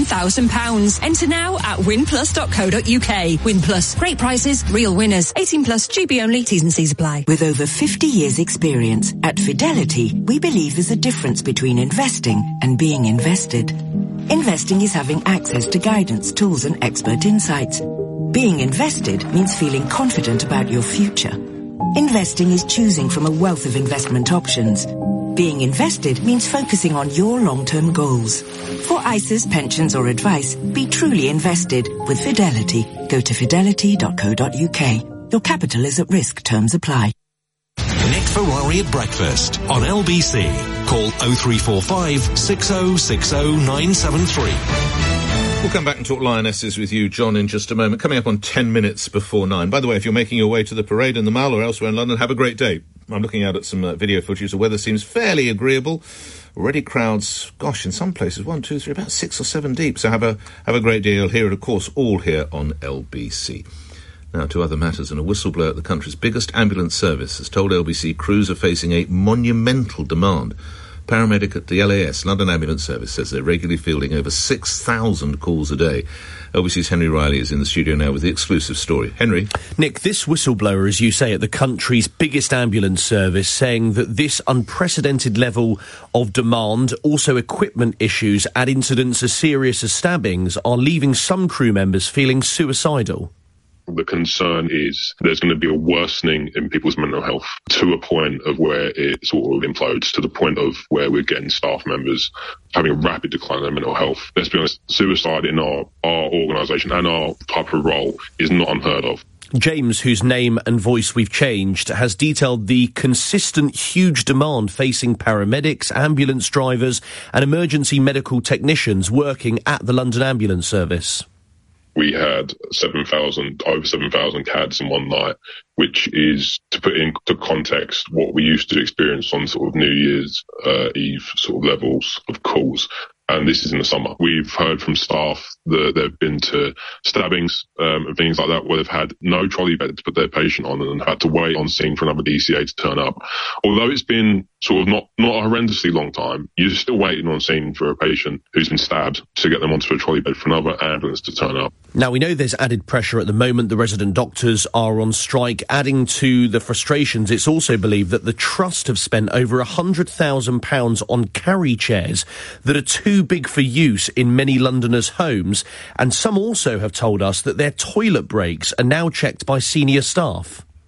£7,000. Enter now at winplus.co.uk. WinPlus. Great prices, real winners. 18 plus, GB only, T's and C's apply. With over 50 years experience, at Fidelity, we believe there's a difference between investing and being invested. Investing is having access to guidance, tools and expert insights. Being invested means feeling confident about your future. Investing is choosing from a wealth of investment options. Being invested means focusing on your long-term goals. For ISAs, pensions or advice, be truly invested with Fidelity. Go to fidelity.co.uk. Your capital is at risk. Terms apply. Nick Ferrari at breakfast on LBC. Call 0345 6060 973. We'll come back and talk Lionesses with you, John, in just a moment. Coming up on 10 minutes before 9. By the way, if you're making your way to the parade in the Mall or elsewhere in London, have a great day. I'm looking out at some video footage. The weather seems fairly agreeable. Already crowds, gosh, in some places, 1, 2, 3, about 6 or 7 deep. So have a great day. You'll hear it, of course, all here on LBC. Now to other matters, and a whistleblower at the country's biggest ambulance service has told LBC crews are facing a monumental demand. Paramedic at the LAS, London Ambulance Service, says they're regularly fielding over 6,000 calls a day. LBC's Henry Riley is in the studio now with the exclusive story. Henry? Nick, this whistleblower, as you say, at the country's biggest ambulance service, saying that this unprecedented level of demand, also equipment issues and incidents as serious as stabbings, are leaving some crew members feeling suicidal. The concern is there's going to be a worsening in people's mental health to a point of where it sort of implodes, to the point of where we're getting staff members having a rapid decline in their mental health. Let's be honest, suicide in our organisation and our type of role is not unheard of. James, whose name and voice we've changed, has detailed the consistent huge demand facing paramedics, ambulance drivers and emergency medical technicians working at the London Ambulance Service. We had over 7,000 CADs in one night, which is, to put into context, what we used to experience on sort of New Year's Eve sort of levels of calls. And this is in the summer. We've heard from staff that they've been to stabbings and things like that, where they've had no trolley bed to put their patient on and had to wait on scene for another DCA to turn up. Although it's been sort of not a horrendously long time, you're still waiting on scene for a patient who's been stabbed to get them onto a trolley bed for another ambulance to turn up. Now, we know there's added pressure at the moment. The resident doctors are on strike. Adding to the frustrations, it's also believed that the Trust have spent over £100,000 on carry chairs that are too big for use in many Londoners' homes. And some also have told us that their toilet breaks are now checked by senior staff.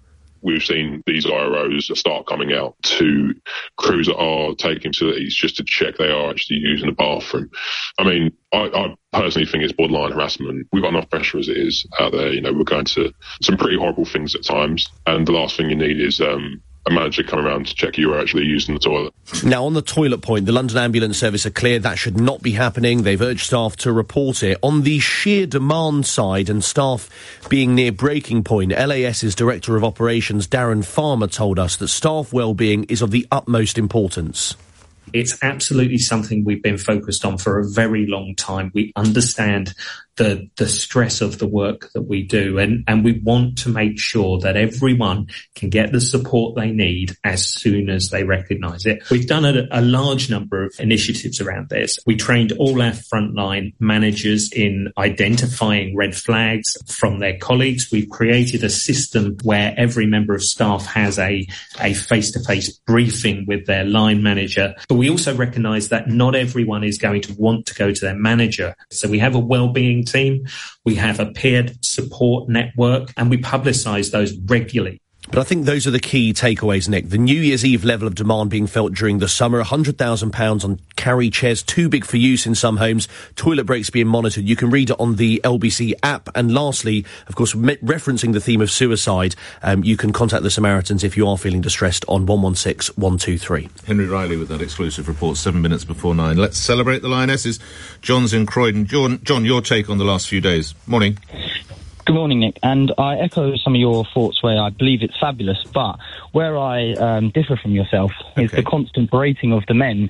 we've seen these IROs start coming out to crews that are taking facilities just to check they are actually using the bathroom. I mean, I personally think it's borderline harassment. We've got enough pressure as it is out there. You know, we're going to some pretty horrible things at times, and the last thing you need is a manager coming around to check you are actually using the toilet. Now, on the toilet point, the London Ambulance Service are clear that should not be happening. They've urged staff to report it. On the sheer demand side and staff being near breaking point, LAS's Director of Operations, Darren Farmer, told us that staff well-being is of the utmost importance. It's absolutely something we've been focused on for a very long time. We understand the stress of the work that we do, and we want to make sure that everyone can get the support they need as soon as they recognise it. We've done a large number of initiatives around this. We trained all our frontline managers in identifying red flags from their colleagues. We've created a system where every member of staff has a face-to-face briefing with their line manager. But we also recognise that not everyone is going to want to go to their manager. So we have a wellbeing team, we have a peer support network, and we publicise those regularly. But I think those are the key takeaways, Nick. The New Year's Eve level of demand being felt during the summer, £100,000 on carry chairs, too big for use in some homes, toilet breaks being monitored. You can read it on the LBC app. And lastly, of course, referencing the theme of suicide, you can contact the Samaritans if you are feeling distressed on 116 123. Henry Riley with that exclusive report, 7 minutes before 9. Let's celebrate the Lionesses. John's in Croydon. John, your take on the last few days. Morning. Good morning, Nick, and I echo some of your thoughts where I believe it's fabulous, but where I differ from yourself is the constant berating of the men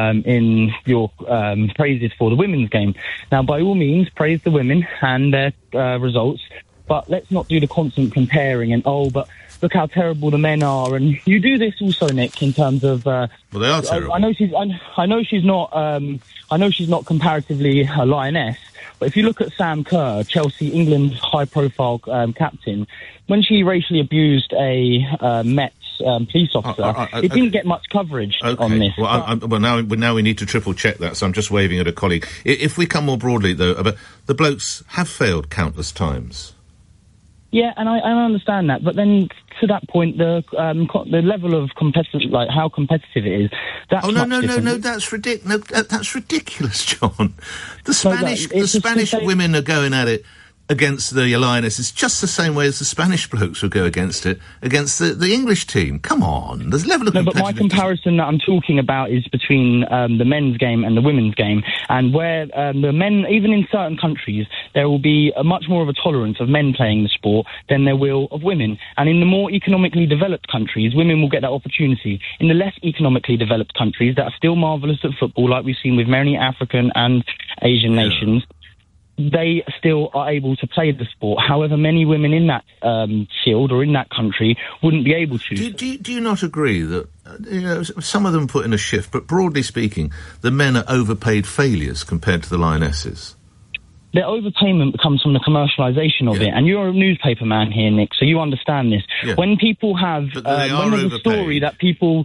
in your praises for the women's game. Now, by all means, praise the women and their results, but let's not do the constant comparing and, but look how terrible the men are. And you do this also, Nick, in terms of... well, they are terrible. I know she's not comparatively a lioness, but if you look at Sam Kerr, Chelsea, England's high-profile captain, when she racially abused a Met police officer, it didn't get much coverage on this. Well, now we need to triple-check that, so I'm just waving at a colleague. If we come more broadly, though, the blokes have failed countless times. Yeah, and I understand that, but then to that point, the level of competitive, like how competitive it is, that's no, that's ridiculous. No, that's ridiculous, John. The Spanish women are going at it against the Lionesses just the same way as the Spanish blokes would go against the English team. Come on, there's a level of competitiveness. But my comparison that I'm talking about is between the men's game and the women's game, and where the men, even in certain countries, there will be a much more of a tolerance of men playing the sport than there will of women. And in the more economically developed countries, women will get that opportunity. In the less economically developed countries that are still marvellous at football, like we've seen with many African and Asian nations, they still are able to play the sport. However, many women in that field or in that country wouldn't be able to. Do you not agree that some of them put in a shift, but broadly speaking, the men are overpaid failures compared to the Lionesses? Their overpayment comes from the commercialisation of it, and you're a newspaper man here, Nick, so you understand this. Yeah. When people have, when there's a story that people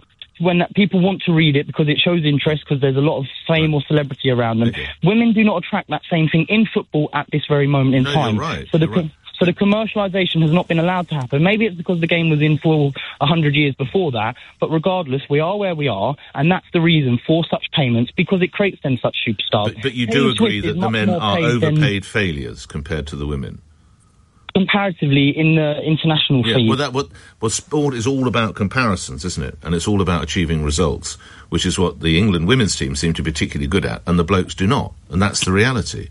want to read it because it shows interest, because there's a lot of fame or celebrity around them. Women do not attract that same thing in football at this very moment in time. You're right. So the commercialisation has not been allowed to happen. Maybe it's because the game was in for 100 years before that, but regardless, we are where we are, and that's the reason for such payments, because it creates then such superstars. But you do agree that the men are overpaid failures compared to the women? Comparatively in the international field. Well, sport is all about comparisons, isn't it? And it's all about achieving results, which is what the England women's team seem to be particularly good at, and the blokes do not. And that's the reality.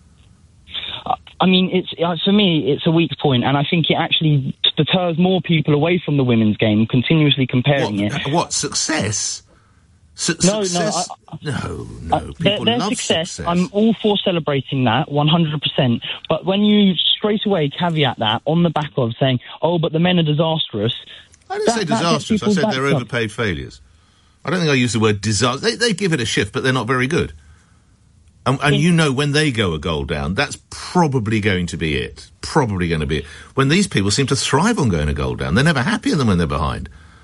I mean, for me, it's a weak point, and I think it actually deters more people away from the women's game, continuously comparing it. What, success? No. People their love success. I'm all for celebrating that, 100%. But when you straight away caveat that on the back of saying, but the men are disastrous. I didn't say disastrous. I said they're overpaid failures. I don't think I used the word disaster. They give it a shift, but they're not very good. And you know, when they go a goal down, that's probably going to be it. Probably going to be it. When these people seem to thrive on going a goal down, they're never happier than when they're behind.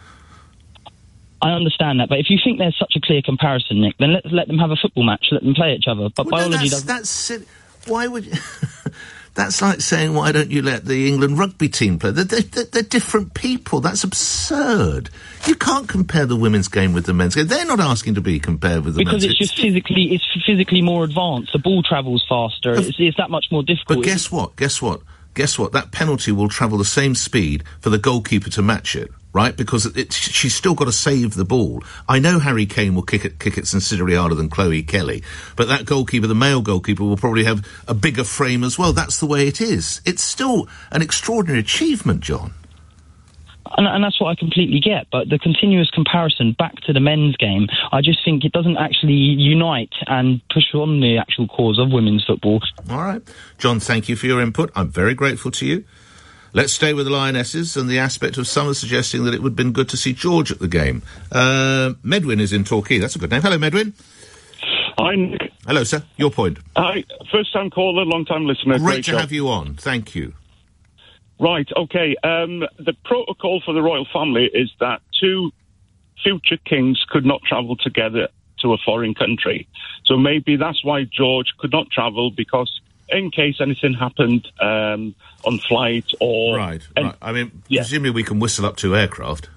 I understand that, but if you think there's such a clear comparison, Nick, then let's let them have a football match, let them play each other. But biology doesn't... That's silly. Why would you... That's like saying, why don't you let the England rugby team play? They're different people. That's absurd. You can't compare the women's game with the men's game. They're not asking to be compared with the men's game. Because it's physically more advanced. The ball travels faster. It's that much more difficult. But guess what? That penalty will travel the same speed for the goalkeeper to match it, right? Because she's still got to save the ball. I know Harry Kane will kick it considerably harder than Chloe Kelly, but that goalkeeper, the male goalkeeper, will probably have a bigger frame as well. That's the way it is. It's still an extraordinary achievement, John. And that's what I completely get, but the continuous comparison back to the men's game, I just think it doesn't actually unite and push on the actual cause of women's football. All right. John, thank you for your input. I'm very grateful to you. Let's stay with the Lionesses and the aspect of some are suggesting that it would have been good to see George at the game. Medwin is in Torquay. That's a good name. Hello, Medwin. Hi, Nick. Hello, sir. Your point. Hi. First-time caller, long-time listener. Great to have you on. Thank you. Right, okay. The protocol for the royal family is that two future kings could not travel together to a foreign country. So maybe that's why George could not travel, because in case anything happened on flight or... Right. I mean, presumably we can whistle up two aircraft.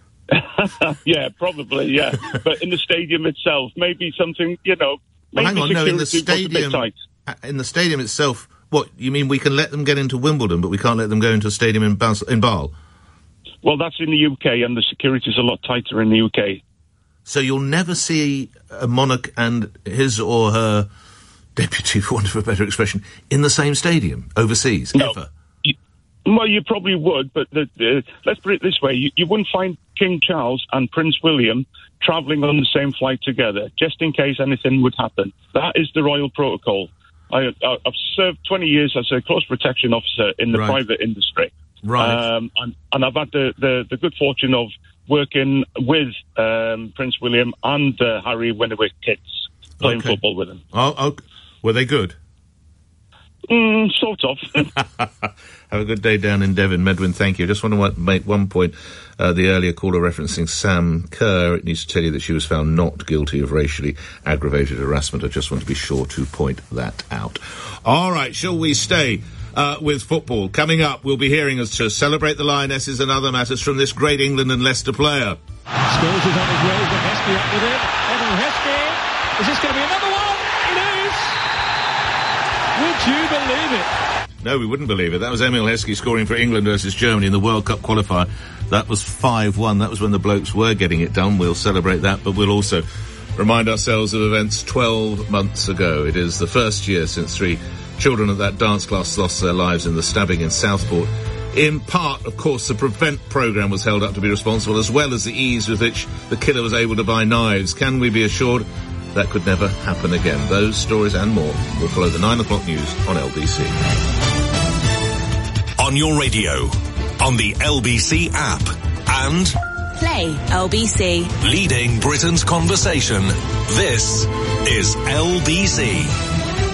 Yeah, probably, yeah. But in the stadium itself, maybe something, maybe hang on, security in the was a bit stadium... tight. In the stadium itself... What, you mean we can let them get into Wimbledon, but we can't let them go into a stadium in Basel? Well, that's in the UK, and the security is a lot tighter in the UK. So you'll never see a monarch and his or her deputy, for want of a better expression, in the same stadium overseas, ever? Well, you probably would, but let's put it this way. You wouldn't find King Charles and Prince William travelling on the same flight together, just in case anything would happen. That is the royal protocol. I've served 20 years as a close protection officer in the private industry. Right. And I've had the good fortune of working with Prince William and Harry when they were kids, playing football with them. Oh, were they good? Sort of. Have a good day down in Devon. Medwin, thank you. I just want to make one point. The earlier caller referencing Sam Kerr, it needs to tell you that she was found not guilty of racially aggravated harassment. I just want to be sure to point that out. All right, shall we stay with football? Coming up, we'll be hearing us to celebrate the Lionesses and other matters from this great England and Leicester player. Scholes is on his way, but Heskey up with it. Evan Heskey, is this going to be another one? It is! Would you believe it? No, we wouldn't believe it. That was Emil Heskey scoring for England versus Germany in the World Cup qualifier. That was 5-1. That was when the blokes were getting it done. We'll celebrate that, but we'll also remind ourselves of events 12 months ago. It is the first year since 3 children at that dance class lost their lives in the stabbing in Southport. In part, of course, the Prevent programme was held up to be responsible, as well as the ease with which the killer was able to buy knives. Can we be assured that could never happen again? Those stories and more will follow the 9 o'clock news on LBC. On your radio, on the LBC app, and Play LBC. Leading Britain's conversation. This is LBC.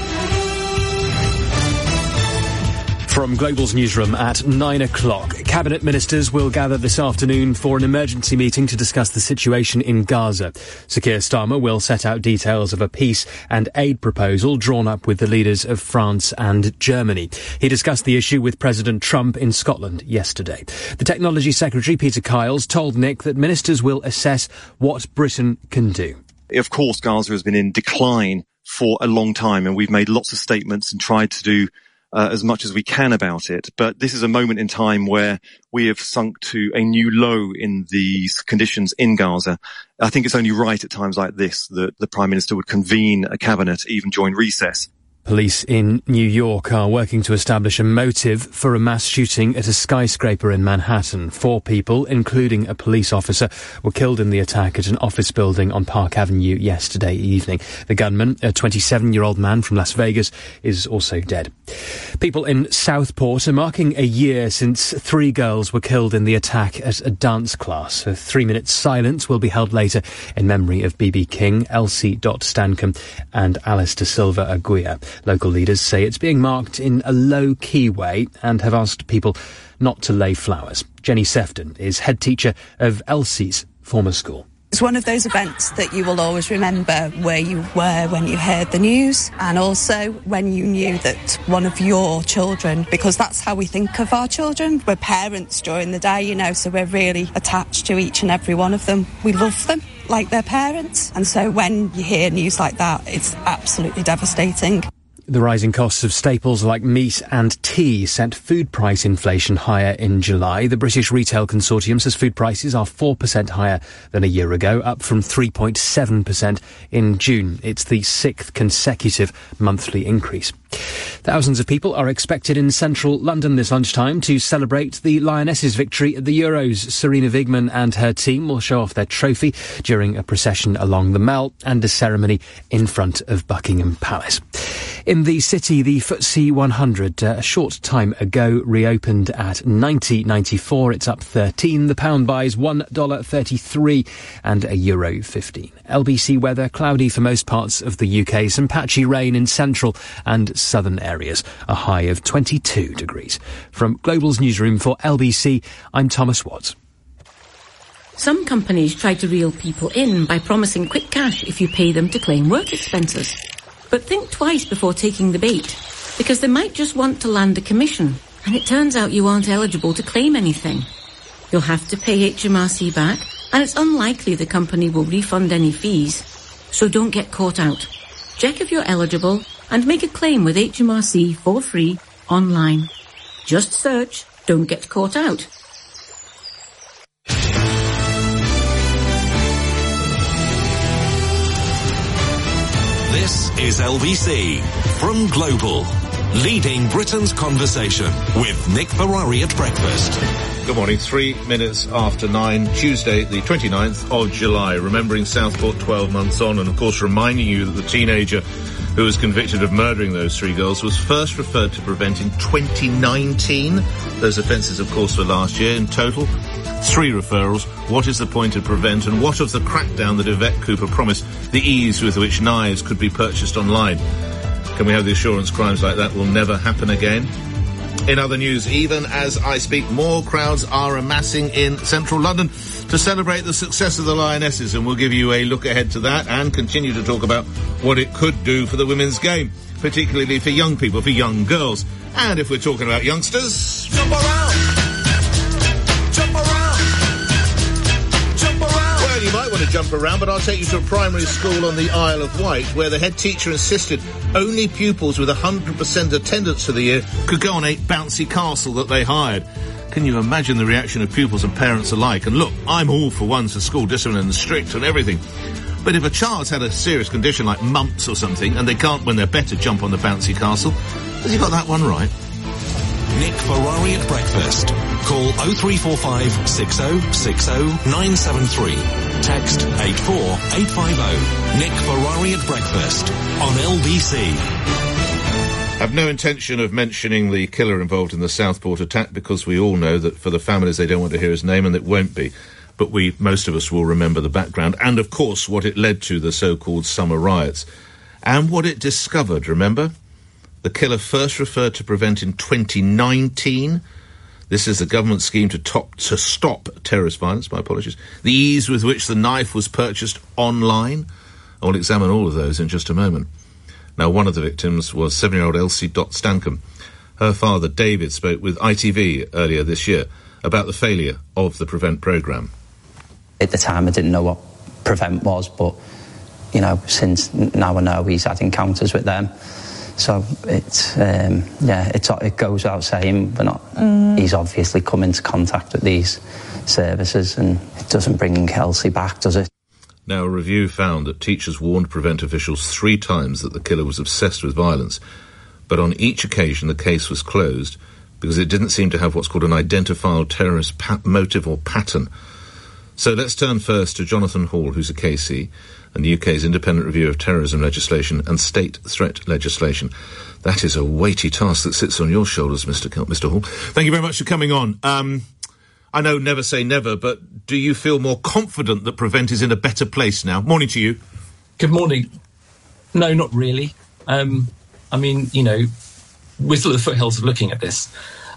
From Global's newsroom at 9 o'clock, Cabinet ministers will gather this afternoon for an emergency meeting to discuss the situation in Gaza. Sir Keir Starmer will set out details of a peace and aid proposal drawn up with the leaders of France and Germany. He discussed the issue with President Trump in Scotland yesterday. The Technology Secretary, Peter Kiles, told Nick that ministers will assess what Britain can do. Of course, Gaza has been in decline for a long time, and we've made lots of statements and tried to do as much as we can about it. But this is a moment in time where we have sunk to a new low in these conditions in Gaza. I think it's only right at times like this that the Prime Minister would convene a cabinet, even during recess. Police in New York are working to establish a motive for a mass shooting at a skyscraper in Manhattan. 4 people, including a police officer, were killed in the attack at an office building on Park Avenue yesterday evening. The gunman, a 27-year-old man from Las Vegas, is also dead. People in Southport are marking a year since 3 girls were killed in the attack at a dance class. A 3-minute silence will be held later in memory of B.B. King, Elsie Stancombe and Alice Da Silva Aguirre. Local leaders say it's being marked in a low-key way and have asked people not to lay flowers. Jenny Sefton is head teacher of Elsie's former school. It's one of those events that you will always remember where you were when you heard the news, and also when you knew that one of your children, because that's how we think of our children. We're parents during the day, you know, so we're really attached to each and every one of them. We love them like their parents, and so when you hear news like that, it's absolutely devastating. The rising costs of staples like meat and tea sent food price inflation higher in July. The British Retail Consortium says food prices are 4% higher than a year ago, up from 3.7% in June. It's the 6th consecutive monthly increase. Thousands of people are expected in central London this lunchtime to celebrate the Lionesses' victory at the Euros. Serena Wigman and her team will show off their trophy during a procession along the Mall and a ceremony in front of Buckingham Palace. In the city, the FTSE 100 a short time ago reopened at 90.94. It's up 13. The pound buys $1.33 and a euro 15. LBC weather, cloudy for most parts of the UK. Some patchy rain in central and southern areas. A high of 22 degrees. From Global's newsroom for LBC, I'm Thomas Watts. Some companies try to reel people in by promising quick cash if you pay them to claim work expenses. But think twice before taking the bait, because they might just want to land a commission, and it turns out you aren't eligible to claim anything. You'll have to pay HMRC back, and it's unlikely the company will refund any fees. So don't get caught out. Check if you're eligible and make a claim with HMRC for free online. Just search "Don't Get Caught Out." This is LBC from Global, leading Britain's conversation with Nick Ferrari at breakfast. Good morning, 3 minutes after 9, Tuesday, the 29th of July. Remembering Southport 12 months on, and of course reminding you that the teenager who was convicted of murdering those 3 girls was first referred to Prevent in 2019. Those offences, of course, were last year. In total, 3 referrals. What is the point of Prevent, and what of the crackdown that Yvette Cooper promised, the ease with which knives could be purchased online? Can we have the assurance crimes like that will never happen again? In other news, even as I speak, more crowds are amassing in central London to celebrate the success of the Lionesses, and we'll give you a look ahead to that and continue to talk about what it could do for the women's game, particularly for young people, for young girls. And if we're talking about youngsters... Jump around! Jump around! Jump around! Well, you might want to jump around, but I'll take you to a primary school on the Isle of Wight, where the head teacher insisted only pupils with 100% attendance for the year could go on a bouncy castle that they hired. Can you imagine the reaction of pupils and parents alike? And look, I'm all for ones for school discipline and strict and everything. But if a child's had a serious condition like mumps or something, and they can't, when they're better, jump on the bouncy castle, has he got that one right? Nick Ferrari at breakfast. Call 0345 6060 973. Text 84850. Nick Ferrari at breakfast on LBC. Have no intention of mentioning the killer involved in the Southport attack, because we all know that for the families they don't want to hear his name, and it won't be. But most of us will remember the background and, of course, what it led to, the so-called summer riots. And what it discovered, remember? The killer first referred to Prevent in 2019. This is the government scheme to stop terrorist violence, my apologies. The ease with which the knife was purchased online. I will examine all of those in just a moment. Now, one of the victims was 7-year-old Elsie Dot Stankham. Her father, David, spoke with ITV earlier this year about the failure of the Prevent programme. At the time, I didn't know what Prevent was, but, you know, since now I know he's had encounters with them. So it goes without saying, but he's obviously come into contact with these services, and it doesn't bring Elsie back, does it? Now, a review found that teachers warned Prevent officials 3 times that the killer was obsessed with violence, but on each occasion the case was closed because it didn't seem to have what's called an identifiable terrorist motive or pattern. So let's turn first to Jonathan Hall, who's a KC, and the UK's independent review of terrorism legislation and state threat legislation. That is a weighty task that sits on your shoulders, Mr. Hall. Thank you very much for coming on. I know never say never, but do you feel more confident that Prevent is in a better place now? Morning to you. Good morning. No, not really. I mean, you know, we're still at the foothills of looking at this.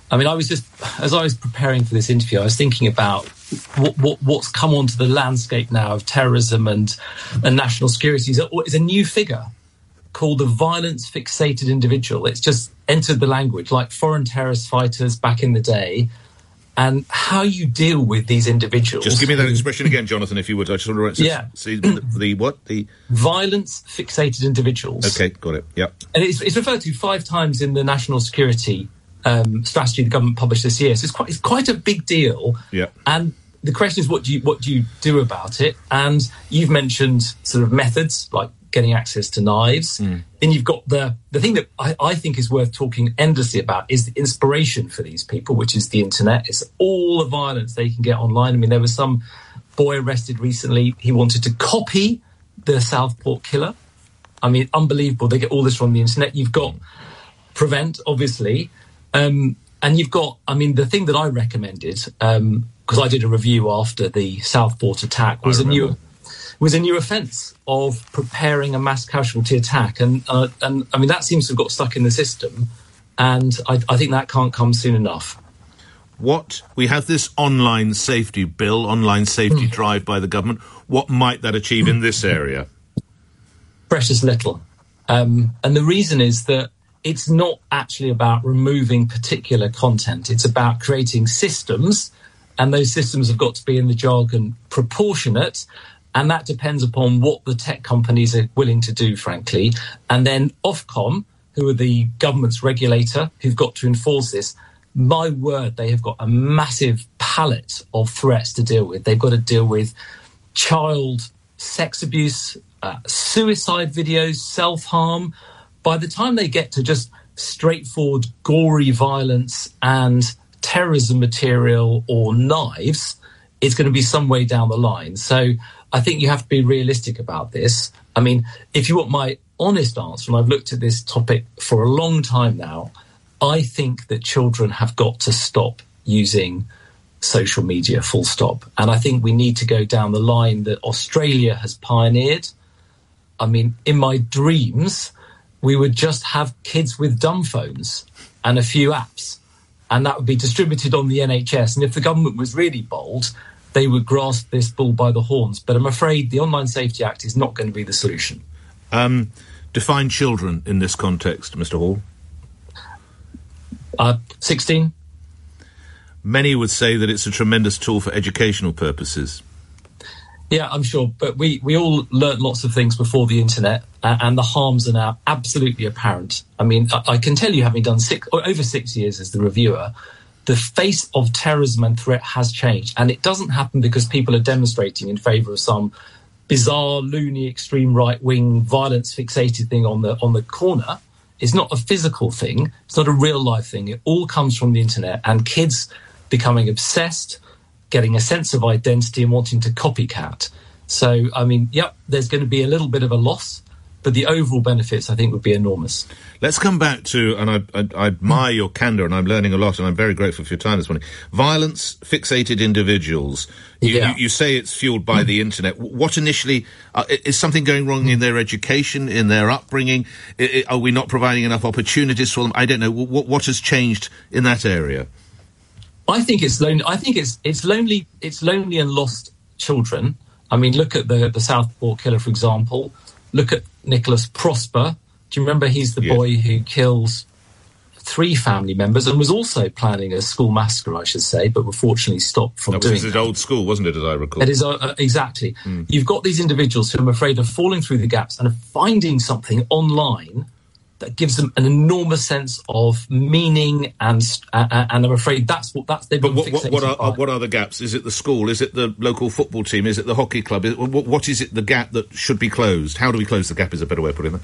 I mean, as I was preparing for this interview, I was thinking about what's come onto the landscape now of terrorism and national security is a new figure called the violence fixated individual. It's just entered the language, like foreign terrorist fighters back in the day. And how you deal with these individuals. Just give me that expression again, Jonathan, if you would. I just want to see the what? The violence fixated individuals. Okay, got it. Yep. And it's referred to 5 times in the national security strategy the government published this year. So it's quite a big deal. Yeah. And the question is, what do you do about it? And you've mentioned sort of methods like getting access to knives. Then you've got the thing that I think is worth talking endlessly about is the inspiration for these people, which is the internet. It's all the violence they can get online. I mean, there was some boy arrested recently. He wanted to copy the Southport killer. I mean, unbelievable. They get all this from the internet. You've got Prevent, obviously. And you've got, I mean, the thing that I recommended, because I did a review after the Southport attack, was a new offence of preparing a mass casualty attack. And I mean, that seems to have got stuck in the system. And I think that can't come soon enough. We have this online safety bill, online safety drive by the government. What might that achieve in this area? Precious little. And the reason is that it's not actually about removing particular content. It's about creating systems, and those systems have got to be, in the jargon, proportionate. And that depends upon what the tech companies are willing to do, frankly. And then Ofcom, who are the government's regulator, who've got to enforce this, my word, they have got a massive palette of threats to deal with. They've got to deal with child sex abuse, suicide videos, self-harm. By the time they get to just straightforward, gory violence and terrorism material or knives, it's going to be some way down the line. So I think you have to be realistic about this. I mean, if you want my honest answer, and I've looked at this topic for a long time now, I think that children have got to stop using social media, full stop. And I think we need to go down the line that Australia has pioneered. I mean, in my dreams, we would just have kids with dumb phones and a few apps, and that would be distributed on the NHS. And if the government was really bold, they would grasp this bull by the horns. But I'm afraid the Online Safety Act is not going to be the solution. Define children in this context, Mr. Hall. 16. Many would say that it's a tremendous tool for educational purposes. Yeah, I'm sure. But we all learnt lots of things before the internet, and the harms are now absolutely apparent. I mean, I can tell you, having done over 6 years as the reviewer, the face of terrorism and threat has changed. And it doesn't happen because people are demonstrating in favour of some bizarre, loony, extreme right-wing, violence-fixated thing on the corner. It's not a physical thing. It's not a real-life thing. It all comes from the internet, and kids becoming obsessed, getting a sense of identity and wanting to copycat. So, I mean, yep, there's going to be a little bit of a loss, but the overall benefits, I think, would be enormous. Let's come back to, and I admire your candour, and I'm learning a lot, and I'm very grateful for your time this morning. Violence-fixated individuals. You say it's fueled by the internet. What initially, is something going wrong in their education, in their upbringing? Are we not providing enough opportunities for them? I don't know. What has changed in that area? I think it's lonely. I think it's lonely. It's lonely and lost children. I mean, look at the Southport killer, for example. Look at Nicholas Prosper. Do you remember he's the boy who kills 3 family members and was also planning a school massacre, I should say, but fortunately stopped from doing that. That was his old school, wasn't it, as I recall? It is, exactly. You've got these individuals who I'm afraid are falling through the gaps and are finding something online that gives them an enormous sense of meaning, and I'm afraid that's they've been fixated by. What are the gaps? Is it the school? Is it the local football team? Is it the hockey club? What is it, the gap that should be closed? How do we close the gap is a better way of putting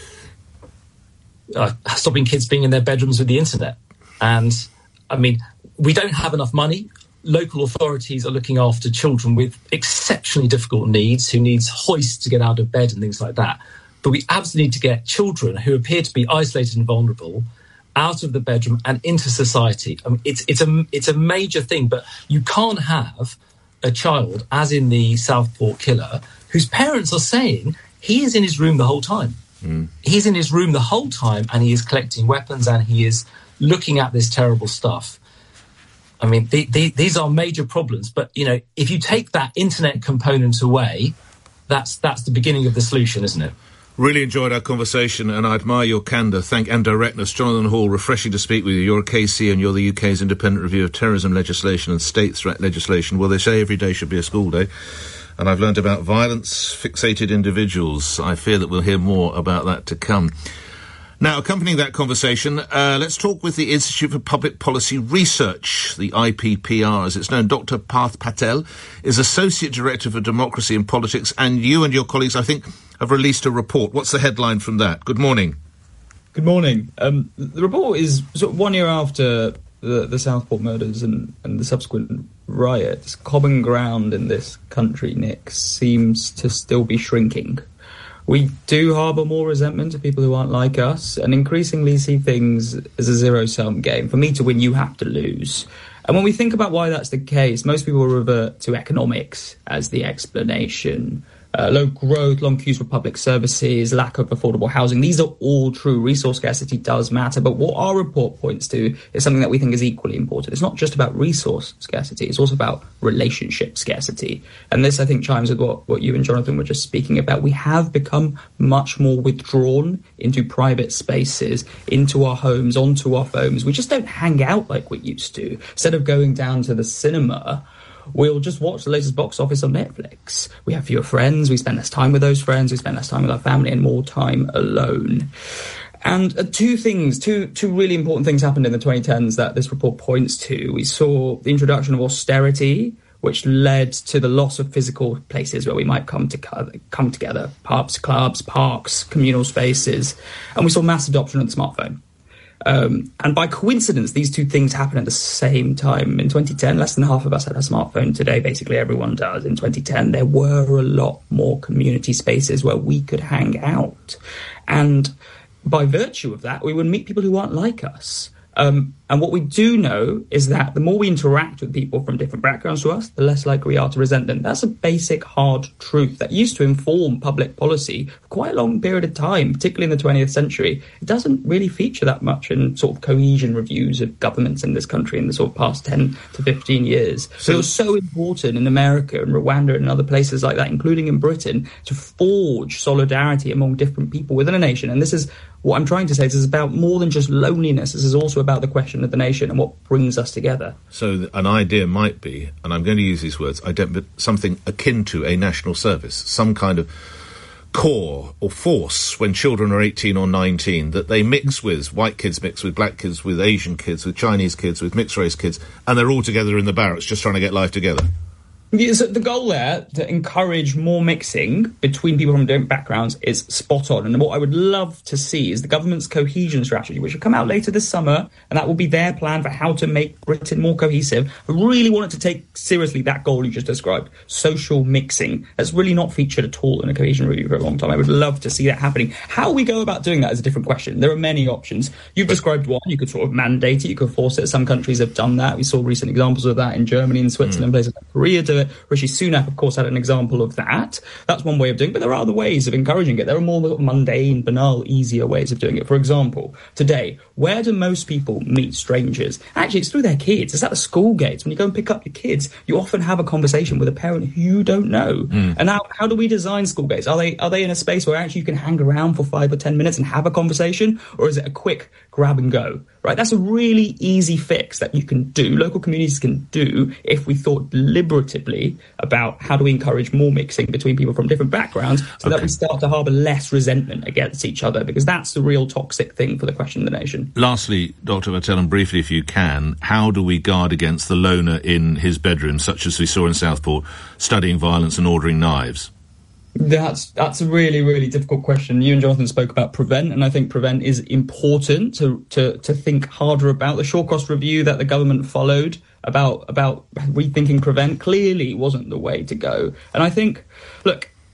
it. Stopping kids being in their bedrooms with the internet. And, I mean, we don't have enough money. Local authorities are looking after children with exceptionally difficult needs, who needs hoists to get out of bed and things like that. But we absolutely need to get children who appear to be isolated and vulnerable out of the bedroom and into society. I mean, it's a major thing, but you can't have a child, as in the Southport killer, whose parents are saying he is in his room the whole time. He's in his room the whole time, and he is collecting weapons, and he is looking at this terrible stuff, I mean, these are major problems. But, you know, if you take that internet component away, that's the beginning of the solution, isn't it? Really enjoyed our conversation, and I admire your candour and directness. Jonathan Hall, refreshing to speak with you. You're a KC and you're the UK's independent review of terrorism legislation and state threat legislation. Well, they say every day should be a school day. And I've learned about violence-fixated individuals. I fear that we'll hear more about that to come. Now, accompanying that conversation, let's talk with the Institute for Public Policy Research, the IPPR as it's known. Dr. Parth Patel is Associate Director for Democracy and Politics, and you and your colleagues, I think, have released a report. What's the headline from that? Good morning. Good morning. The report is sort of 1 year after the Southport murders and the subsequent riots. Common ground in this country, Nick, seems to still be shrinking. We do harbour more resentment of people who aren't like us, and increasingly see things as a zero-sum game. For me to win, you have to lose. And when we think about why that's the case, most people revert to economics as the explanation. Low growth, long queues for public services, lack of affordable housing. These are all true. Resource scarcity does matter. But what our report points to is something that we think is equally important. It's not just about resource scarcity. It's also about relationship scarcity. And this, I think, chimes with what you and Jonathan were just speaking about. We have become much more withdrawn into private spaces, into our homes, onto our phones. We just don't hang out like we used to. Instead of going down to the cinema, we'll just watch the latest box office on Netflix. We have fewer friends, we spend less time with those friends, we spend less time with our family and more time alone. And two really important things happened in the 2010s that this report points to. We saw the introduction of austerity, which led to the loss of physical places where we might come together, pubs, clubs, parks, communal spaces. And we saw mass adoption of the smartphone. And by coincidence, these two things happen at the same time. In 2010, less than half of us had a smartphone. Today, basically everyone does. In 2010, there were a lot more community spaces where we could hang out. And by virtue of that, we would meet people who aren't like us. And what we do know is that the more we interact with people from different backgrounds to us, the less likely we are to resent them. That's a basic hard truth that used to inform public policy for quite a long period of time, particularly in the 20th century. It doesn't really feature that much in sort of cohesion reviews of governments in this country in the sort of past 10 to 15 years. So it was so important in America and Rwanda and other places like that, including in Britain, to forge solidarity among different people within a nation. And this is what I'm trying to say. This is about more than just loneliness. This is also about the question of the nation and what brings us together. So an idea might be, and I'm going to use these words, but something akin to a national service, some kind of core or force when children are 18 or 19 that they mix with. White kids mix with black kids, with Asian kids, with Chinese kids, with mixed race kids, and they're all together in the barracks just trying to get life together. So the goal there, to encourage more mixing between people from different backgrounds, is spot on. And what I would love to see is the government's cohesion strategy, which will come out later this summer, and that will be their plan for how to make Britain more cohesive. I really wanted to take seriously that goal you just described, social mixing. That's really not featured at all in a cohesion review for a long time. I would love to see that happening. How we go about doing that is a different question. There are many options. You've described one. You could sort of mandate it. You could force it. Some countries have done that. We saw recent examples of that in Germany and Switzerland, places like Korea do it. Rishi Sunak, of course, had an example of that. That's one way of doing it, but there are other ways of encouraging it. There are more mundane, banal, easier ways of doing it. For example, today, where do most people meet strangers? Actually, it's through their kids. It's at the school gates. When you go and pick up your kids, you often have a conversation with a parent who you don't know. And how do we design school gates? Are they in a space where actually you can hang around for 5 or 10 minutes and have a conversation? Or is it a quick grab and go? Right? That's a really easy fix that you can do. Local communities can do if we thought deliberatively about how do we encourage more mixing between people from different backgrounds so that we start to harbour less resentment against each other, because that's the real toxic thing for the question of the nation. Lastly, Dr. Patel, and briefly if you can, how do we guard against the loner in his bedroom, such as we saw in Southport, studying violence and ordering knives? That's a really, really difficult question. You and Jonathan spoke about Prevent, and I think Prevent is important to think harder about. The Shawcross review that the government followed about rethinking Prevent clearly wasn't the way to go. And I think, look,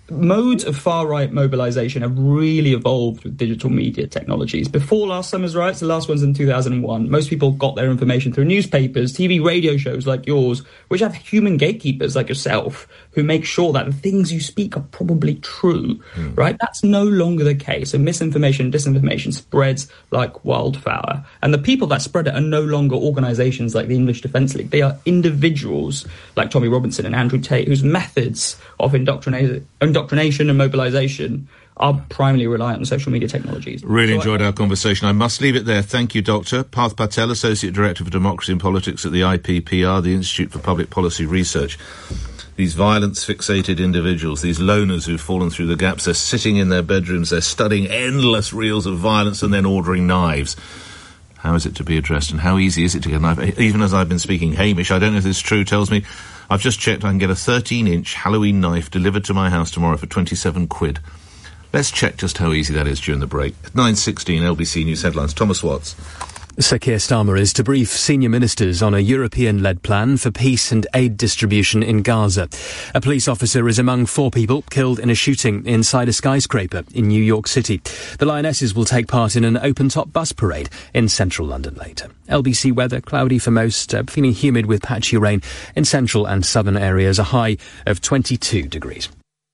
modes of far-right mobilisation have really evolved with digital media technologies. Before last summer's riots, the last one's in 2001, most people got their information through newspapers, TV, radio shows like yours, which have human gatekeepers like yourself who make sure that the things you speak are probably true, right? That's no longer the case. And misinformation and disinformation spreads like wildfire. And the people that spread it are no longer organisations like the English Defence League. They are individuals like Tommy Robinson and Andrew Tate, whose methods of indoctrination and mobilisation are primarily reliant on social media technologies. Really enjoyed our conversation. I must leave it there. Thank you, Dr. Parth Patel, Associate Director for Democracy and Politics at the IPPR, the Institute for Public Policy Research. These violence-fixated individuals, these loners who've fallen through the gaps, they're sitting in their bedrooms, they're studying endless reels of violence and then ordering knives. How is it to be addressed, and how easy is it to get a knife? Even as I've been speaking, Hamish, I don't know if this is true, tells me, I've just checked, I can get a 13-inch Halloween knife delivered to my house tomorrow for 27 quid. Let's check just how easy that is during the break. At 9:16, LBC News Headlines. Thomas Watts. Sir Keir Starmer is to brief senior ministers on a European-led plan for peace and aid distribution in Gaza. A police officer is among 4 people killed in a shooting inside a skyscraper in New York City. The Lionesses will take part in an open-top bus parade in central London later. LBC weather, cloudy for most, feeling humid with patchy rain in central and southern areas, a high of 22 degrees.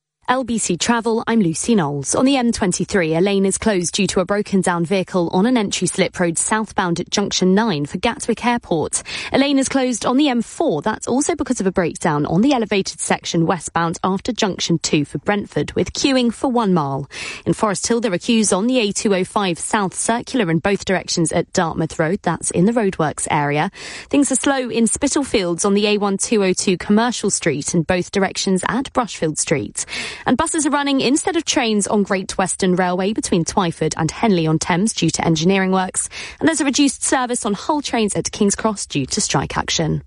LBC Travel, I'm Lucy Knowles. On the M23, a lane is closed due to a broken-down vehicle on an entry slip road southbound at Junction 9 for Gatwick Airport. A lane is closed on the M4. That's also because of a breakdown on the elevated section westbound after Junction 2 for Brentford, with queuing for 1 mile. In Forest Hill, there are queues on the A205 South Circular in both directions at Dartmouth Road. That's in the roadworks area. Things are slow in Spitalfields on the A1202 Commercial Street in both directions at Brushfield Street. And buses are running instead of trains on Great Western Railway between Twyford and Henley-on-Thames due to engineering works. And there's a reduced service on Hull trains at King's Cross due to strike action.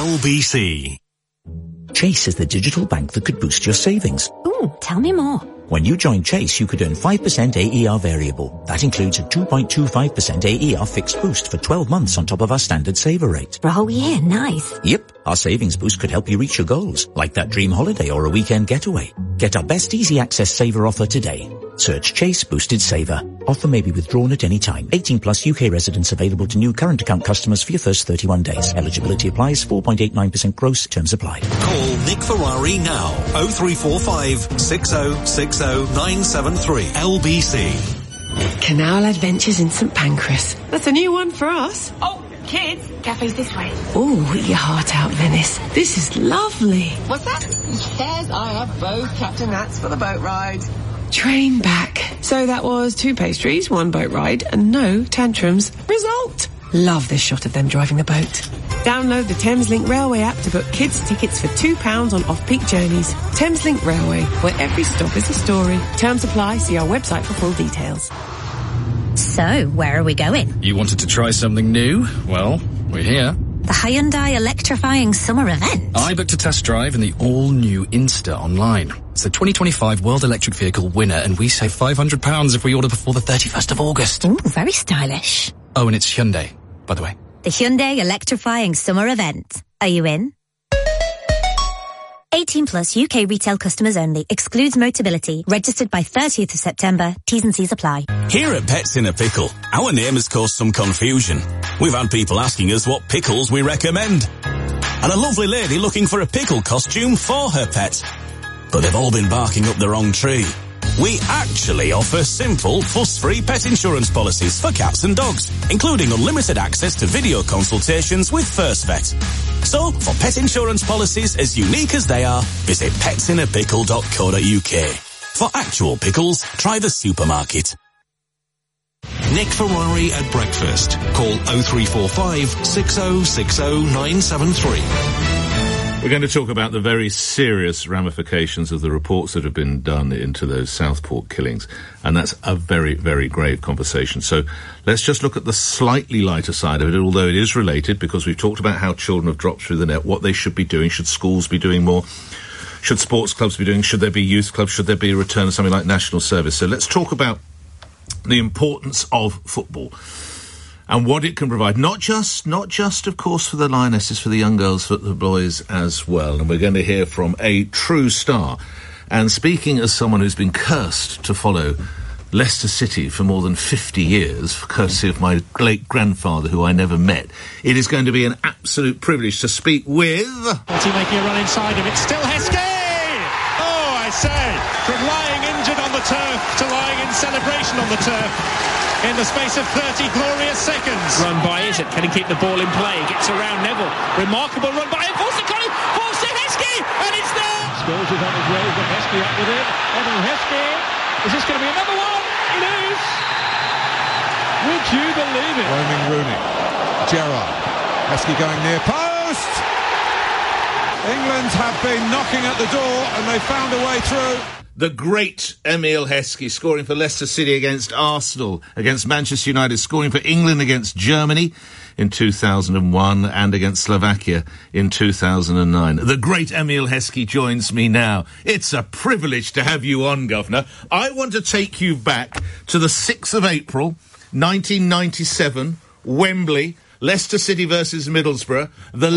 LBC. Chase is the digital bank that could boost your savings. Ooh, tell me more. When you join Chase, you could earn 5% AER variable. That includes a 2.25% AER fixed boost for 12 months on top of our standard saver rate. For a whole year, nice. Yep, our savings boost could help you reach your goals, like that dream holiday or a weekend getaway. Get our best easy access saver offer today. Search Chase Boosted Saver. Offer may be withdrawn at any time. 18 plus UK residents available to new current account customers for your first 31 days. Eligibility applies. 4.89% gross. Terms apply. Call Nick Ferrari now. 0345 6060 973 LBC. Canal Adventures in St Pancras. That's a new one for us. Oh, kids, cafe's this way. Oh, eat your heart out, Venice. This is lovely. What's that? Yes, I have both Captain Hats for the boat ride. Train back. So that was 2 pastries, 1 boat ride, and no tantrums. Result! Love this shot of them driving the boat. Download the Thameslink Railway app to book kids' tickets for £2 on off-peak journeys. Thameslink Railway, where every stop is a story. Terms apply. See our website for full details. So, where are we going? You wanted to try something new? Well, we're here. The Hyundai Electrifying Summer Event. I booked a test drive in the all-new Insta online. It's the 2025 World Electric Vehicle winner, and we save £500 if we order before the 31st of August. Ooh, very stylish. Oh, and it's Hyundai, by the way. The Hyundai Electrifying Summer Event. Are you in? 18 plus UK retail customers only. Excludes Motability. Registered by 30th of September. T's and C's apply. Here at Pets in a Pickle, our name has caused some confusion. We've had people asking us what pickles we recommend. And a lovely lady looking for a pickle costume for her pet. But they've all been barking up the wrong tree. We actually offer simple, fuss-free pet insurance policies for cats and dogs, including unlimited access to video consultations with First Vet. So, for pet insurance policies as unique as they are, visit petsinnapickle.co.uk. For actual pickles, try the supermarket. Nick Ferrari at breakfast. Call 0345 6060 973. We're going to talk about the very serious ramifications of the reports that have been done into those Southport killings. And that's a very, very grave conversation. So let's just look at the slightly lighter side of it, although it is related, because we've talked about how children have dropped through the net, what they should be doing. Should schools be doing more? Should sports clubs be doing? Should there be youth clubs? Should there be a return of something like national service? So let's talk about the importance of football and what it can provide, not just, of course, for the Lionesses, for the young girls, for the boys as well. And we're going to hear from a true star And speaking as someone who's been cursed to follow Leicester City for more than 50 years, courtesy of my late grandfather, who I never met, it is going to be an absolute privilege to speak with... What's he making a run inside him? It's still Heskey! Oh, I say, from lying injured on the turf to lying in celebration on the turf in the space of 30 glorious seconds. Run by Izzet. Can he keep the ball in play? Gets around Neville. Remarkable run by him. Falls to Connie. Falls to Heskey. And it's there. Scholes is on his way. Got Heskey up with him. Emile Heskey. Is this going to be another one? It is. Would you believe it? Roaming Rooney. Gerrard. Heskey going near post. England have been knocking at the door and they found a way through. The great Emile Heskey, scoring for Leicester City against Arsenal, against Manchester United, scoring for England against Germany in 2001 and against Slovakia in 2009. The great Emile Heskey joins me now. It's a privilege to have you on, Governor. I want to take you back to the 6th of April, 1997, Wembley, Leicester City versus Middlesbrough. The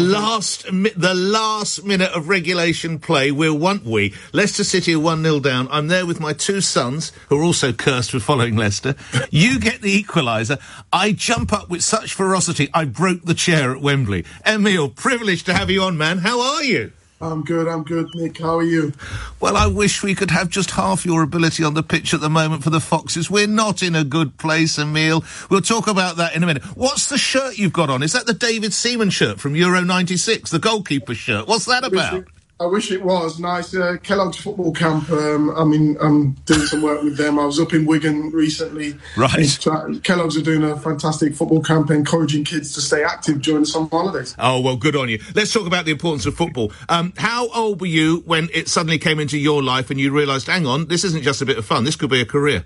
last minute of regulation play. Leicester City are 1-0 down. I'm there with my two sons, who are also cursed with following Leicester. You get the equaliser. I jump up with such ferocity, I broke the chair at Wembley. Emile, privileged to have you on, man. How are you? I'm good, Nick. How are you? Well, I wish we could have just half your ability on the pitch at the moment for the Foxes. We're not in a good place, Emile. We'll talk about that in a minute. What's the shirt you've got on? Is that the David Seaman shirt from Euro 96, the goalkeeper shirt? What's that about? I wish it was. Nice. Kellogg's football camp. I'm doing some work with them. I was up in Wigan recently. Right. Kellogg's are doing a fantastic football camp, encouraging kids to stay active during the summer holidays. Oh, well, good on you. Let's talk about the importance of football. How old were you when it suddenly came into your life and you realised, hang on, this isn't just a bit of fun, this could be a career?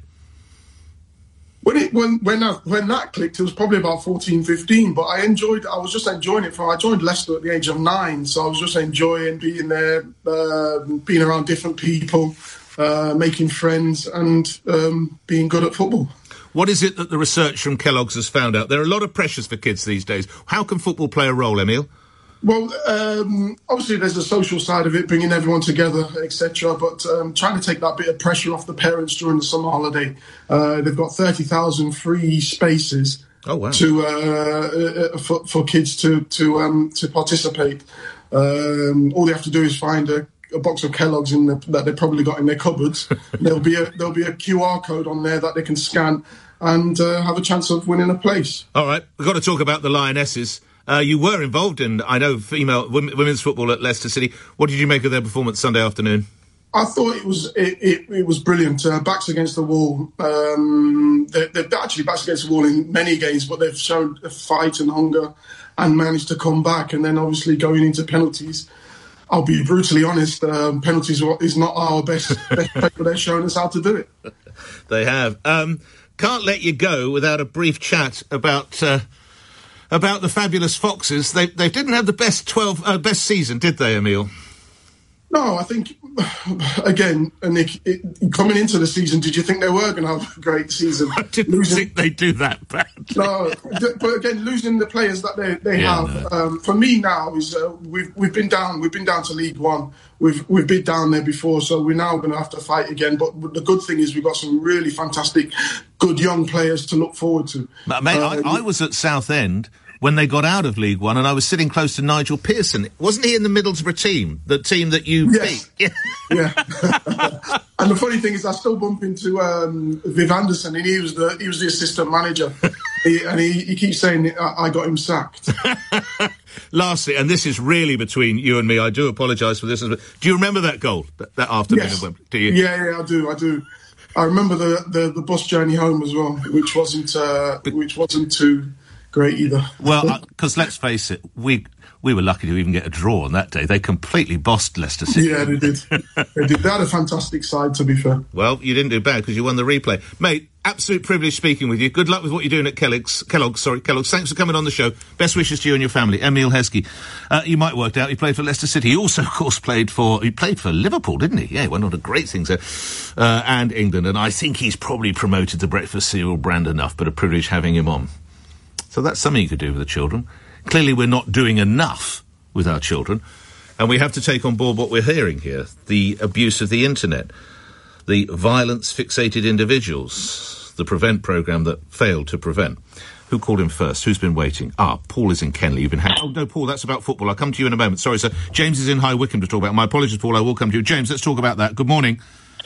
When that clicked, it was probably about 14, 15, but I was just enjoying it. I joined Leicester at the age of 9, so I was just enjoying being there, being around different people, making friends and being good at football. What is it that the research from Kellogg's has found out? There are a lot of pressures for kids these days. How can football play a role, Emile? Well, obviously there's a social side of it, bringing everyone together, etc. But trying to take that bit of pressure off the parents during the summer holiday. They've got 30,000 free spaces for kids to participate. All they have to do is find a box of Kellogg's that they probably got in their cupboards. There'll be a QR code on there that they can scan and have a chance of winning a place. All right, we've got to talk about the Lionesses. You were involved in, I know, women's football at Leicester City. What did you make of their performance Sunday afternoon? I thought it was brilliant. Backs against the wall. They're actually backs against the wall in many games, but they've shown a fight and hunger and managed to come back. And then obviously going into penalties, I'll be brutally honest, penalties is not our best play, but they're showing us how to do it. They have. Can't let you go without a brief chat about the fabulous Foxes. They didn't have the best season, did they, Emile? No, I think, again, Nick, coming into the season, did you think they were going to have a great season? I didn't think they'd do that bad. No, but again, losing the players that they have, no. For me now, is we've been down to League One. We've been down there before, so we're now going to have to fight again. But the good thing is we've got some really fantastic, good young players to look forward to. Mate, I was at Southend when they got out of League One, and I was sitting close to Nigel Pearson. Wasn't he in the Middlesbrough team, the team that you beat? Yeah. And the funny thing is, I still bump into Viv Anderson, and he was the assistant manager, and he keeps saying I got him sacked. Lastly, and this is really between you and me, I do apologise for this. Do you remember that goal that afternoon? Yes. Do you? Yeah, I do. I remember the bus journey home as well, which wasn't too great either. Well, because let's face it, we were lucky to even get a draw on that day. They completely bossed Leicester City. Yeah, they did. They had a fantastic side, to be fair. Well, you didn't do bad because you won the replay. Mate, absolute privilege speaking with you. Good luck with what you're doing at Kellogg's. Thanks for coming on the show. Best wishes to you and your family. Emile Heskey. You might have worked out he played for Leicester City. He also, of course, played for Liverpool, didn't he? Yeah, one of the great things there. And England. And I think he's probably promoted the breakfast cereal brand enough, but a privilege having him on. So that's something you could do with the children. Clearly we're not doing enough with our children. And we have to take on board what we're hearing here, the abuse of the internet, the violence-fixated individuals, the Prevent programme that failed to prevent. Who called in first? Who's been waiting? Paul is in Kenley. You've been... Oh, no, Paul, that's about football. I'll come to you in a moment. Sorry, sir. James is in High Wycombe to talk about. My apologies, Paul. I will come to you. James, let's talk about that. Good morning.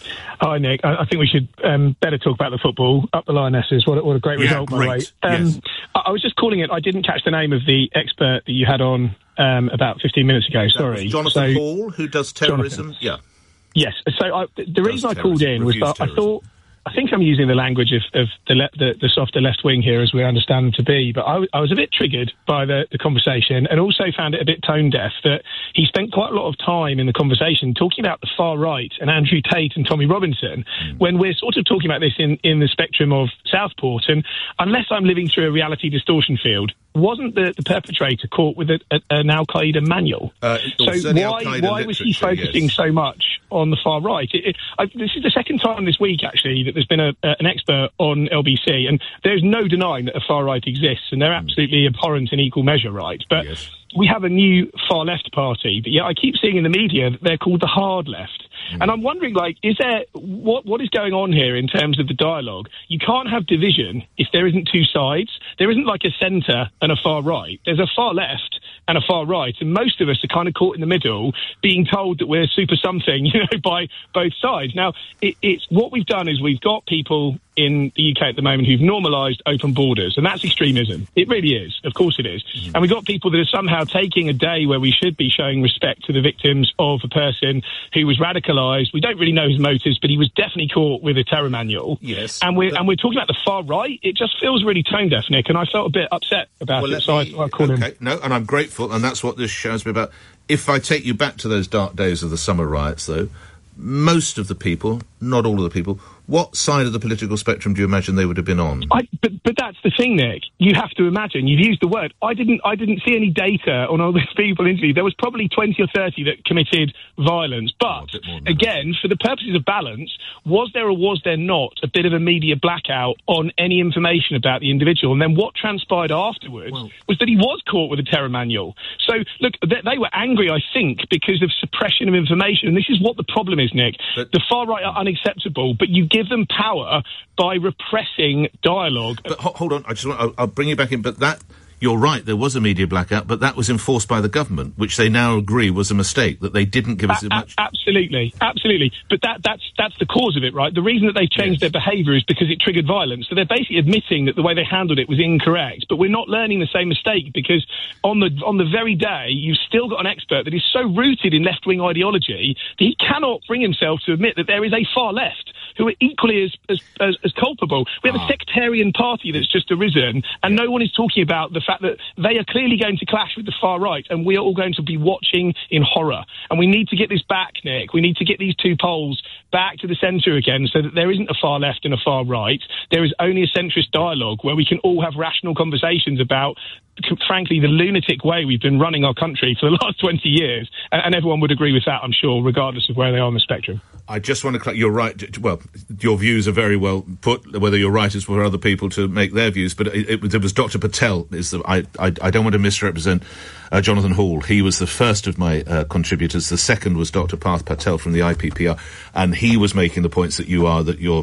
Hi, Nick. I think we should better talk about the football. Up the Lionesses. What a great result, by the way. Yes. I was just calling it. I didn't catch the name of the expert that you had on about 15 minutes ago. Sorry. Jonathan Hall, who does terrorism. Jonathan. Yeah. Yes. So the reason I called in was that I think I'm using the language of the softer left wing here as we understand them to be, but I was a bit triggered by the conversation, and also found it a bit tone deaf that he spent quite a lot of time in the conversation talking about the far right and Andrew Tate and Tommy Robinson, when we're sort of talking about this in the spectrum of Southport. And unless I'm living through a reality distortion field, wasn't the perpetrator caught with an Al-Qaeda manual? So why was he focusing so much on the far right? This is the second time this week, actually, that there's been an expert on LBC, and there's no denying that a far right exists, and they're absolutely abhorrent in equal measure, right? But we have a new far left party, but yet I keep seeing in the media that they're called the hard left. And I'm wondering, is there what is going on here in terms of the dialogue? You can't have division if there isn't two sides. There isn't like a centre and a far right. There's a far left and a far right, and most of us are kind of caught in the middle, being told that we're super something, by both sides. Now, it's what we've done is we've got people in the UK at the moment who've normalised open borders, and that's extremism. It really is. Of course it is. And we've got people that are somehow taking a day where we should be showing respect to the victims of a person who was radicalised. We don't really know his motives, but he was definitely caught with a terror manual. Yes. And we're talking about the far right. It just feels really tone deaf, Nick, and I felt a bit upset about it, so I called him. No, and I'm grateful, and that's what this shows me about. If I take you back to those dark days of the summer riots, though, most of the people, not all of the people, what side of the political spectrum do you imagine they would have been on? But that's the thing, Nick. You have to imagine. You've used the word. I didn't see any data on all these people interviewed. There was probably 20 or 30 that committed violence. But, again, for the purposes of balance, was there or was there not a bit of a media blackout on any information about the individual? And then what transpired afterwards was that he was caught with a terror manual. So, look, they were angry, I think, because of suppression of information. And this is what the problem is, Nick. The far right are unacceptable, but you give them power by repressing dialogue. But hold on, I'll bring you back in, but that... You're right, there was a media blackout, but that was enforced by the government, which they now agree was a mistake, that they didn't give us as much... Absolutely. But that's the cause of it, right? The reason that they changed their behaviour is because it triggered violence. So they're basically admitting that the way they handled it was incorrect. But we're not learning the same mistake, because on the very day, you've still got an expert that is so rooted in left-wing ideology that he cannot bring himself to admit that there is a far left who are equally as culpable. We have a sectarian party that's just arisen, and no one is talking about the fact that they are clearly going to clash with the far right, and we are all going to be watching in horror. And we need to get this back, Nick. We need to get these two poles back to the centre again, so that there isn't a far left and a far right. There is only a centrist dialogue where we can all have rational conversations about, frankly, the lunatic way we've been running our country for the last 20 years. And everyone would agree with that, I'm sure, regardless of where they are on the spectrum. I just want to... You're right. Well, your views are very well put. Whether you're right is for other people to make their views. But it was Dr. Patel. I don't want to misrepresent Jonathan Hall. He was the first of my contributors. The second was Dr. Parth Patel from the IPPR. And he was making the points that you're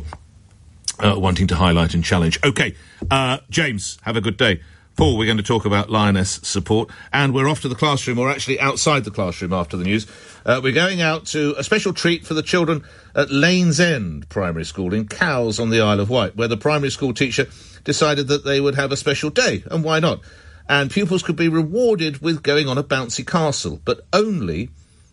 wanting to highlight and challenge. OK, James, have a good day. Paul, we're going to talk about Lioness support, and we're off to the classroom, or actually outside the classroom after the news. We're going out to a special treat for the children at Lanes End Primary School in Cowes on the Isle of Wight, where the primary school teacher decided that they would have a special day, and why not? And pupils could be rewarded with going on a bouncy castle, but only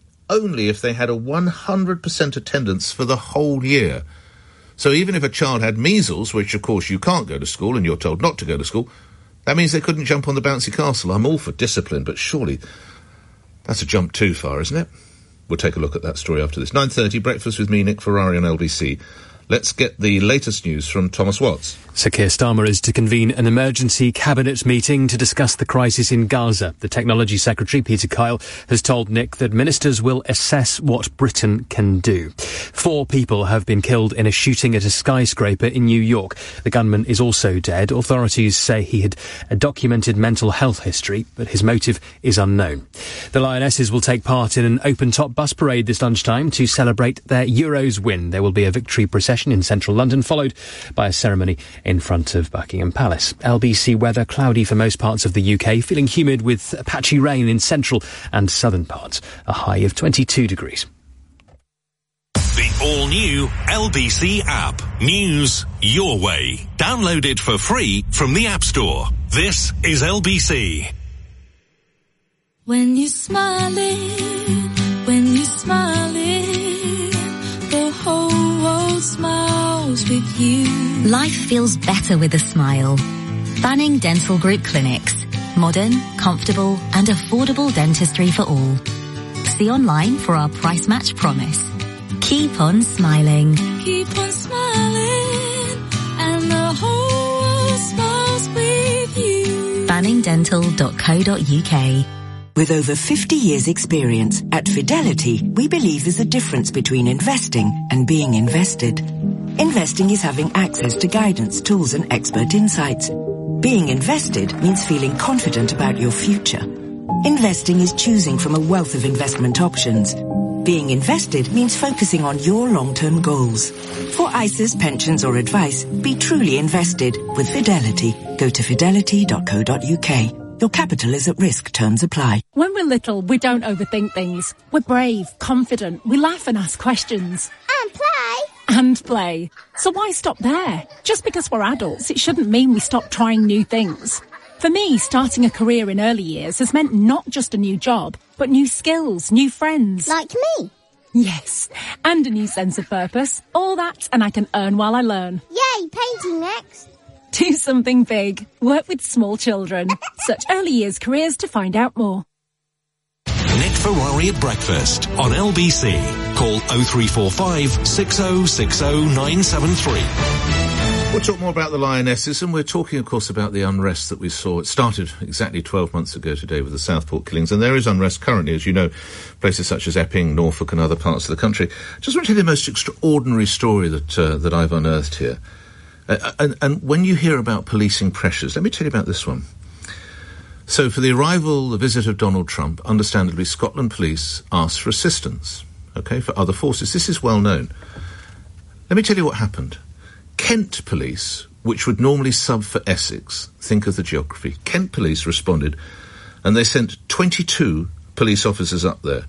if they had a 100% attendance for the whole year. So even if a child had measles, which of course you can't go to school and you're told not to go to school, that means they couldn't jump on the bouncy castle. I'm all for discipline, but surely that's a jump too far, isn't it? We'll take a look at that story after this. 9:30, breakfast with me, Nick Ferrari on LBC. Let's get the latest news from Thomas Watts. Sir Keir Starmer is to convene an emergency cabinet meeting to discuss the crisis in Gaza. The Technology Secretary, Peter Kyle, has told Nick that ministers will assess what Britain can do. 4 people have been killed in a shooting at a skyscraper in New York. The gunman is also dead. Authorities say he had a documented mental health history, but his motive is unknown. The Lionesses will take part in an open-top bus parade this lunchtime to celebrate their Euros win. There will be a victory procession in central London, followed by a ceremony in front of Buckingham Palace. LBC weather, cloudy for most parts of the UK, feeling humid with patchy rain in central and southern parts. A high of 22 degrees. The all-new LBC app. News your way. Download it for free from the App Store. This is LBC. When you're smiling, the whole world smiles with you. Life feels better with a smile. Banning Dental Group Clinics. Modern, comfortable and affordable dentistry for all. See online for our price match promise. Keep on smiling. Keep on smiling and the whole world smiles with you. banningdental.co.uk. With over 50 years' experience, at Fidelity, we believe there's a difference between investing and being invested. Investing is having access to guidance, tools and expert insights. Being invested means feeling confident about your future. Investing is choosing from a wealth of investment options. Being invested means focusing on your long-term goals. For ISAs, pensions or advice, be truly invested with Fidelity. Go to fidelity.co.uk. Your capital is at risk. Terms apply. When we're little, we don't overthink things. We're brave, confident, we laugh and ask questions. And play. So why stop there? Just because we're adults, it shouldn't mean we stop trying new things. For me, starting a career in early years has meant not just a new job, but new skills, new friends. Like me? Yes, and a new sense of purpose. All that, and I can earn while I learn. Yay, painting next. Do something big. Work with small children. Search early years careers to find out more. Nick Ferrari at breakfast on LBC. Call 0345 6060 973. We'll talk more about the Lionesses, and we're talking, of course, about the unrest that we saw. It started exactly 12 months ago today with the Southport killings, and there is unrest currently, as you know, places such as Epping, Norfolk and other parts of the country. Just want to tell you the most extraordinary story that I've unearthed here. And when you hear about policing pressures, let me tell you about this one. So for the visit of Donald Trump, understandably, Scotland Police asked for assistance, for other forces. This is well known. Let me tell you what happened. Kent Police, which would normally sub for Essex, think of the geography, Kent Police responded, and they sent 22 police officers up there.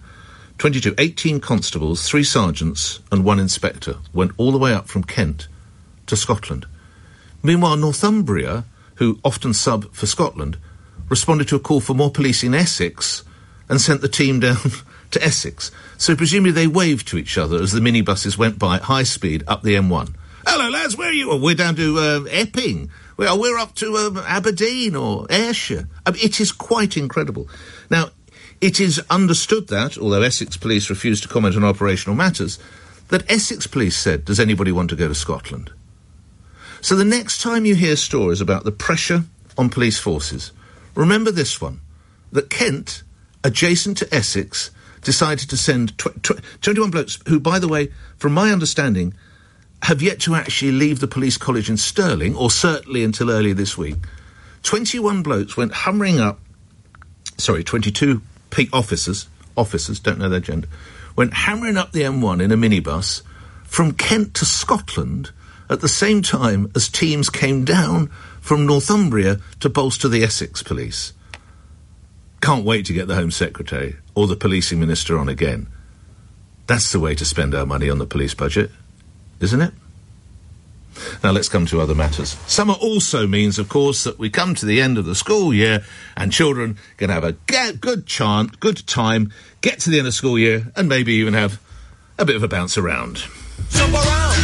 18 constables, 3 sergeants and 1 inspector went all the way up from Kent to Scotland. Meanwhile, Northumbria, who often sub for Scotland, responded to a call for more police in Essex and sent the team down to Essex. So presumably they waved to each other as the minibuses went by at high speed up the M1. Hello, lads, where are you? Well, we're down to Epping. We're up to Aberdeen or Ayrshire. It is quite incredible. Now, it is understood that, although Essex Police refused to comment on operational matters, that Essex Police said, does anybody want to go to Scotland? So the next time you hear stories about the pressure on police forces, remember this one, that Kent, adjacent to Essex, decided to send 21 blokes who, by the way, from my understanding, have yet to actually leave the police college in Stirling, or certainly until earlier this week. 21 blokes went hammering up, 22 officers, don't know their gender, went hammering up the M1 in a minibus from Kent to Scotland at the same time as teams came down from Northumbria to bolster the Essex Police. Can't wait to get the Home Secretary or the Policing Minister on again. That's the way to spend our money on the police budget, isn't it? Now let's come to other matters. Summer also means, of course, that we come to the end of the school year and children can have a good time, get to the end of school year and maybe even have a bit of a bounce around. Jump around.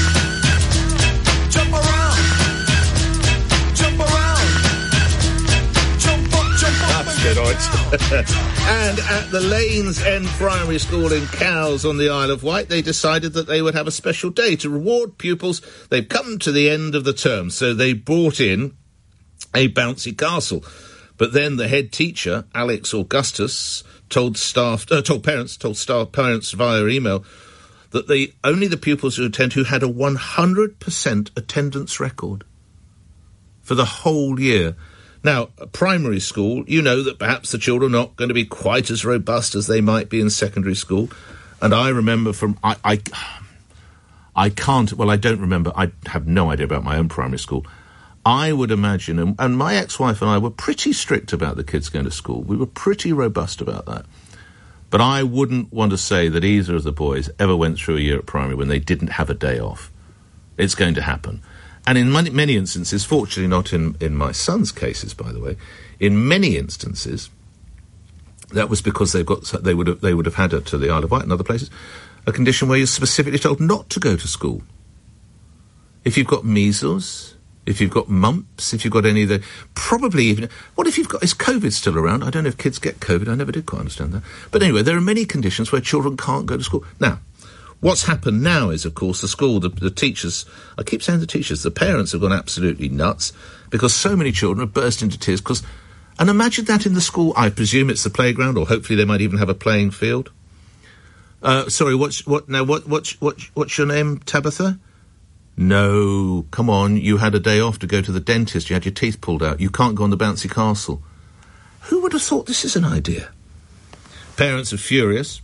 Jump around. Jump around. Jump up, jump up. That's good, all right. And at the Lanes End Primary School in Cowes on the Isle of Wight, they decided that they would have a special day to reward pupils. They've come to the end of the term, so they brought in a bouncy castle. But then the head teacher, Alex Augustus, told parents via email that only the pupils who attend who had a 100% attendance record for the whole year. Now, a primary school, you know that perhaps the children are not going to be quite as robust as they might be in secondary school. And I remember I don't remember, I have no idea about my own primary school. I would imagine, and my ex-wife and I were pretty strict about the kids going to school. We were pretty robust about that. But I wouldn't want to say that either of the boys ever went through a year at primary when they didn't have a day off. It's going to happen. And in many instances, fortunately not in my son's cases, by the way, in many instances, that was because they would have had it to the Isle of Wight and other places, a condition where you're specifically told not to go to school. If you've got measles, if you've got mumps, if you've got any of the... Probably even... What if you've got... Is COVID still around? I don't know if kids get COVID. I never did quite understand that. But anyway, there are many conditions where children can't go to school. Now, what's happened now is, of course, the school, the teachers... I keep saying the teachers. The parents have gone absolutely nuts because so many children have burst into tears because... And imagine that in the school. I presume it's the playground, or hopefully they might even have a playing field. Sorry, what's your name, Tabitha? No, come on, you had a day off to go to the dentist, you had your teeth pulled out, you can't go on the bouncy castle. Who would have thought this is an idea? Parents are furious.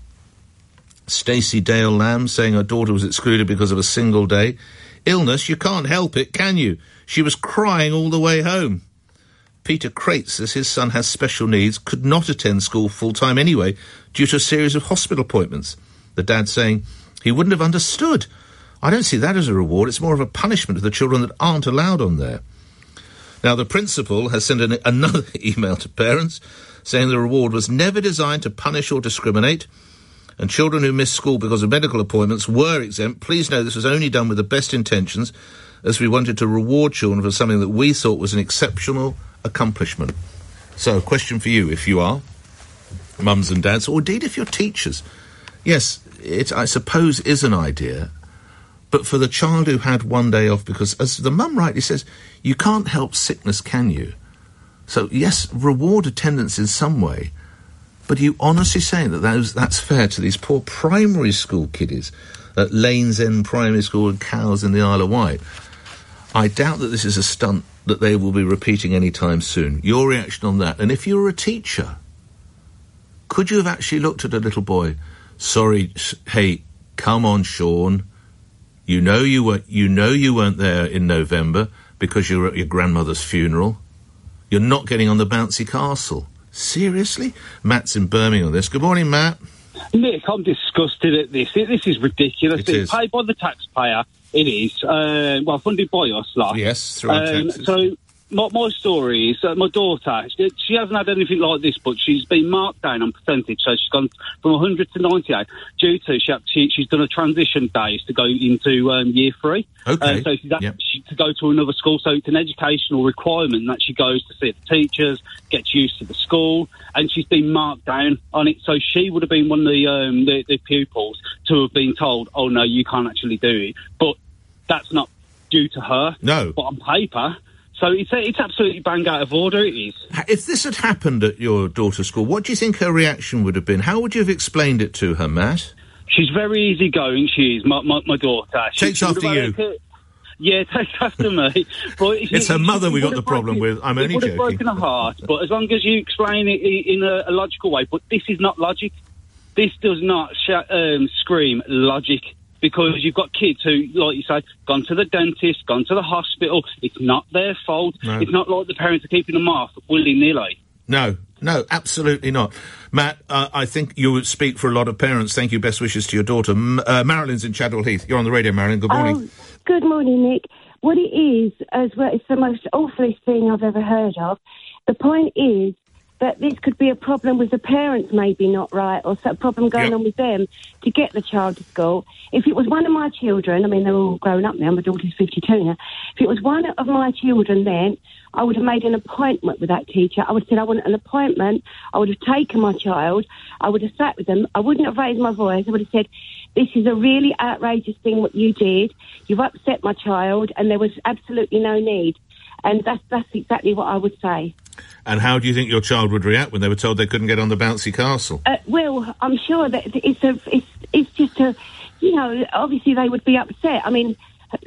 Stacey Dale Lamb saying her daughter was excluded because of a single day. Illness, you can't help it, can you? She was crying all the way home. Peter Crates says his son has special needs, could not attend school full-time anyway due to a series of hospital appointments. The dad saying he wouldn't have understood. I don't see that as a reward. It's more of a punishment to the children that aren't allowed on there. Now, the principal has sent another email to parents saying the reward was never designed to punish or discriminate, and children who missed school because of medical appointments were exempt. Please know this was only done with the best intentions, as we wanted to reward children for something that we thought was an exceptional accomplishment. So, question for you, if you are mums and dads, or indeed if you're teachers. Yes, it, I suppose, is an idea, but for the child who had one day off, because as the mum rightly says, you can't help sickness, can you? So, yes, reward attendance in some way, but are you honestly saying that that's fair to these poor primary school kiddies at Lanes End Primary School in Cowes in the Isle of Wight? I doubt that this is a stunt that they will be repeating any time soon. Your reaction on that? And if you were a teacher, could you have actually looked at a little boy? Sorry, hey, come on, Sean. You know you weren't there in November because you were at your grandmother's funeral. You're not getting on the bouncy castle. Seriously? Matt's in Birmingham on this. Good morning, Matt. Nick, I'm disgusted at this. This is ridiculous. It's paid by the taxpayer. It is. Funded by us, like. Yes, through our taxes. So, my story is my daughter, she hasn't had anything like this, but she's been marked down on percentage, so she's gone from 100 to 98 due to she's done a transition days to go into year 3. Okay. So she's to go to another school, so it's an educational requirement that she goes to see the teachers, gets used to the school, and she's been marked down on it. So she would have been one of the pupils to have been told, oh no, you can't actually do it. But that's not due to her. No. But on paper. So it's absolutely bang out of order, it is. If this had happened at your daughter's school, what do you think her reaction would have been? How would you have explained it to her, Matt? She's very easygoing, she is, my daughter. Takes after you. Yeah, takes after me. But it's her mother we got the problem with. I'm only joking. It would have broken her heart, but as long as you explain it in a logical way. But this is not logic. This does not scream logic. Because you've got kids who, like you say, gone to the dentist, gone to the hospital. It's not their fault. No. It's not like the parents are keeping them off willy-nilly. No, absolutely not. Matt, I think you would speak for a lot of parents. Thank you. Best wishes to your daughter. Marilyn's in Chadwell Heath. You're on the radio, Marilyn. Good morning. Good morning, Nick. What it is, as well, it's the most awfulest thing I've ever heard of. The point is, that this could be a problem with the parents maybe not right, or a problem going on with them to get the child to school. If it was one of my children, I mean, they're all grown up now, my daughter's 52 now. If it was one of my children then, I would have made an appointment with that teacher. I would have said I want an appointment. I would have taken my child. I would have sat with them. I wouldn't have raised my voice. I would have said, this is a really outrageous thing what you did. You've upset my child, and there was absolutely no need. And that's exactly what I would say. And how do you think your child would react when they were told they couldn't get on the bouncy castle? Well, I'm sure that it's just a, you know, obviously they would be upset. I mean,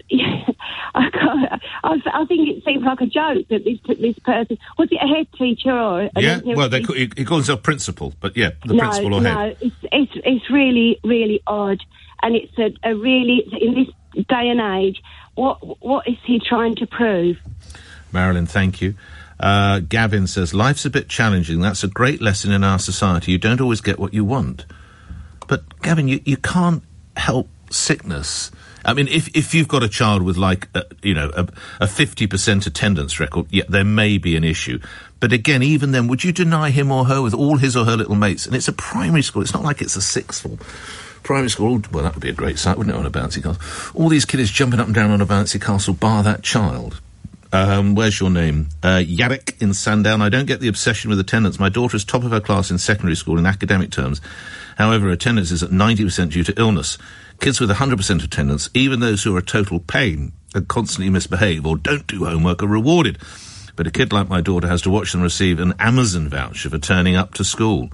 I think it seems like a joke that this person, was it a head teacher or? Well, he calls himself principal, but yeah, principal or head. No, it's really, really odd, and it's a really, in this day and age, what is he trying to prove? Marilyn, thank you. Gavin says, life's a bit challenging. That's a great lesson in our society. You don't always get what you want. But, Gavin, you can't help sickness. I mean, if you've got a child with, like, a 50% attendance record, yeah, there may be an issue. But again, even then, would you deny him or her with all his or her little mates? And it's a primary school. It's not like it's a sixth form. Primary school, well, that would be a great sight, wouldn't it, on a bouncy castle? All these kids jumping up and down on a bouncy castle, bar that child. Where's your name? Yarek in Sandown. I don't get the obsession with attendance. My daughter is top of her class in secondary school in academic terms. However, attendance is at 90% due to illness. Kids with 100% attendance, even those who are a total pain and constantly misbehave or don't do homework, are rewarded. But a kid like my daughter has to watch them receive an Amazon voucher for turning up to school.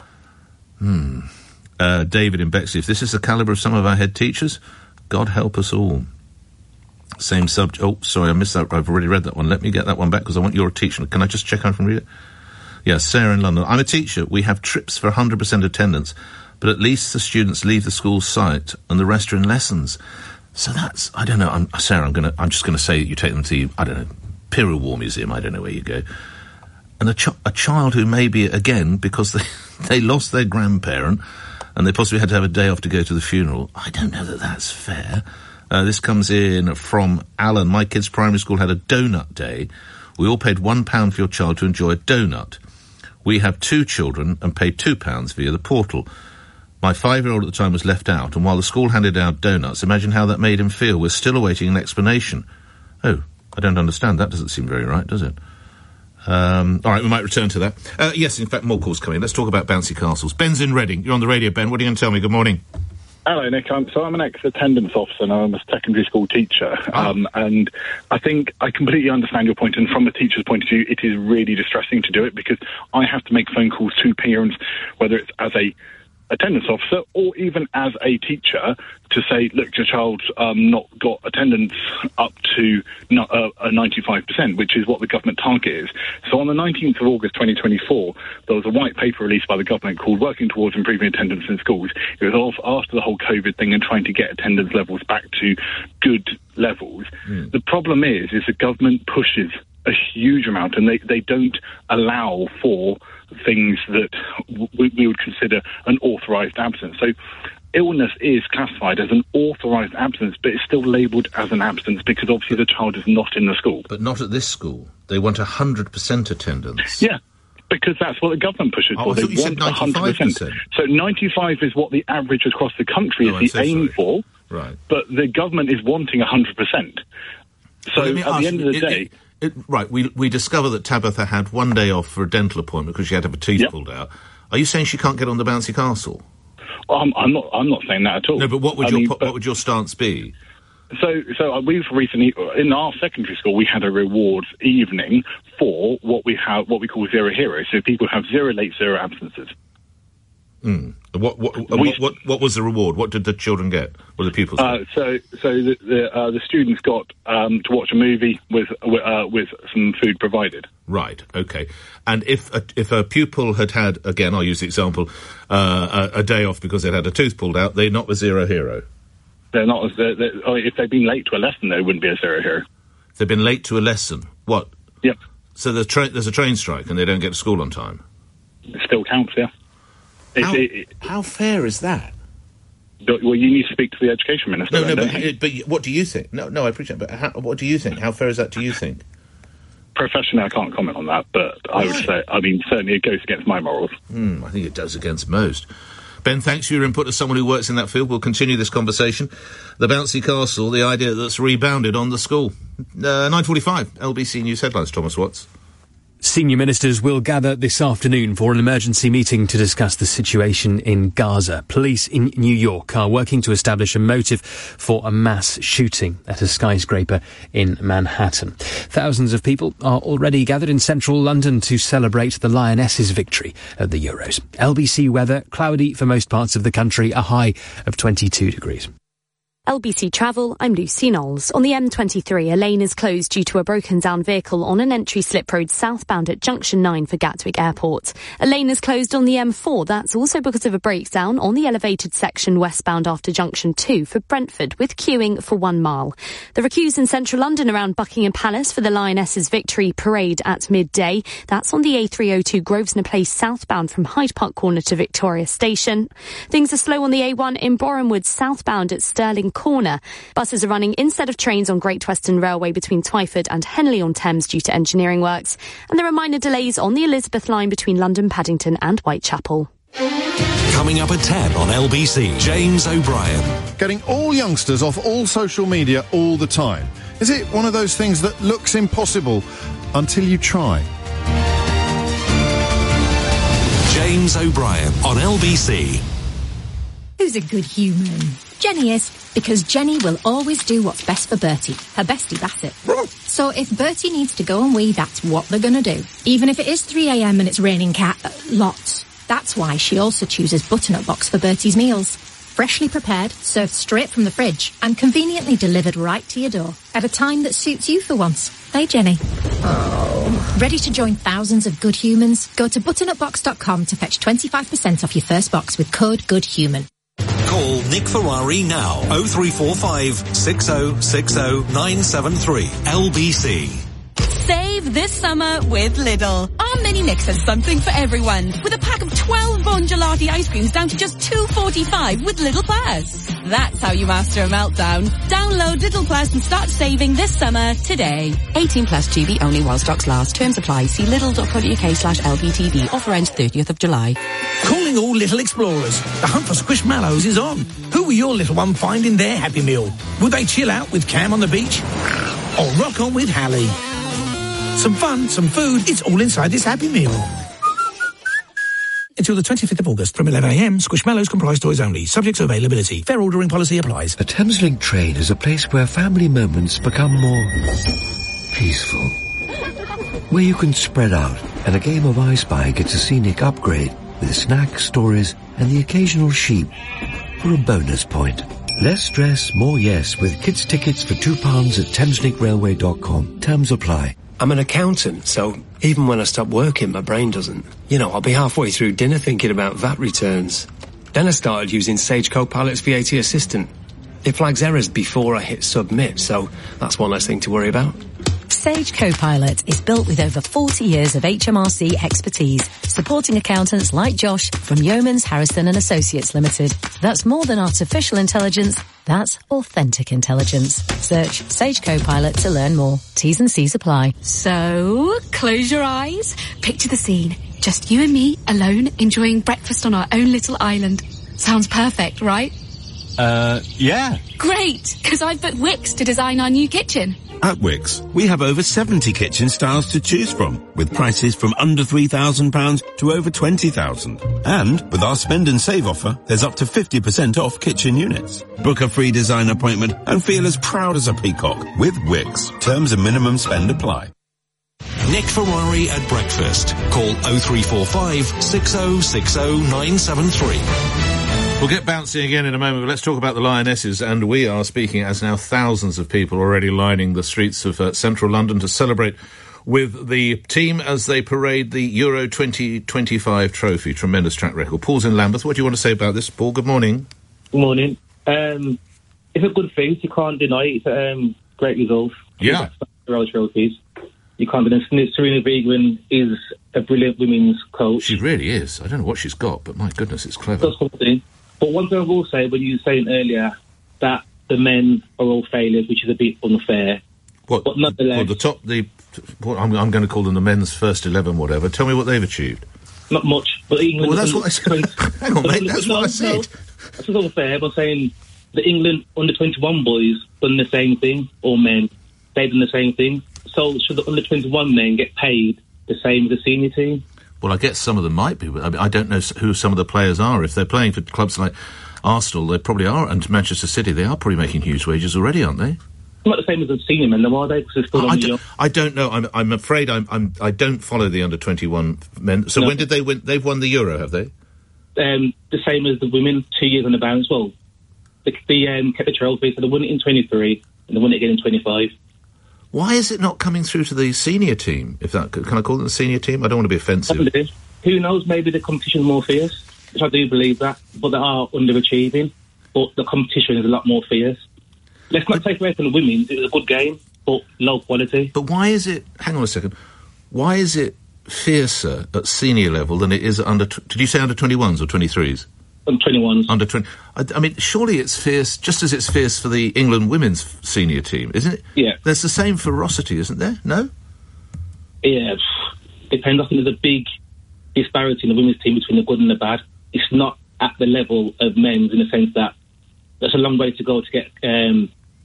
David in Bexley, if this is the calibre of some of our head teachers, God help us all. Same subject. Oh, sorry, I missed that. I've already read that one. Let me get that one back because I want your teacher. Can I just check I can read it? Yeah, Sarah in London. I'm a teacher. We have trips for 100% attendance, but at least the students leave the school site and the rest are in lessons. So that's, I don't know. Sarah, I'm just going to say that you take them to, I don't know, Pirou War Museum. I don't know where you go. And a child who maybe, again, because they lost their grandparent and they possibly had to have a day off to go to the funeral. I don't know that that's fair. This comes in from Alan. My kid's primary school had a donut day. We all paid £1 for your child to enjoy a donut. We have 2 children and paid £2 via the portal. My 5-year-old at the time was left out, and while the school handed out donuts, imagine how that made him feel. We're still awaiting an explanation. Oh, I don't understand. That doesn't seem very right, does it? All right, we might return to that. Yes, in fact, more calls coming. Let's talk about bouncy castles. Ben's in Reading. You're on the radio, Ben. What are you going to tell me? Good morning. Hello, Nick. I'm an ex-attendance officer and I'm a secondary school teacher. And I think I completely understand your point. And from a teacher's point of view, it is really distressing to do it because I have to make phone calls to parents, whether it's as a attendance officer or even as a teacher, to say, look, your child's not got attendance up to 95%, which is what the government target is. So on the 19th of August 2024, there was a white paper released by the government called Working Towards Improving Attendance in Schools. It was all after the whole COVID thing and trying to get attendance levels back to good levels. The problem is the government pushes a huge amount and they don't allow for things that we would consider an authorised absence. So illness is classified as an authorised absence, but it's still labelled as an absence because obviously the child is not in the school. But not at this school. They want 100% attendance. Yeah, because that's what the government pushes for. They want 100%. So 95 is what the average across the country is the aim for. Right. But the government is wanting 100%. So at the end of the day... Right, we discover that Tabitha had one day off for a dental appointment because she had to have a tooth pulled out. Are you saying she can't get on the bouncy castle? I'm not saying that at all. No, but what would your stance be? So we've recently, in our secondary school, we had a rewards evening for what we call Zero Heroes. So people have 0 late, 0 absences. What was the reward? What did the children get? What did the pupils get? So the students got to watch a movie with some food provided. Right. Okay. And if a pupil had again, I'll use the example, a day off because they'd had a tooth pulled out, they're not a zero hero. They're not. If they've been late to a lesson, they wouldn't be a zero hero. If they've been late to a lesson. What? Yep. So there's a train strike and they don't get to school on time. It still counts. Yeah. How fair is that? Well, you need to speak to the education minister. No, but what do you think? No, I appreciate it, but what do you think? How fair is that, do you think? professionally, I can't comment on that, but I would say, certainly it goes against my morals. I think it does against most. Ben, thanks for your input as someone who works in that field. We'll continue this conversation. The bouncy castle, the idea that's rebounded on the school. 9:45, LBC News headlines, Thomas Watts. Senior ministers will gather this afternoon for an emergency meeting to discuss the situation in Gaza. Police in New York are working to establish a motive for a mass shooting at a skyscraper in Manhattan. Thousands of people are already gathered in central London to celebrate the Lionesses' victory at the Euros. LBC weather, cloudy for most parts of the country, a high of 22 degrees. LBC Travel, I'm Lucy Knowles. On the M23, a lane is closed due to a broken-down vehicle on an entry slip road southbound at Junction 9 for Gatwick Airport. A lane is closed on the M4. That's also because of a breakdown on the elevated section westbound after Junction 2 for Brentford, with queuing for 1 mile. There are queues in central London around Buckingham Palace for the Lionesses' victory parade at midday. That's on the A302 Grosvenor Place southbound from Hyde Park Corner to Victoria Station. Things are slow on the A1 in Borehamwood southbound at Stirling Corner. Buses are running instead of trains on Great Western Railway between Twyford and Henley-on-Thames due to engineering works. And there are minor delays on the Elizabeth line between London, Paddington and Whitechapel. Coming up at 10 on LBC, James O'Brien. Getting all youngsters off all social media all the time. Is it one of those things that looks impossible until you try? James O'Brien on LBC. Who's a good human? Jenny is, because Jenny will always do what's best for Bertie, her bestie Bassett. So if Bertie needs to go and wee, that's what they're going to do. Even if it is 3 a.m. and it's raining lots. That's why she also chooses Butternut Box for Bertie's meals. Freshly prepared, served straight from the fridge, and conveniently delivered right to your door. At a time that suits you for once. Hey, Jenny. Oh. Ready to join thousands of good humans? Go to butternutbox.com to fetch 25% off your first box with code GOODHUMAN. Call Nick Ferrari now. 0345 6060 973 LBC. Save this summer with Lidl. Our mini mix has something for everyone. With a pack of 12 Bon Gelati ice creams down to just $2.45 with Lidl Plus. That's how you master a meltdown. Download Lidl Plus and start saving this summer today. 18 plus GB only while stocks last. Terms apply. See lidl.co.uk/LBTV. Offer ends 30th of July. Calling all little explorers. The hunt for Squishmallows is on. Who will your little one find in their Happy Meal? Will they chill out with Cam on the beach? Or rock on with Hallie? Some fun, some food, it's all inside this Happy Meal. Until the 25th of August from 11 a.m, Squishmallows comprise toys only, subject to availability. Fair ordering policy applies. The Thameslink train is a place where family moments become more peaceful. Where you can spread out and a game of I Spy gets a scenic upgrade with snacks, stories and the occasional sheep for a bonus point. Less stress, more yes with kids' tickets for £2 at thameslinkrailway.com. Terms apply. I'm an accountant, so even when I stop working, my brain doesn't. You know, I'll be halfway through dinner thinking about VAT returns. Then I started using Sage Copilot's VAT Assistant. It flags errors before I hit submit, so that's one less thing to worry about. Sage Copilot is built with over 40 years of HMRC expertise, supporting accountants like Josh from Yeomans, Harrison and Associates Limited. That's more than artificial intelligence, that's authentic intelligence. Search Sage Copilot to learn more. T's and C's apply. So, close your eyes, picture the scene. Just you and me, alone, enjoying breakfast on our own little island. Sounds perfect, right? Yeah. Great, because I've booked Wix to design our new kitchen. At Wix, we have over 70 kitchen styles to choose from, with prices from under £3,000 to over £20,000. And with our spend and save offer, there's up to 50% off kitchen units. Book a free design appointment and feel as proud as a peacock with Wix. Terms and minimum spend apply. Nick Ferrari at breakfast. Call 0345 6060 973. We'll get bouncing again in a moment, but let's talk about the Lionesses, and we are speaking as now thousands of people already lining the streets of central London to celebrate with the team as they parade the Euro 2025 trophy. Tremendous track record. Paul's in Lambeth. What do you want to say about this, Paul? Good morning. Good morning. It's a good thing. You can't deny it. It's a great result. Yeah. Trophies. You can't deny it. Serena Wiegman is a brilliant women's coach. She really is. I don't know what she's got, but my goodness, it's clever. That's something. But one thing I will say, when you were saying earlier that the men are all failures, which is a bit unfair. What? But nonetheless, the I'm going to call them the men's first 11, whatever. Tell me what they've achieved. Not much, but England... Well, that's what I said. Hang on, mate, that's what I said. That's not fair, but saying the England under-21 boys done the same thing, or men, they've done the same thing. So should the under-21 men get paid the same as the senior team? Well, I guess some of them might be. But I don't know who some of the players are. If they're playing for clubs like Arsenal, they probably are, and Manchester City, they are probably making huge wages already, aren't they? Not the same as the senior men, though, are they? Because still I don't know. I'm afraid I don't follow the under-21 men. So when did they win? They've won the Euro, have they? The same as the women, 2 years on the bounce. Well, they kept the trophy, so they won it in 23, and they won it again in 25. Why is it not coming through to the senior team? Can I call them the senior team? I don't want to be offensive. Who knows? Maybe the competition is more fierce, which I do believe that, but they are underachieving. But the competition is a lot more fierce. Let's not take away from the women's. It was a good game, but low quality. But why is it... Hang on a second. Why is it fiercer at senior level than it is at under... Did you say under-21s or 23s? Under-21s. Under-20... I mean, surely it's fierce, just as it's fierce for the England women's senior team, isn't it? Yeah. There's the same ferocity, isn't there? No? Yeah. Depends. I think there's a big disparity in the women's team between the good and the bad. It's not at the level of men's in the sense that there's a long way to go to get... a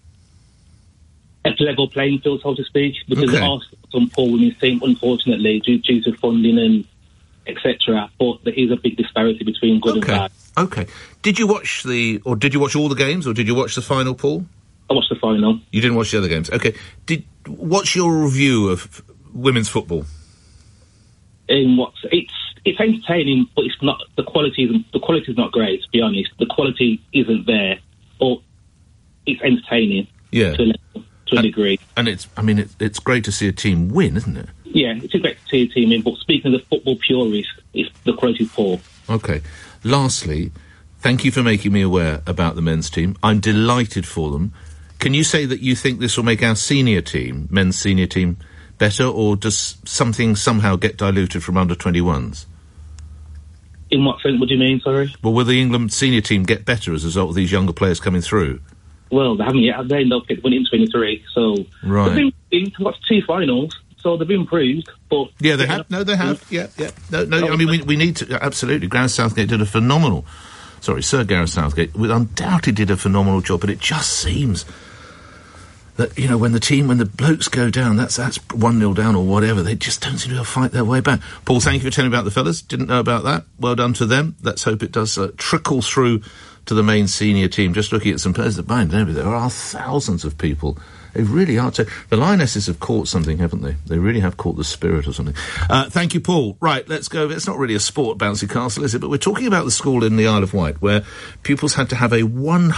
level playing field, so to speak, because there are some poor women's team, unfortunately, due to funding and etc. But there is a big disparity between good and bad. Okay. Did you watch all the games, or did you watch the final, Paul? I watched the final. You didn't watch the other games. Okay. What's your review of women's football? It's entertaining, but it's not. The quality is not great. To be honest, the quality isn't there, but it's entertaining. Yeah. To a degree. And it's great to see a team win, isn't it? Yeah, it's great to see a team win, but speaking of the football purist, the quality is poor. Okay. Lastly, thank you for making me aware about the men's team. I'm delighted for them. Can you say that you think this will make our senior team, men's senior team, better, or does something somehow get diluted from under-21s? In what sense? What do you mean, sorry? Well, will the England senior team get better as a result of these younger players coming through? Well, they haven't yet. They ended up winning in 23, so... Right. They've got 2 finals, so they've improved, but... Yeah, they have. No, they have. Yeah. No, I mean, we need to... Absolutely. Gareth Southgate did a phenomenal... Sir Gareth Southgate undoubtedly did a phenomenal job, but it just seems that, when the blokes go down, that's 1-0 down or whatever, they just don't seem to fight their way back. Paul, thank you for telling me about the fellas. Didn't know about that. Well done to them. Let's hope it does trickle through to the main senior team. Just looking at some players that bind, there are thousands of people. They really are. The Lionesses have caught something, haven't they? They really have caught the spirit or something. Thank you, Paul. Right, let's go. It's not really a sport, Bouncy Castle, is it? But we're talking about the school in the Isle of Wight where pupils had to have a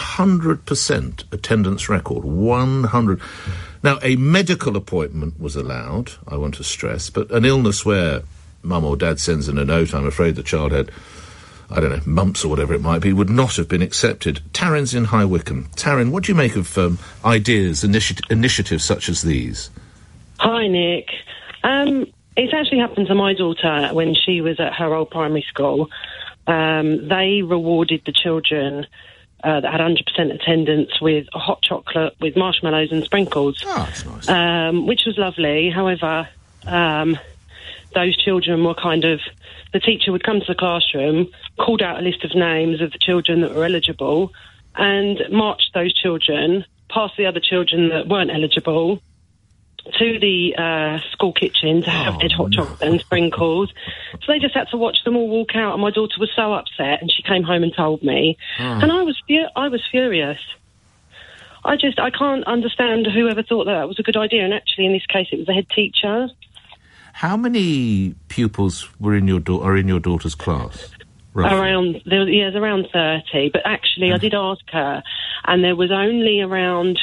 100% attendance record. 100. Now, a medical appointment was allowed, I want to stress, but an illness where mum or dad sends in a note, I'm afraid the child had, I don't know, mumps or whatever it might be, would not have been accepted. Taryn's in High Wycombe. Taryn, what do you make of ideas, initiatives such as these? Hi, Nick. It's actually happened to my daughter when she was at her old primary school. They rewarded the children that had 100% attendance with a hot chocolate with marshmallows and sprinkles. Oh, that's nice. Which was lovely. However, those children were the teacher would come to the classroom, called out a list of names of the children that were eligible, and marched those children past the other children that weren't eligible to the school kitchen to have their hot chocolate and sprinkles. So they just had to watch them all walk out, and my daughter was so upset, and she came home and told me. And I was furious. I can't understand whoever thought that was a good idea, and actually in this case it was the head teacher. How many pupils are in your daughter's class? Roughly? There's around 30, but actually I did ask her, and there was only around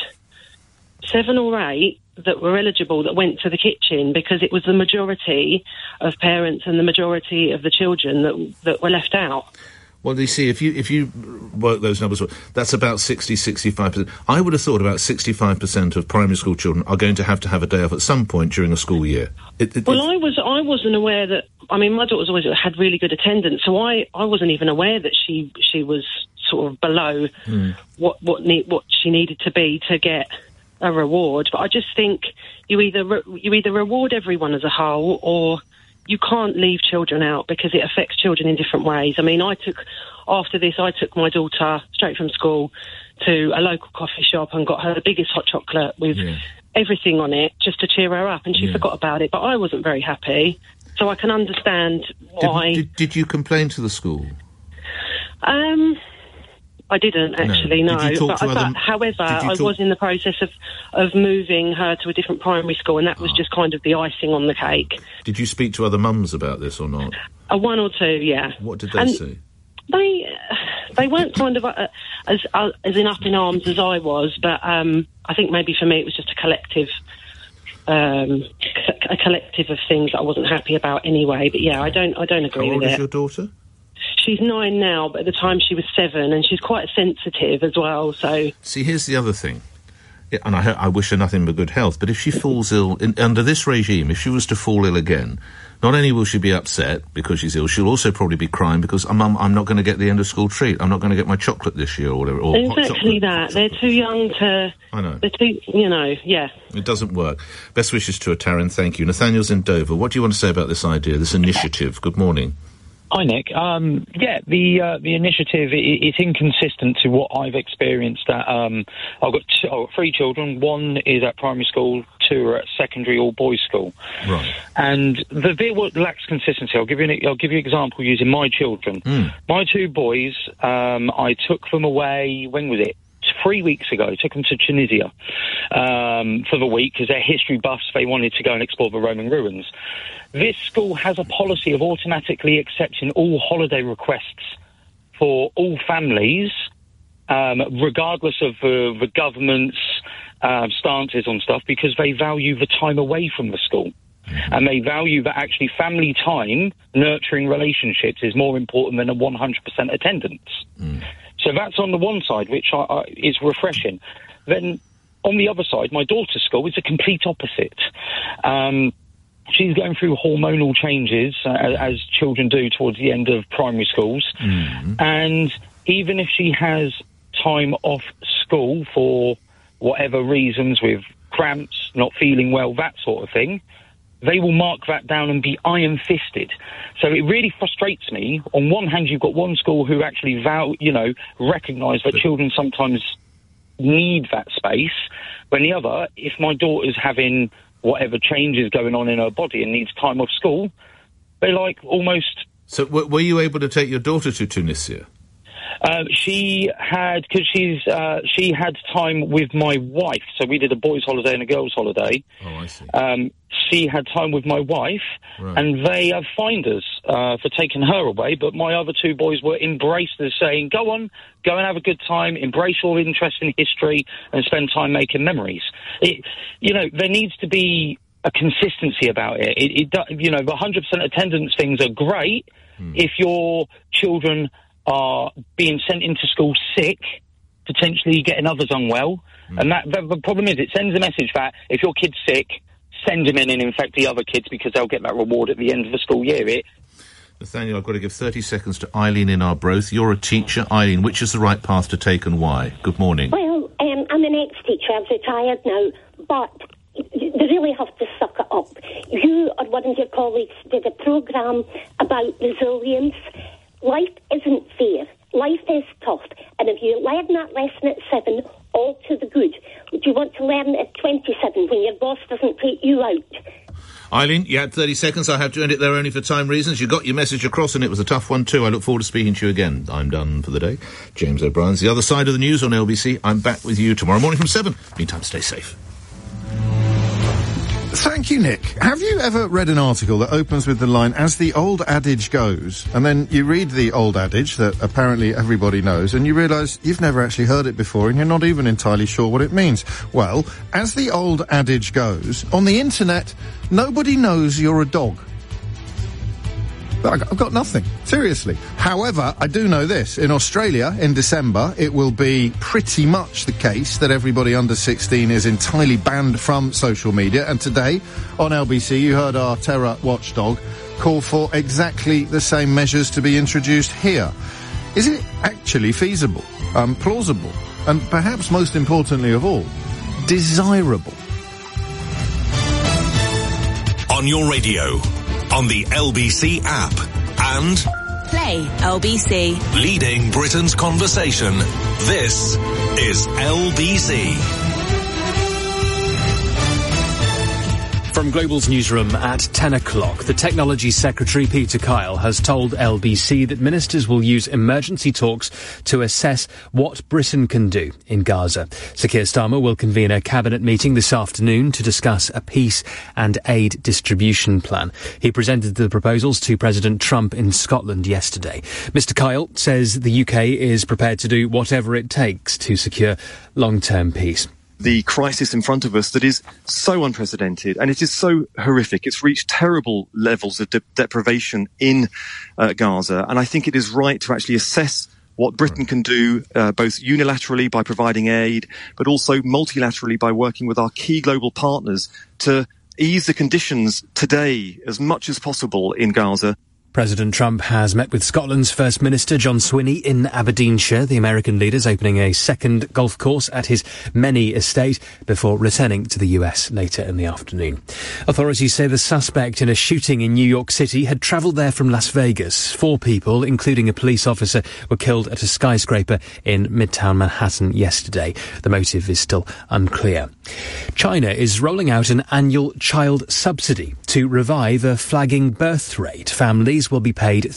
7 or 8 that were eligible that went to the kitchen, because it was the majority of parents and the majority of the children that were left out. Well, you see, if you work those numbers, that's about 65%. I would have thought about 65% of primary school children are going to have a day off at some point during a school year. I wasn't aware that. I mean, my daughter's always had really good attendance, so I wasn't even aware that she was sort of below what she needed to be to get a reward, but I just think you either reward everyone as a whole, or you can't leave children out, because it affects children in different ways. I mean, after this, I took my daughter straight from school to a local coffee shop and got her the biggest hot chocolate with everything on it, just to cheer her up, and she forgot about it. But I wasn't very happy, so I can understand why. Did you complain to the school? I didn't actually, no. Did you talk to other... However, I was in the process of moving her to a different primary school, and that was just kind of the icing on the cake. Did you speak to other mums about this or not? One or two, yeah. What did they say? They weren't kind of as in up in arms as I was, but I think maybe for me it was just a collective of things that I wasn't happy about anyway. But yeah, I don't agree with it. How old is your daughter? She's 9 now, but at the time she was 7, and she's quite sensitive as well, so... See, here's the other thing, and I wish her nothing but good health, but if she falls ill, under this regime, if she was to fall ill again, not only will she be upset because she's ill, she'll also probably be crying because, Mum, I'm not going to get the end-of-school treat, I'm not going to get my chocolate this year, or whatever. Or exactly that. They're too young to... I know. They're too, yeah. It doesn't work. Best wishes to her, Taryn, thank you. Nathaniel's in Dover. What do you want to say about this idea, this initiative? Good morning. Hi, Nick. The initiative is inconsistent to what I've experienced. I've got 3 children. 1 is at primary school, 2 are at secondary all-boys school. Right. And the bit lacks consistency. I'll give you an example using my children. My 2 boys, I took them away, when was it? 3 weeks ago. I took them to Tunisia for the week because they're history buffs. They wanted to go and explore the Roman ruins. This school has a policy of automatically accepting all holiday requests for all families, regardless of the government's stances on stuff, because they value the time away from the school. And they value that actually family time, nurturing relationships, is more important than a 100% attendance. So that's on the one side, which is refreshing. Then on the other side, my daughter's school is the complete opposite. She's going through hormonal changes, as children do towards the end of primary schools. And even if she has time off school for whatever reasons, with cramps, not feeling well, that sort of thing, they will mark that down and be iron-fisted. So it really frustrates me. On one hand, you've got one school who actually recognise that children sometimes need that space. When the other, if my daughter's having whatever changes going on in her body and needs time off school, they almost... So were you able to take your daughter to Tunisia? She had, because she had time with my wife, so we did a boys' holiday and a girls' holiday. Oh, I see. She had time with my wife, right. And they have fined us for taking her away, but my other 2 boys were embraced as saying, go on, go and have a good time, embrace your interest in history, and spend time making memories. There needs to be a consistency about it. The 100% attendance things are great if your children are being sent into school sick, potentially getting others unwell. And the problem is, it sends a message that if your kid's sick, send them in and infect the other kids, because they'll get that reward at the end of the school year. Nathaniel, I've got to give 30 seconds to Eileen in Arbroath. You're a teacher. Eileen, which is the right path to take and why? Good morning. Well, I'm an ex-teacher. I'm retired now, but you really have to suck it up. You or one of your colleagues did a programme about resilience. Life isn't fair. Life is tough. And if you learn that lesson at 7, all to the good. Would you want to learn at 27 when your boss doesn't take you out? Eileen, you had 30 seconds. I have to end it there only for time reasons. You got your message across, and it was a tough one too. I look forward to speaking to you again. I'm done for the day. James O'Brien's The Other Side of the News on LBC. I'm back with you tomorrow morning from 7. Meantime, stay safe. Thank you, Nick. Have you ever read an article that opens with the line, as the old adage goes, and then you read the old adage that apparently everybody knows, and you realise you've never actually heard it before and you're not even entirely sure what it means? Well, as the old adage goes, on the internet, nobody knows you're a dog. I've got nothing. Seriously. However, I do know this. In Australia, in December, it will be pretty much the case that everybody under 16 is entirely banned from social media. And today, on LBC, you heard our terror watchdog call for exactly the same measures to be introduced here. Is it actually feasible, plausible, and perhaps most importantly of all, desirable. On your radio, on the LBC app, and Play LBC. leading Britain's conversation. This is LBC. From Global's newsroom at 10 o'clock, the Technology Secretary Peter Kyle has told LBC that ministers will use emergency talks to assess what Britain can do in Gaza. Sir Keir Starmer will convene a cabinet meeting this afternoon to discuss a peace and aid distribution plan. He presented the proposals to President Trump in Scotland yesterday. Mr Kyle says the UK is prepared to do whatever it takes to secure long-term peace. The crisis in front of us that is so unprecedented and it is so horrific. It's reached terrible levels of deprivation in Gaza, and I think it is right to actually assess what Britain can do, both unilaterally by providing aid, but also multilaterally by working with our key global partners to ease the conditions today as much as possible in Gaza. President Trump has met with Scotland's First Minister John Swinney in Aberdeenshire. The American leader's opening a second golf course at his Menny estate before returning to the US later in the afternoon. Authorities say the suspect in a shooting in New York City had travelled there from Las Vegas. 4 people, including a police officer, were killed at a skyscraper in Midtown Manhattan yesterday. The motive is still unclear. China is rolling out an annual child subsidy to revive a flagging birth rate. Families will be paid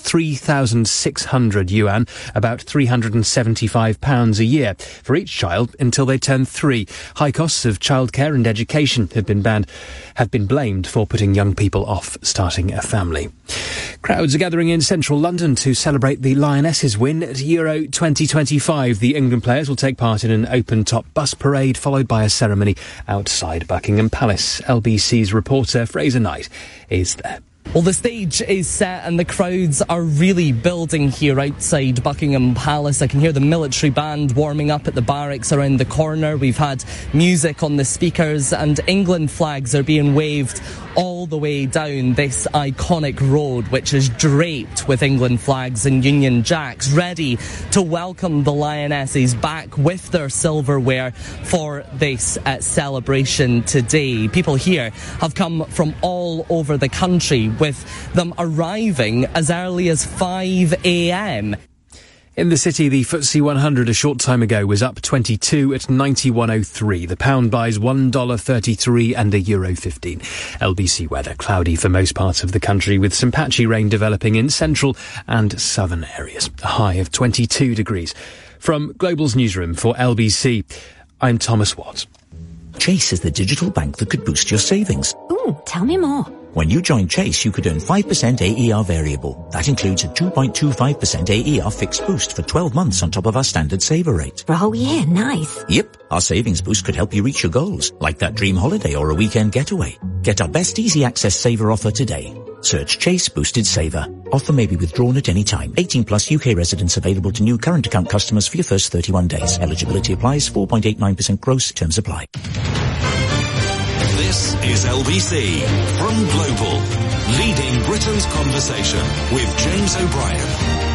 3,600 yuan, about £375 a year, for each child until they turn 3. High costs of childcare and education have been blamed for putting young people off starting a family. Crowds are gathering in central London to celebrate the Lionesses' win at Euro 2025. The England players will take part in an open-top bus parade, followed by a ceremony outside Buckingham Palace. LBC's reporter Fraser Knight is there. Well, the stage is set and the crowds are really building here outside Buckingham Palace. I can hear the military band warming up at the barracks around the corner. We've had music on the speakers and England flags are being waved all the way down this iconic road, which is draped with England flags and Union Jacks, ready to welcome the Lionesses back with their silverware for this celebration today. People here have come from all over the country, with them arriving as early as 5 a.m. In the city, the FTSE 100 a short time ago was up 22 at 91.03. The pound buys $1.33 and €1.15. LBC weather, cloudy for most parts of the country, with some patchy rain developing in central and southern areas. A high of 22 degrees. From Global's newsroom for LBC, I'm Thomas Watts. Chase is the digital bank that could boost your savings. Ooh, tell me more. When you join Chase, you could earn 5% AER variable. That includes a 2.25% AER fixed boost for 12 months on top of our standard saver rate. For a whole year, nice. Yep, our savings boost could help you reach your goals, like that dream holiday or a weekend getaway. Get our best easy access saver offer today. Search Chase Boosted Saver. Offer may be withdrawn at any time. 18 plus UK residents available to new current account customers for your first 31 days. Eligibility applies. 4.89% gross. Terms apply. This is LBC from Global, leading Britain's conversation with James O'Brien.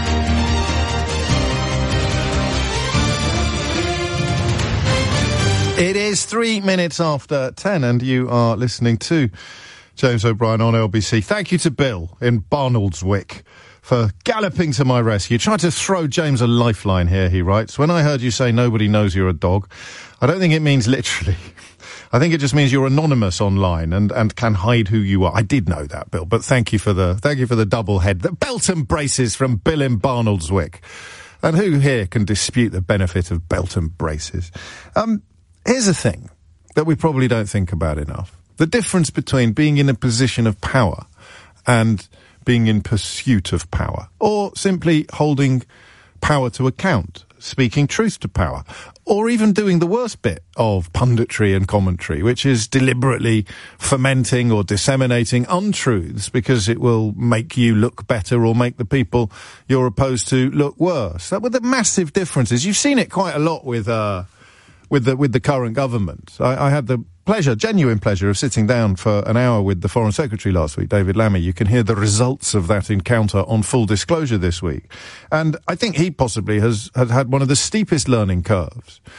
It is 3 minutes after 10 and you are listening to James O'Brien on LBC. Thank you to Bill in Barnoldswick for galloping to my rescue. Tried to throw James a lifeline here, he writes. When I heard you say nobody knows you're a dog, I don't think it means literally. I think it just means you're anonymous online and can hide who you are. I did know that, Bill, but thank you for the double head. The belt and braces from Bill in Barnoldswick. And who here can dispute the benefit of belt and braces? Here's a thing that we probably don't think about enough. The difference between being in a position of power and being in pursuit of power, or simply holding power to account, speaking truth to power, or even doing the worst bit of punditry and commentary, which is deliberately fomenting or disseminating untruths because it will make you look better or make the people you're opposed to look worse. That were the massive differences. You've seen it quite a lot with the current government. I had the genuine pleasure of sitting down for an hour with the Foreign Secretary last week, David Lammy. You can hear the results of that encounter on Full Disclosure this week. And I think he possibly has had one of the steepest learning curves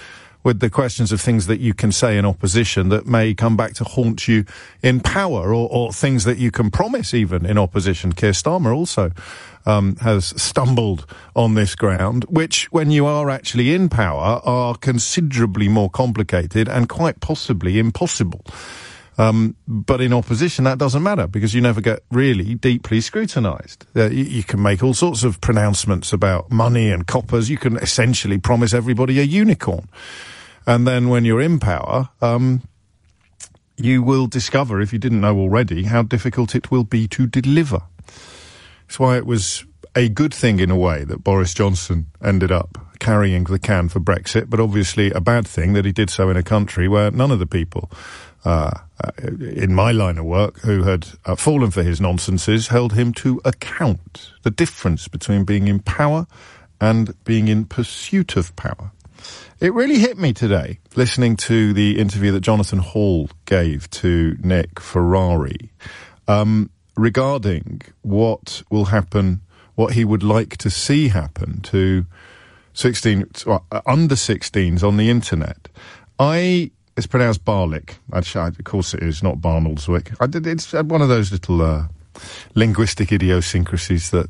with the questions of things that you can say in opposition that may come back to haunt you in power, or things that you can promise even in opposition. Keir Starmer also has stumbled on this ground, which, when you are actually in power, are considerably more complicated and quite possibly impossible. But in opposition, that doesn't matter, because you never get really deeply scrutinised. You can make all sorts of pronouncements about money and coppers. You can essentially promise everybody a unicorn. And then when you're in power, you will discover, if you didn't know already, how difficult it will be to deliver. That's why it was a good thing, in a way, that Boris Johnson ended up carrying the can for Brexit, but obviously a bad thing that he did so in a country where none of the people in my line of work who had fallen for his nonsenses held him to account. The difference between being in power and being in pursuit of power. It really hit me today, listening to the interview that Jonathan Hall gave to Nick Ferrari, regarding what will happen, what he would like to see happen to under 16s on the internet. It's pronounced Barlick. Of course it is, not Barnoldswick. It's one of those little linguistic idiosyncrasies that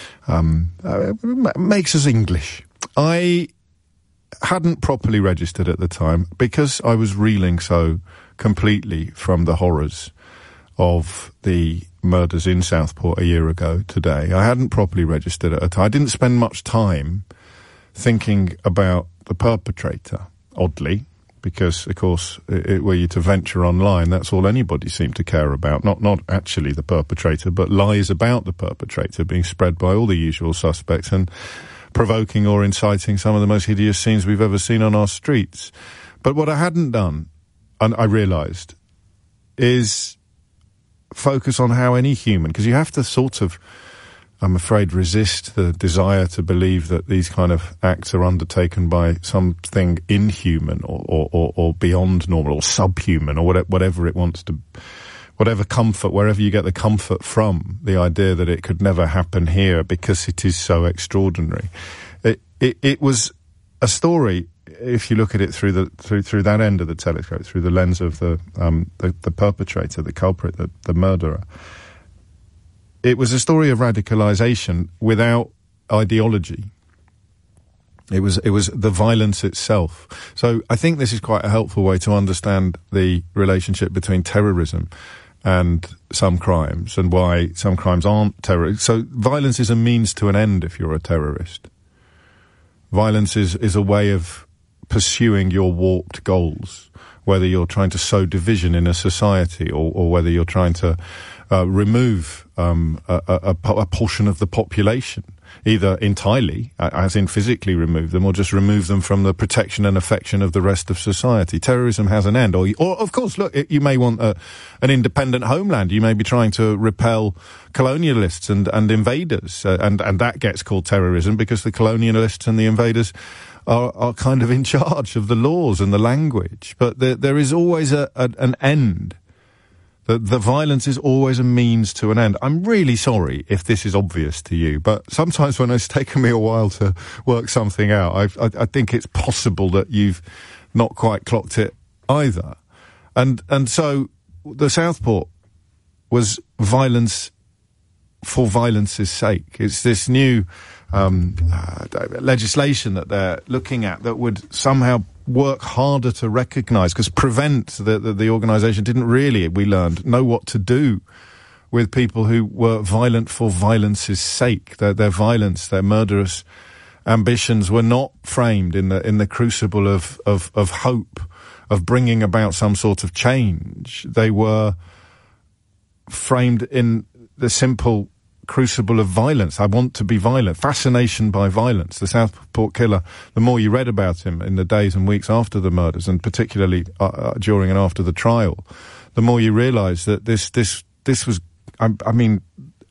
makes us English. I hadn't properly registered at the time because I was reeling so completely from the horrors of the murders in Southport a year ago today. I hadn't properly registered at the time. I didn't spend much time thinking about the perpetrator, oddly, because, of course, were you to venture online, that's all anybody seemed to care about. Not actually the perpetrator, but lies about the perpetrator being spread by all the usual suspects and provoking or inciting some of the most hideous scenes we've ever seen on our streets. But what I hadn't done, and I realised, is focus on how any human, because you have to sort of, I'm afraid, resist the desire to believe that these kind of acts are undertaken by something inhuman or beyond normal or subhuman or whatever it wants to, whatever comfort, wherever you get the comfort from, the idea that it could never happen here because it is so extraordinary. It was a story, if you look at it through that end of the telescope, through the lens of the perpetrator, the culprit, the murderer. It was a story of radicalisation without ideology. It was the violence itself. So I think this is quite a helpful way to understand the relationship between terrorism and some crimes, and why some crimes aren't terrorist. So violence is a means to an end if you're a terrorist. Violence is a way of pursuing your warped goals, whether you're trying to sow division in a society or whether you're trying to remove a portion of the population, either entirely, as in physically remove them, or just remove them from the protection and affection of the rest of society. Terrorism has an end. Or of course, look, you may want an independent homeland. You may be trying to repel colonialists and invaders, and that gets called terrorism because the colonialists and the invaders are kind of in charge of the laws and the language. But there is always an end. The violence is always a means to an end. I'm really sorry if this is obvious to you, but sometimes when it's taken me a while to work something out, I think it's possible that you've not quite clocked it either. And so the Southport was violence for violence's sake. It's this new legislation that they're looking at that would somehow work harder to recognise, because Prevent, the organisation, didn't really, we learned, know what to do with people who were violent for violence's sake. Their violence, their murderous ambitions were not framed in the crucible of hope, of bringing about some sort of change. They were framed in the simple crucible of violence. I want to be violent. Fascination by violence. The Southport killer, the more you read about him in the days and weeks after the murders, and particularly during and after the trial, the more you realise that this was, I mean,